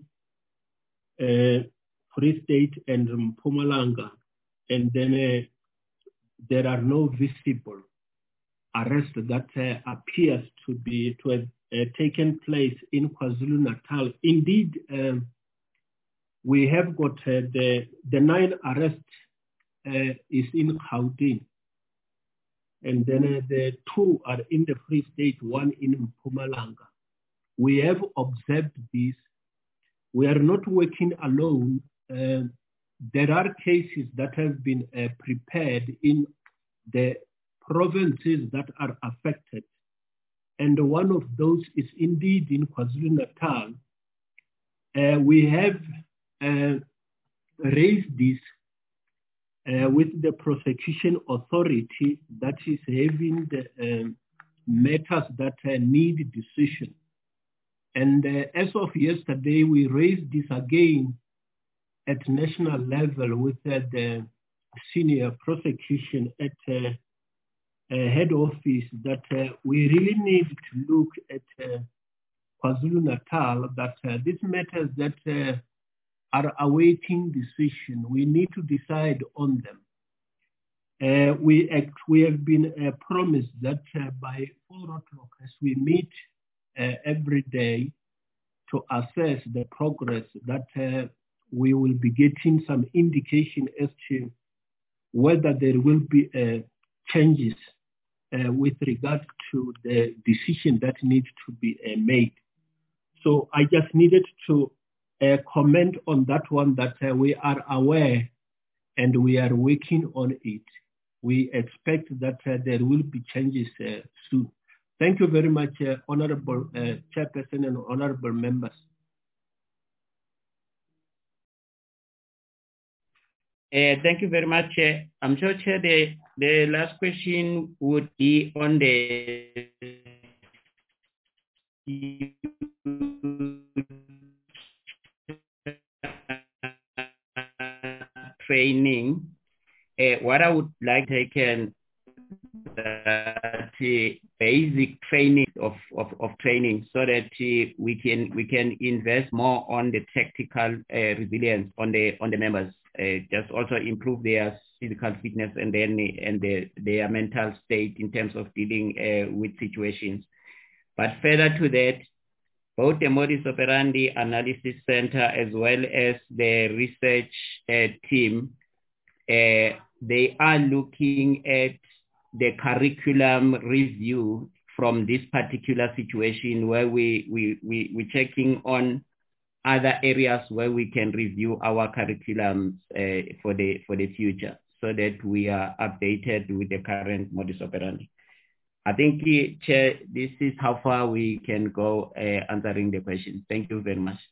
uh, Free State, and Mpumalanga, and then uh, there are no visible arrests that uh, appears to be to have uh, taken place in KwaZulu-Natal. Indeed, uh, we have got uh, the the nine arrests uh, is in Gauteng. And then uh, the two are in the Free State, one in Mpumalanga. We have observed this. We are not working alone. Uh, there are cases that have been uh, prepared in the provinces that are affected. And one of those is indeed in KwaZulu-Natal. Uh, we have uh, raised this Uh, with the prosecution authority that is having the um, matters that uh, need decision. And uh, as of yesterday, we raised this again at national level with uh, the senior prosecution at uh, uh, head office that uh, we really need to look at uh, KwaZulu-Natal, that uh, these matters that uh, are awaiting decision. We need to decide on them. Uh, we act, we have been uh, promised that uh, by four o'clock, as we meet uh, every day to assess the progress, that uh, we will be getting some indication as to whether there will be uh, changes uh, with regard to the decision that needs to be uh, made. So I just needed to Uh, comment on that one, that uh, we are aware and we are working on it. We expect that uh, there will be changes uh, soon. Thank you very much, uh, Honorable uh, Chairperson and Honorable members. Uh, thank you very much. Uh, I'm sure, Chair, the, the last question would be on the training. Uh, what I would like to take in that uh, basic training of, of, of training, so that uh, we can we can invest more on the tactical uh, resilience on the on the members. uh, just also improve their physical fitness and then and their, their mental state in terms of dealing uh, with situations. But further to that, both the modus operandi analysis center as well as the research uh, team, uh, they are looking at the curriculum review from this particular situation where we, we, we, we're checking on other areas where we can review our curriculums uh, for the for the future so that we are updated with the current modus operandi. I think, Chair, this is how far we can go uh, answering the question. Thank you very much.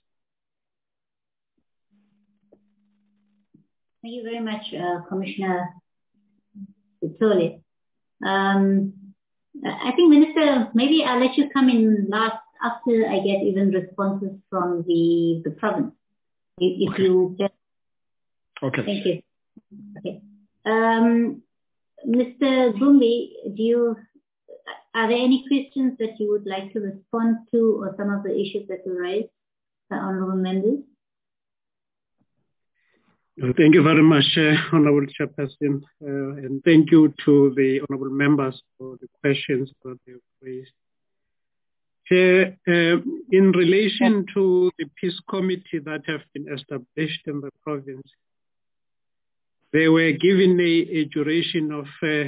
Thank you very much, uh, Commissioner Sithole. Um, I think, Minister, maybe I'll let you come in last after I get even responses from the, the province. If, if okay. you just... Okay. Thank you. Okay. Um, Mister Gumbi, do you, are there any questions that you would like to respond to or some of the issues that were raised by honorable members? Thank you very much, uh, Honorable Chairperson, uh, and thank you to the honorable members for the questions that they've raised. Chair, uh, in relation to the peace committee that have been established in the province, they were given a, a duration of uh,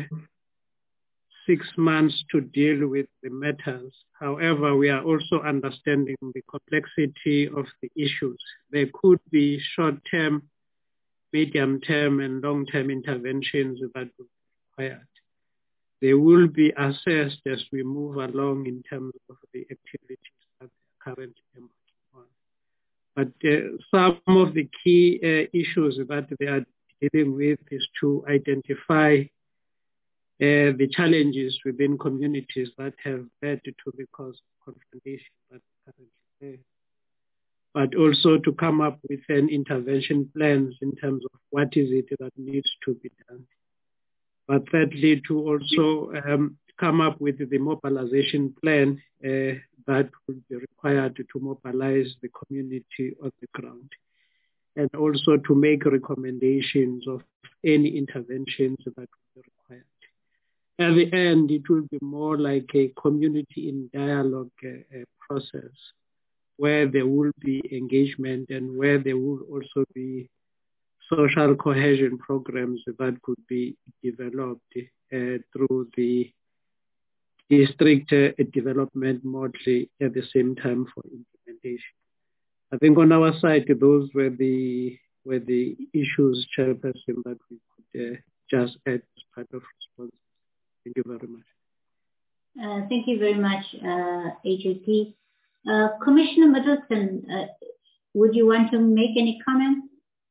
six months to deal with the matters. However, we are also understanding the complexity of the issues. There could be short-term, medium-term and long-term interventions that would be required. They will be assessed as we move along in terms of the activities that they are currently embarking on. But uh, some of the key uh, issues that they are dealing with is to identify uh, the challenges within communities that have led to the cause of confrontation that currently there. But also to come up with an intervention plans in terms of what is it that needs to be done. But thirdly, to also um, come up with the mobilization plan uh, that will be required to mobilize the community on the ground. And also to make recommendations of any interventions that will be required. At the end, it will be more like a community in dialogue uh, uh, process where there will be engagement and where there will also be social cohesion programs that could be developed uh, through the district uh, development model at the same time for implementation. I think on our side, those were the were the issues, Chairperson, that we could uh, just add as part of response. Thank you very much. Uh, thank you very much, uh, H O T. Uh, Commissioner Middleton, uh, would you want to make any comments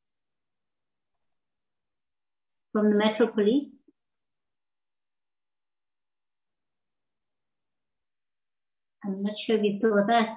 from the Metro Police? I'm not sure if you saw that.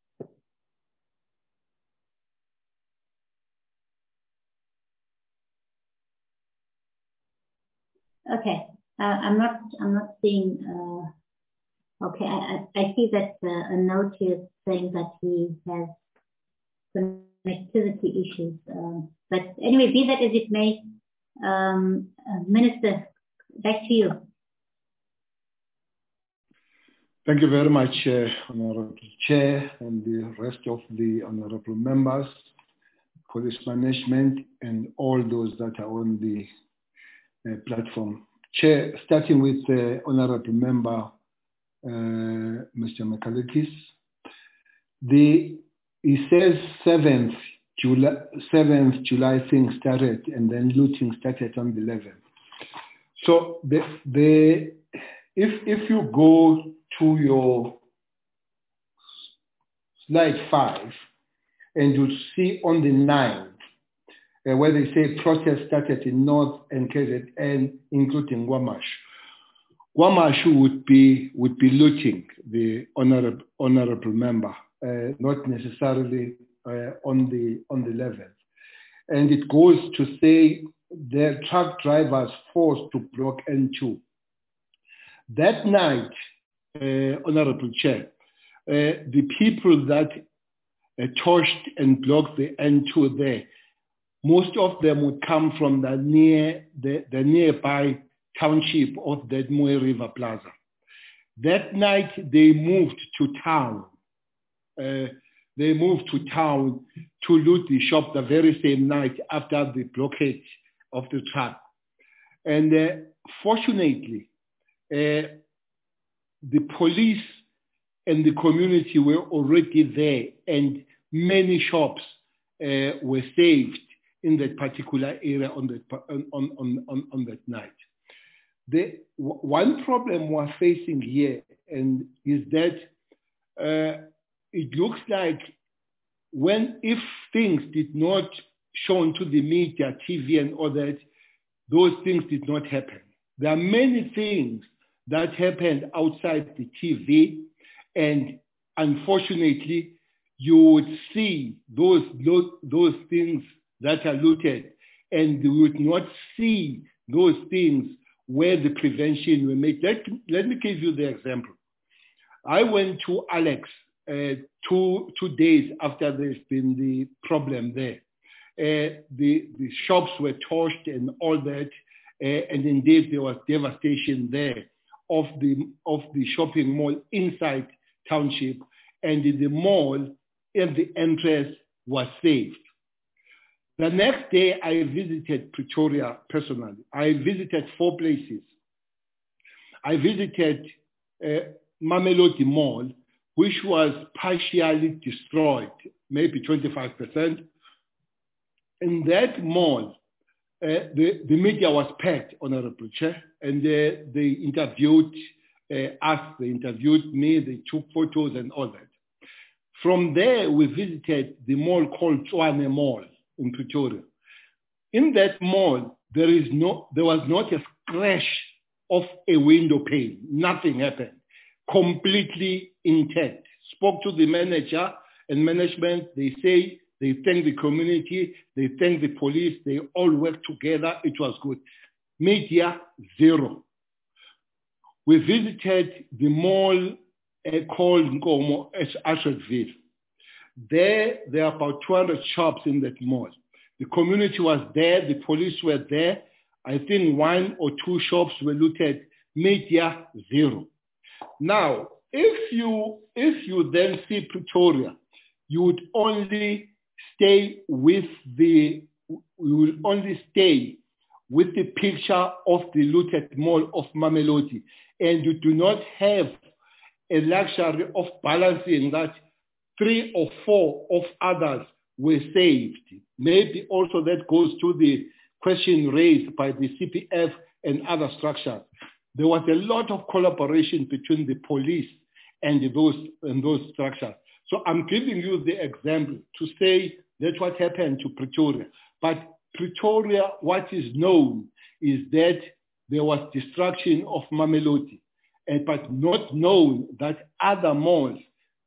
Okay, uh, I'm not. I'm not seeing. Uh, okay, I, I see that uh, a note here saying that he has connectivity issues. Um, but anyway, be that as it may, um, uh, Minister, back to you. Thank you very much, uh, Honorable Chair, and the rest of the honorable members, police management, and all those that are on the uh, platform. Chair, starting with the uh, honorable member, uh, Mister Michaelakis. The he says seventh July, seventh July thing started, and then looting started on the eleventh. So the the if if you go to your slide five, and you see on the ninth, uh, where they say protest started in North and K Z N, including Guamash. Guamash would be would be looting, the honorable honorable member, uh, not necessarily uh, on the on the eleventh. And it goes to say the truck drivers forced to block N two. That night, uh, Honorable Chair, uh, the people that uh, torched and blocked the N two there most of them would come from the near the, the nearby township of the Moe River Plaza. That night they moved to town. Uh, they moved to town to loot the shop the very same night after the blockade of the truck. And uh, fortunately, uh, the police and the community were already there, and many shops uh, were saved in that particular area on that, on, on, on, on that night. The one problem we're facing here and is that uh, it looks like when, if things did not shown to the media, T V and all that, those things did not happen. There are many things that happened outside the T V, and unfortunately, you would see those, those things that are looted, and you would not see those things where the prevention were made. Let, let me give you the example. I went to Alex uh, two, two days after there's been the problem there. Uh, the, the shops were torched and all that, uh, and indeed there was devastation there of the, of the shopping mall inside township, and the mall and the entrance was saved. The next day, I visited Pretoria personally. I visited four places. I visited uh, Mamelodi Mall, which was partially destroyed, maybe twenty-five percent. In that mall, uh, the, the media was packed, Honorable Chair, and uh, they interviewed uh, us, they interviewed me, they took photos and all that. From there, we visited the mall called Tshwane Mall in Pretoria. In that mall, there is no, there was not a scratch of a window pane. Nothing happened. Completely intact. Spoke to the manager and management. They say they thank the community. They thank the police. They all work together. It was good. Media, zero. We visited the mall uh, called Nkomo, Ashfordville. There, there are about two hundred shops in that mall. The community was there, the police were there. I think one or two shops were looted. Media, zero. Now, if you, if you then see Pretoria, you would only stay with the, you will only stay with the picture of the looted mall of Mamelodi, and you do not have a luxury of balancing that three or four of others were saved. Maybe also that goes to the question raised by the C P F and other structures. There was a lot of collaboration between the police and those, and those structures. So I'm giving you the example to say that's what happened to Pretoria. But Pretoria, what is known is that there was destruction of Mamelodi, and, but not known that other malls,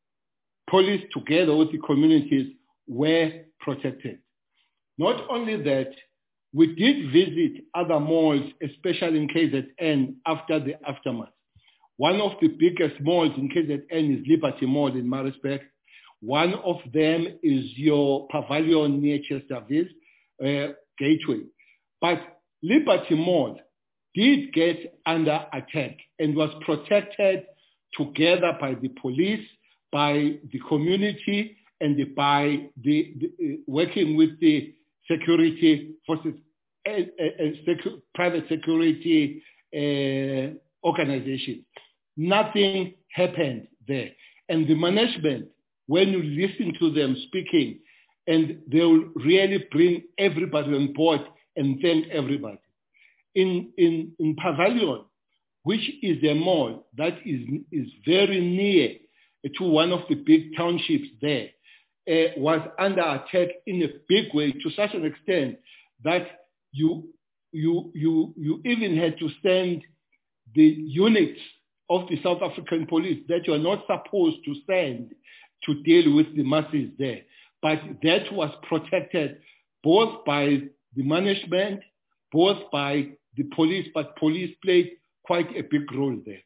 police together with the communities, were protected. Not only that, we did visit other malls, especially in K Z N after the aftermath. One of the biggest malls in K Z N is Liberty Mall in Maritzburg. One of them is your Pavilion near Chesterville, uh, Gateway. But Liberty Mall did get under attack and was protected together by the police, by the community, and by the, the uh, working with the security forces, uh, uh, secu- private security uh, organization. Nothing happened there. And the management, when you listen to them speaking, and they will really bring everybody on board and thank everybody. In, in, in Pavilion, which is a mall that is, is very near to one of the big townships there, uh, was under attack in a big way, to such an extent that you, you, you, you even had to send the units of the South African police that you are not supposed to send to deal with the masses there. But that was protected both by the management, both by the police, but police played quite a big role there.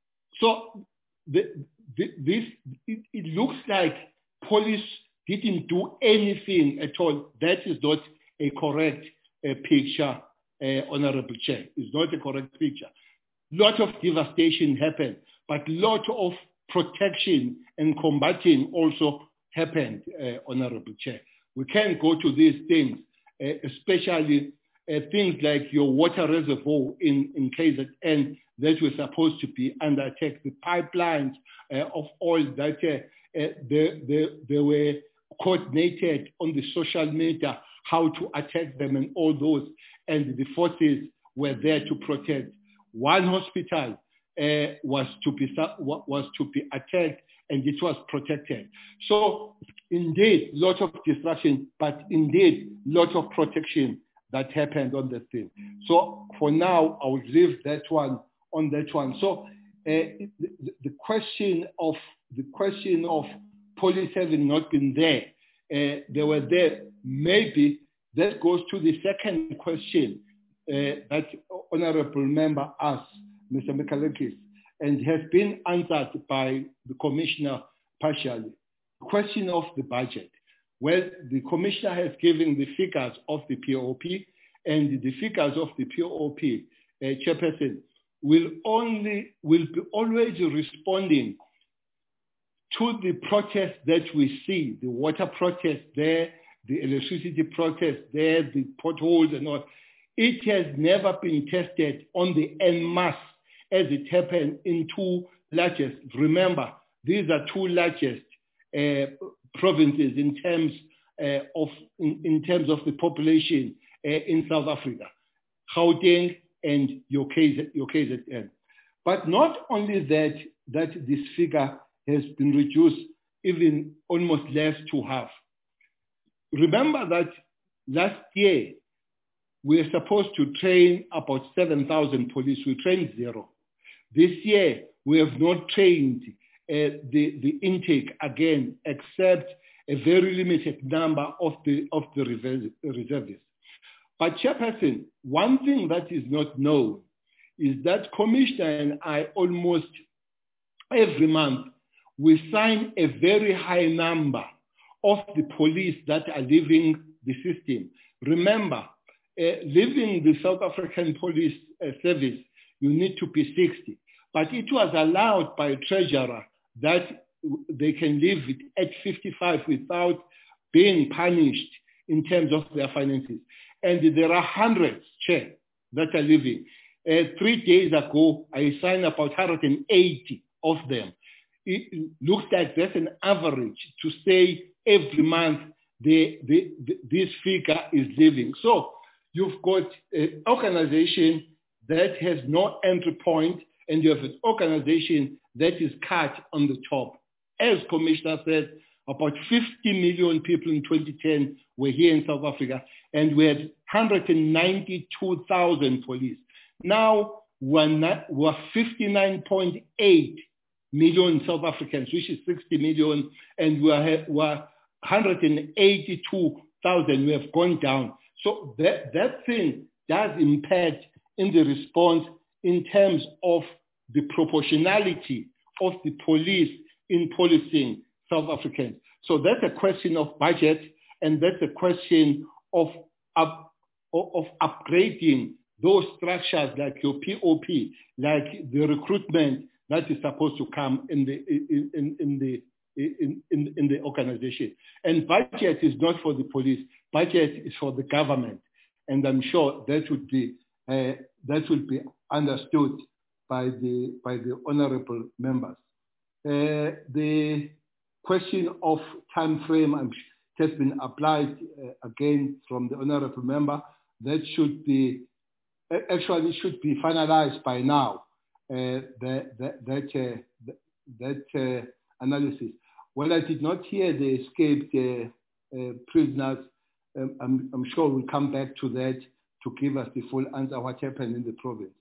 So the, the, this, it, it looks like police didn't do anything at all. That is not a correct uh, picture, uh, Honorable Chair. It's not a correct picture. Lot of devastation happened, but lot of protection and combating also happened, uh, Honorable Chair. We can't go to these things, uh, especially uh, things like your water reservoir in, in K Z N that were supposed to be under attack, the pipelines uh, of oil that uh, uh, they, they, they were coordinated on the social media, how to attack them and all those, and the forces were there to protect. One hospital uh, was to be was to be attacked, and it was protected. So indeed, lot of destruction, but indeed, lot of protection that happened on the thing. So for now, I will leave that one on that one. So uh, the, the question of the question of police having not been there, uh, they were there. Maybe that goes to the second question uh, that Honorable Member asked, Mister Mikalakis, and has been answered by the Commissioner partially. The question of the budget. Well, the Commissioner has given the figures of the P O P, and the figures of the P O P, uh, Chairperson, will only will be always responding to the protests that we see, the water protest there, the electricity protest there, the potholes and all. It has never been tested on the en masse as it happened in two largest. Remember, these are two largest uh, provinces in terms uh, of in, in terms of the population uh, in South Africa, Gauteng and your K Z N. But not only that, that this figure has been reduced even almost less to half. Remember that last year, we are supposed to train about seven thousand police. We trained zero. This year, we have not trained uh, the, the intake again, except a very limited number of the, of the reservists. But Chairperson, one thing that is not known is that Commissioner and I almost every month, we sign a very high number of the police that are leaving the system. Remember, Uh, leaving the South African Police uh, Service, you need to be sixty. But it was allowed by a treasurer that they can leave it at fifty-five without being punished in terms of their finances. And there are hundreds, Chair, that are leaving. Uh, three days ago, I signed about one hundred eighty of them. It looks like that's an average to say every month the, the, the, this figure is leaving. So you've got an organization that has no entry point, and you have an organization that is cut on the top. As Commissioner said, about fifty million people in twenty ten were here in South Africa, and we had one hundred ninety-two thousand police. Now we're, not, we're fifty-nine point eight million South Africans, which is sixty million, and we're, we're one hundred eighty-two thousand. We have gone down. So that, that thing does impact in the response in terms of the proportionality of the police in policing South Africans. So that's a question of budget, and that's a question of, of, of upgrading those structures like your P O P, like the recruitment that is supposed to come in the, in, in, in the In, in, in the organization. And budget is not for the police, budget is for the government. And I'm sure that would be, uh, that would be understood by the, by the honorable members. Uh, the question of time frame has been applied uh, again from the honorable member. That should be, actually should be finalized by now, uh, that, that, that, uh, that uh, analysis. Well, I did not hear the escaped uh, uh, prisoners. Um, I'm, I'm sure we'll come back to that to give us the full answer what happened in the province.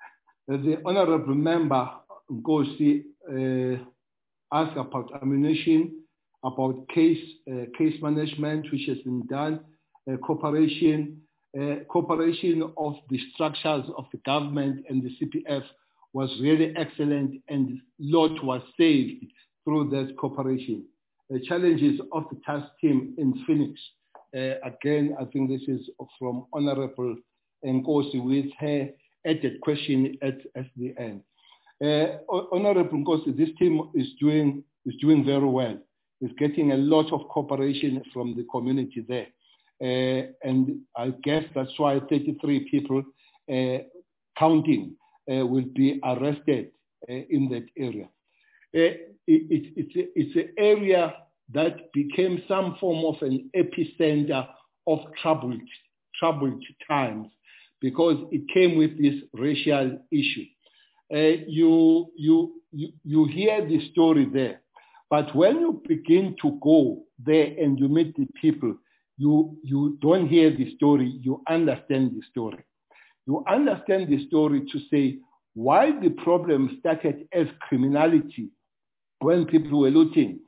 Uh, the honorable member, Nkosi, uh, asked about ammunition, about case, uh, case management, which has been done, uh, cooperation, uh, cooperation of the structures of the government and the C P F was really excellent, and lot was saved through that cooperation. The challenges of the task team in Phoenix uh, again, I think this is from Honorable Nkosi with her added question at, at the end. Uh, Honorable Nkosi, this team is doing, is doing very well. It's getting a lot of cooperation from the community there. Uh, and I guess that's why thirty-three people uh, counting uh, will be arrested uh, in that area. Uh, it, it, it's, a, it's an area that became some form of an epicenter of troubled, troubled times because it came with this racial issue. Uh, you, you, you, you hear the story there, but when you begin to go there and you meet the people, you, you don't hear the story, you understand the story. You understand the story to say why the problem started as criminality when people were looting.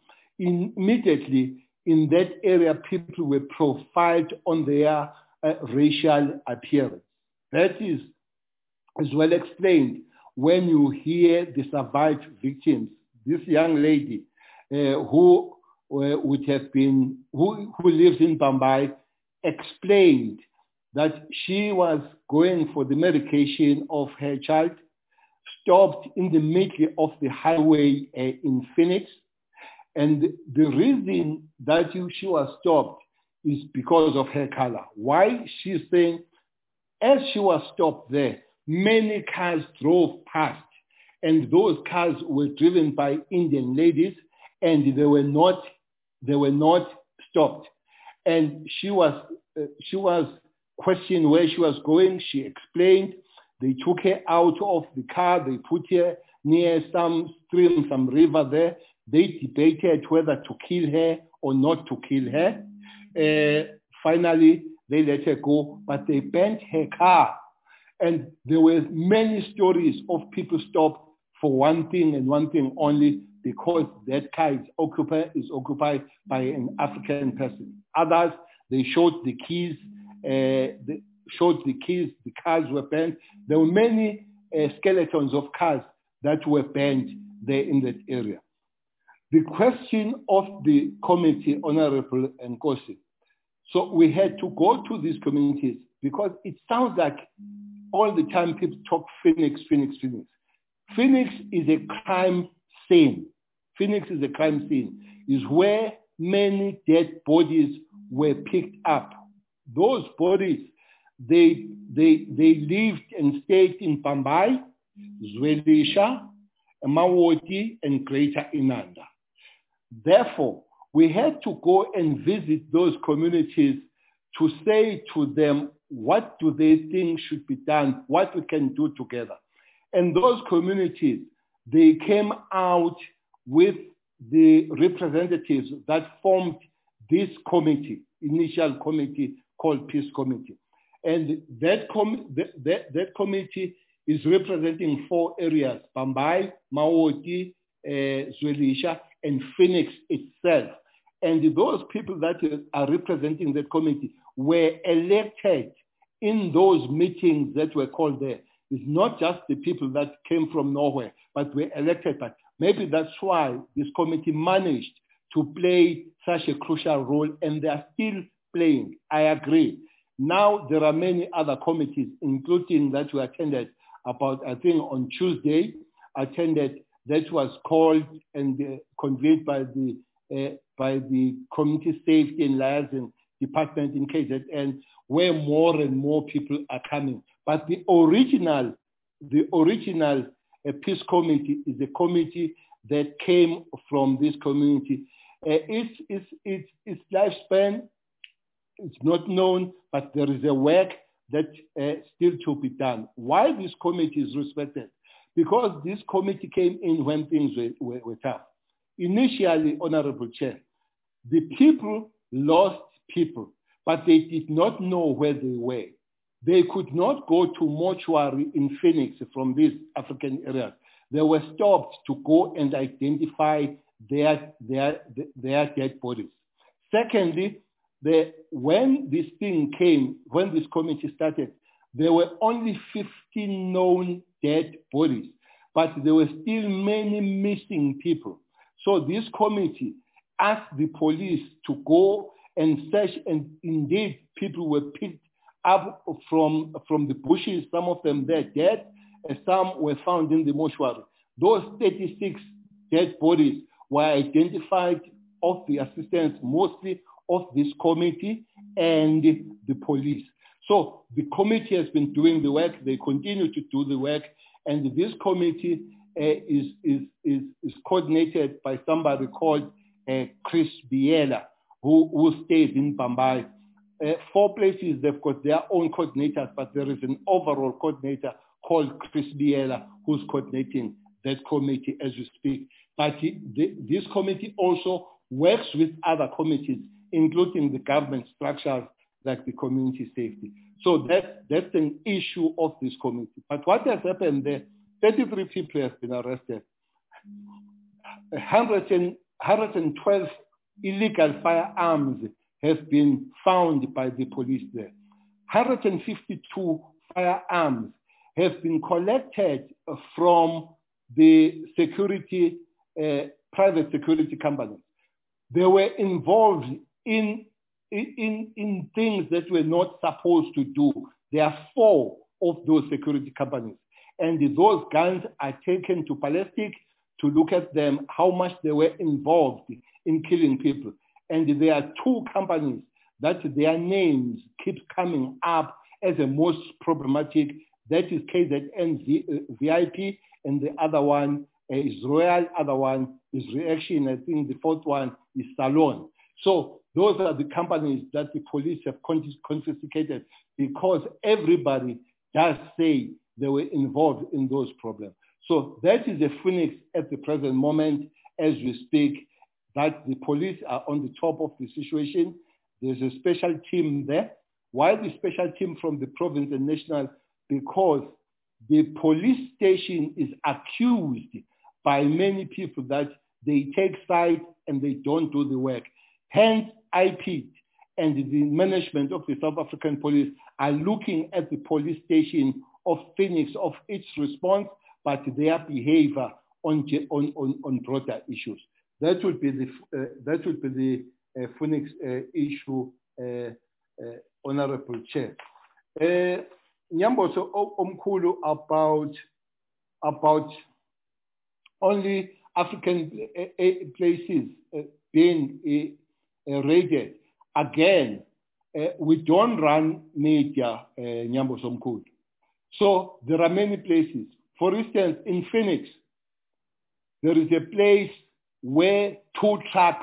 Immediately in that area, people were profiled on their uh, racial appearance. That is as well explained when you hear the survived victims. This young lady uh, who uh, would have been, who, who lives in Bambai, explained that she was going for the medication of her child, stopped in the middle of the highway uh, in Phoenix. And the reason that you, she was stopped is because of her color. Why? She's saying, as she was stopped there, many cars drove past, and those cars were driven by Indian ladies, and they were not, they were not stopped. And she was, uh, she was questioned where she was going. She explained. They took her out of the car. They put her near some stream, some river there. They debated whether to kill her or not to kill her. Uh, finally, they let her go, but they banned her car. And there were many stories of people stopped for one thing and one thing only, because that car is occupied, is occupied by an African person. Others, they showed the keys, uh, they showed the keys, the cars were banned. There were many uh, skeletons of cars that were banned there in that area. The question of the committee, Honorable Nkosi, so we had to go to these communities because it sounds like all the time people talk Phoenix, Phoenix, Phoenix. Phoenix is a crime scene. Phoenix is a crime scene. Is where many dead bodies were picked up. Those bodies, they, they, they lived and stayed in Bambai, Zwelisha, Mawoti, and Greater Inanda. Therefore, we had to go and visit those communities to say to them, what do they think should be done, what we can do together. And those communities, they came out with the representatives that formed this committee, initial committee called Peace Committee. And that, com that, that, that committee is representing four areas, Bambai, Mawoti, uh, Zwelisha, and Phoenix itself. And those people that are representing that committee were elected in those meetings that were called there. It's not just the people that came from nowhere, but were elected. But maybe that's why this committee managed to play such a crucial role, and they are still playing. I agree. Now there are many other committees, including that we attended about, I think on Tuesday, attended that was called and uh, convened by the uh, by the Community Safety and Liaison Department in K Z N, where more and more people are coming. But the original, the original uh, Peace Committee is a committee that came from this community. Uh, its, its, its, its lifespan is not known, but there is a work that uh, still to be done. Why this committee is respected? Because this committee came in when things were, were, were tough. Initially, Honorable Chair, the people lost people, but they did not know where they were. They could not go to mortuary in Phoenix from these African areas. They were stopped to go and identify their, their, their dead bodies. Secondly, the, when this thing came, when this committee started, there were only fifteen known dead bodies, but there were still many missing people. So this committee asked the police to go and such, and indeed people were picked up from, from the bushes, some of them they're dead, and some were found in the mortuary. Those thirty-six dead bodies were identified of the assistance, mostly of this committee and the police. So the committee has been doing the work, they continue to do the work, and this committee uh, is, is, is, is coordinated by somebody called uh, Chris Biela, who, who stays in Bambai. Uh, four places, they've got their own coordinators, but there is an overall coordinator called Chris Biela, who's coordinating that committee as we speak. But he, the, this committee also works with other committees, including the government structures like the community safety. So that, that's an issue of this committee. But what has happened there, thirty-three people have been arrested. one hundred twelve illegal firearms have been found by the police there. one hundred fifty-two firearms have been collected from the security, uh, private security companies. They were involved in, in, in things that were not supposed to do. There are four of those security companies. And those guns are taken to ballistic to look at them, how much they were involved in killing people. And there are two companies that their names keep coming up as the most problematic. That is K Z N V I P, and the other one is Royal, other one is Reaction. I think the fourth one is Salon. So those are the companies that the police have confiscated because everybody does say they were involved in those problems. So that is a phoenix at the present moment as we speak, that the police are on the top of the situation. There's a special team there. Why the special team from the province and national? Because the police station is accused by many people that they take sides and they don't do the work. Hence, I P and the management of the South African police are looking at the police station of Phoenix, of its response, but their behavior on, on, on, on broader issues. That would be the, uh, that would be the uh, Phoenix uh, issue, uh, uh, Honorable Chair. Uh, Nyamboso Omkhulu about, about only African uh, uh, places uh, being uh, uh, raided. Again, uh, we don't run media, uh, Nyamboso Omkhulu. So there are many places. For instance, in Phoenix, there is a place where two trucks,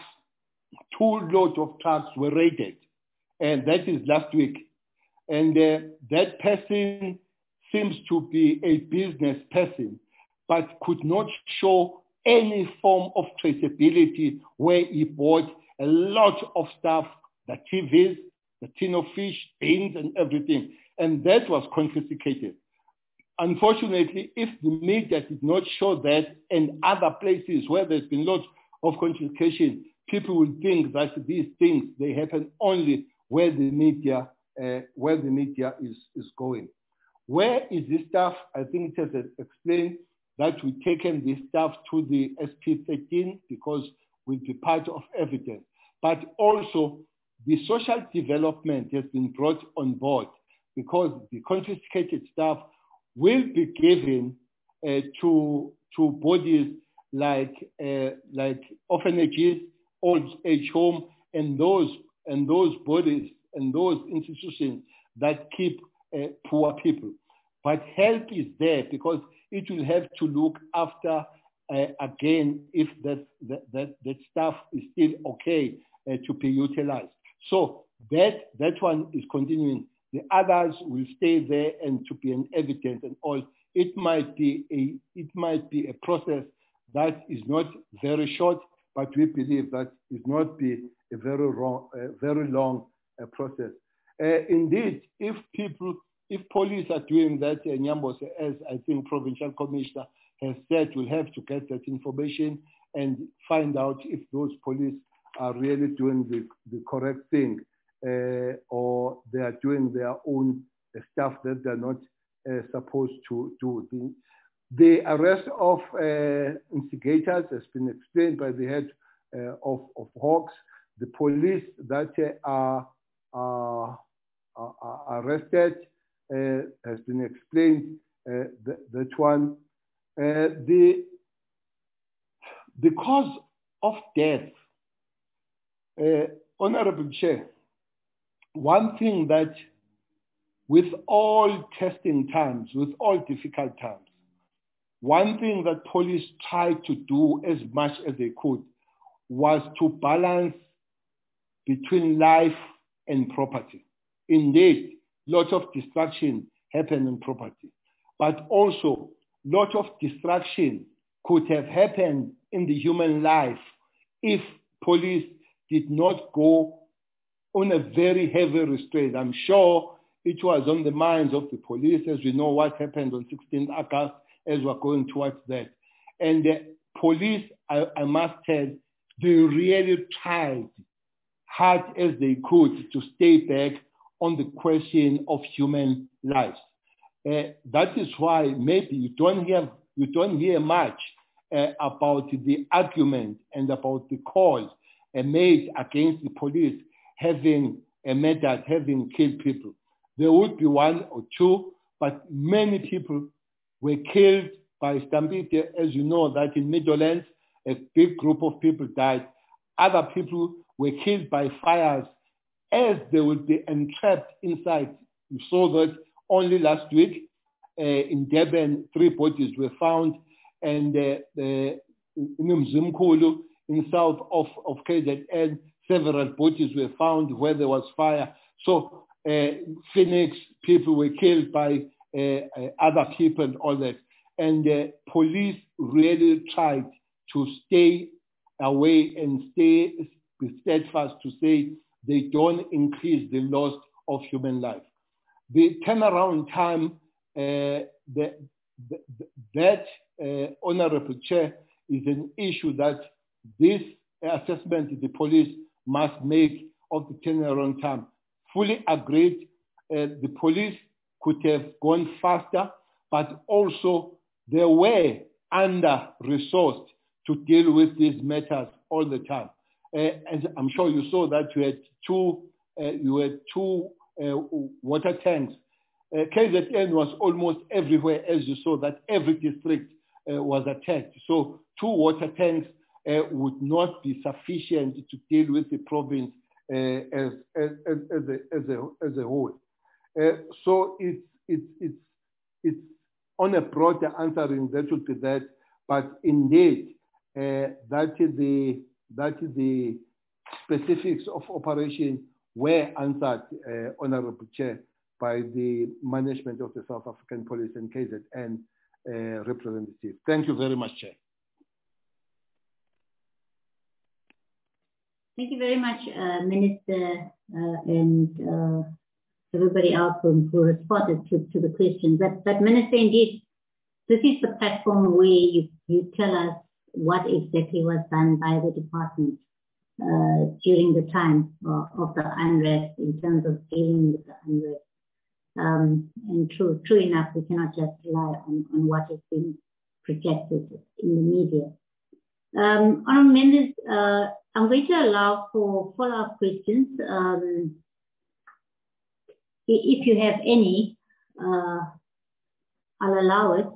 two loads of trucks were raided. And that is last week. And uh, that person seems to be a business person, but could not show any form of traceability where he bought a lot of stuff, the T Vs, the tin of fish, beans, and everything. And that was confiscated. Unfortunately, if the media did not show that in other places where there's been lots of confiscation, people will think that these things, they happen only where the media, uh, where the media is, is going. Where is this stuff? I think it has explained that we've taken this stuff to the S P thirteen because we'll be part of evidence. But also the social development has been brought on board because the confiscated stuff will be given uh, to, to bodies like, uh, like orphanages, old age home, and those, and those bodies and those institutions that keep uh, poor people. But help is there because it will have to look after, uh, again, if that, that, that, that stuff is still okay uh, to be utilized. So that, that one is continuing. The others will stay there and to be an evidence and all. It might be a, it might be a process that is not very short, but we believe that it not be a very long, uh, very long uh, process. Uh, indeed, if people, if police are doing that, uh, Nyambos, as I think Provincial Commissioner has said, we'll have to get that information and find out if those police are really doing the, the correct thing. Uh, or they are doing their own uh, stuff that they're not uh, supposed to do. The, the arrest of uh, instigators has been explained by the head uh, of, of Hawks. the police that uh, are, are, are arrested uh, has been explained, uh, that, that one. Uh, the, the cause of death, uh, Honorable Chair, one thing that with all testing times, with all difficult times, one thing that police tried to do as much as they could was to balance between life and property. Indeed, lots of destruction happened in property, but also lots of destruction could have happened in the human life if police did not go on a very heavy restraint. I'm sure it was on the minds of the police, as we know what happened on sixteenth August, as we're going towards that. And the police, I, I must say, they really tried hard as they could to stay back on the question of human lives. Uh, that is why maybe you don't hear, you don't hear much uh, about the argument and about the call uh, made against the police having uh, murdered, having killed people. There would be one or two, but many people were killed by stampede. As you know, that in Meadowlands, a big group of people died. Other people were killed by fires as they would be entrapped inside. You saw that only last week uh, in Durban, three bodies were found, and uh, the, in Mzimkhulu, in south of, of K Z N, several bodies were found where there was fire. So uh, Phoenix, people were killed by uh, uh, other people and all that. And the uh, police really tried to stay away and stay be steadfast to say they don't increase the loss of human life. The turnaround time, uh, the, the, that uh, Honorable Chair, is an issue that this assessment the police must make of the turnaround time. Fully agreed, uh, the police could have gone faster, but also they were under-resourced to deal with these matters all the time. Uh, and I'm sure you saw that you had two, uh, you had two uh, water tanks. Uh, K Z N was almost everywhere, as you saw, that every district uh, was attacked. So two water tanks uh, would not be sufficient to deal with the province uh, as, as, as, as, a, as, a, as a whole. Uh, so it's, it's, it's, it's on a broader answering, that would be that, but indeed, uh, that is the that is the specifics of operation were answered, uh, Honorable Chair, by the management of the South African Police and K Z N uh, representative. Thank you very much, Chair. Thank you very much, uh, Minister, uh, and uh, everybody else who, who responded to, to the questions. But, but Minister, indeed, this is the platform where you, you tell us what exactly was done by the department uh, during the time of, of the unrest in terms of dealing with the unrest. Um, and true, true enough, we cannot just rely on, on what has been projected in the media. Um, Honourable members, uh, I'm going to allow for follow-up questions. Um, if you have any, uh, I'll allow it.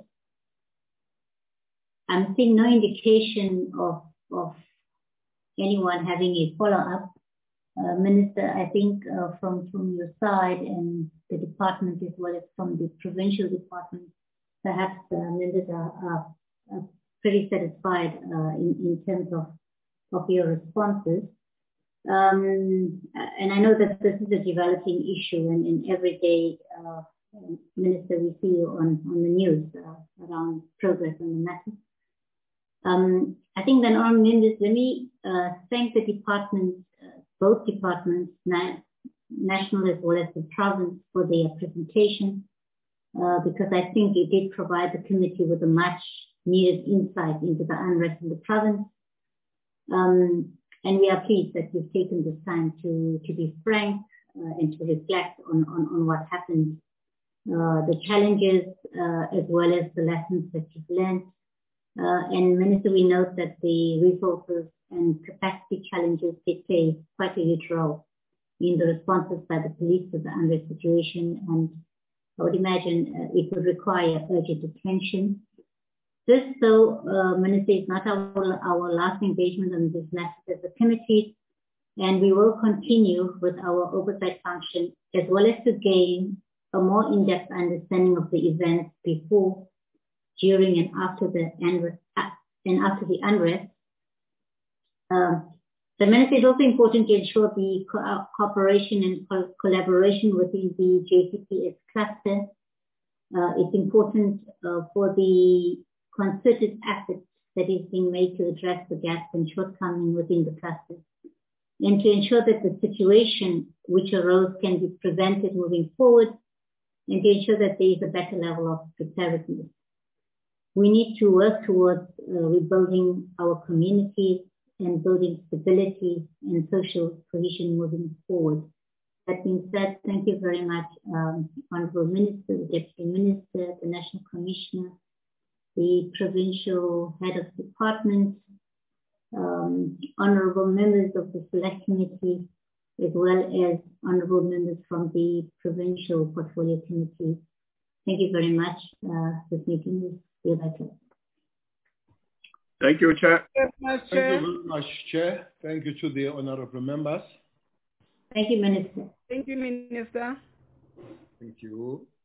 I'm seeing no indication of, of anyone having a follow-up. Uh, Minister, I think uh, from, from your side and the department as well as from the provincial department, perhaps uh, members are, are, are pretty satisfied uh, in, in terms of, of your responses. Um, and I know that this is a developing issue, and, and every day, uh, Minister, we see you on, on the news uh, around progress on the matter. Um, I think then on members, let me uh, thank the departments, uh, both departments, na national as well as the province, for their presentation, uh, because I think it did provide the committee with a much needed insight into the unrest in the province. Um, and we are pleased that you've taken this time to, to be frank uh, and to reflect on, on, on what happened, uh, the challenges uh, as well as the lessons that you've learned. Uh, and Minister, we note that the resources and capacity challenges did play quite a huge role in the responses by the police to the unrest situation, and I would imagine uh, it would require urgent attention. This, though, uh, Minister, is not our, our last engagement on this matter as a committee, and we will continue with our oversight function as well as to gain a more in-depth understanding of the events before, during, and after the unrest. And after the unrest. Um, the Minister, is also important to ensure the co cooperation and co collaboration within the J C P S cluster. Uh, it's important uh, for the concerted efforts that is being made to address the gaps and shortcomings within the cluster, and to ensure that the situation which arose can be prevented moving forward, and to ensure that there is a better level of preparedness. We need to work towards uh, rebuilding our communities and building stability and social cohesion moving forward. That being said, thank you very much, um, Honourable Minister, the Deputy Minister, the National Commissioner, the Provincial Head of Department, um, Honourable members of the Select Committee, as well as Honourable members from the Provincial Portfolio Committee. Thank you very much. Uh, this meeting is Thank you, Chair. Thank you, Thank you very much, Chair. Thank you to the honourable members. Thank you, Minister. Thank you, Minister. Thank you.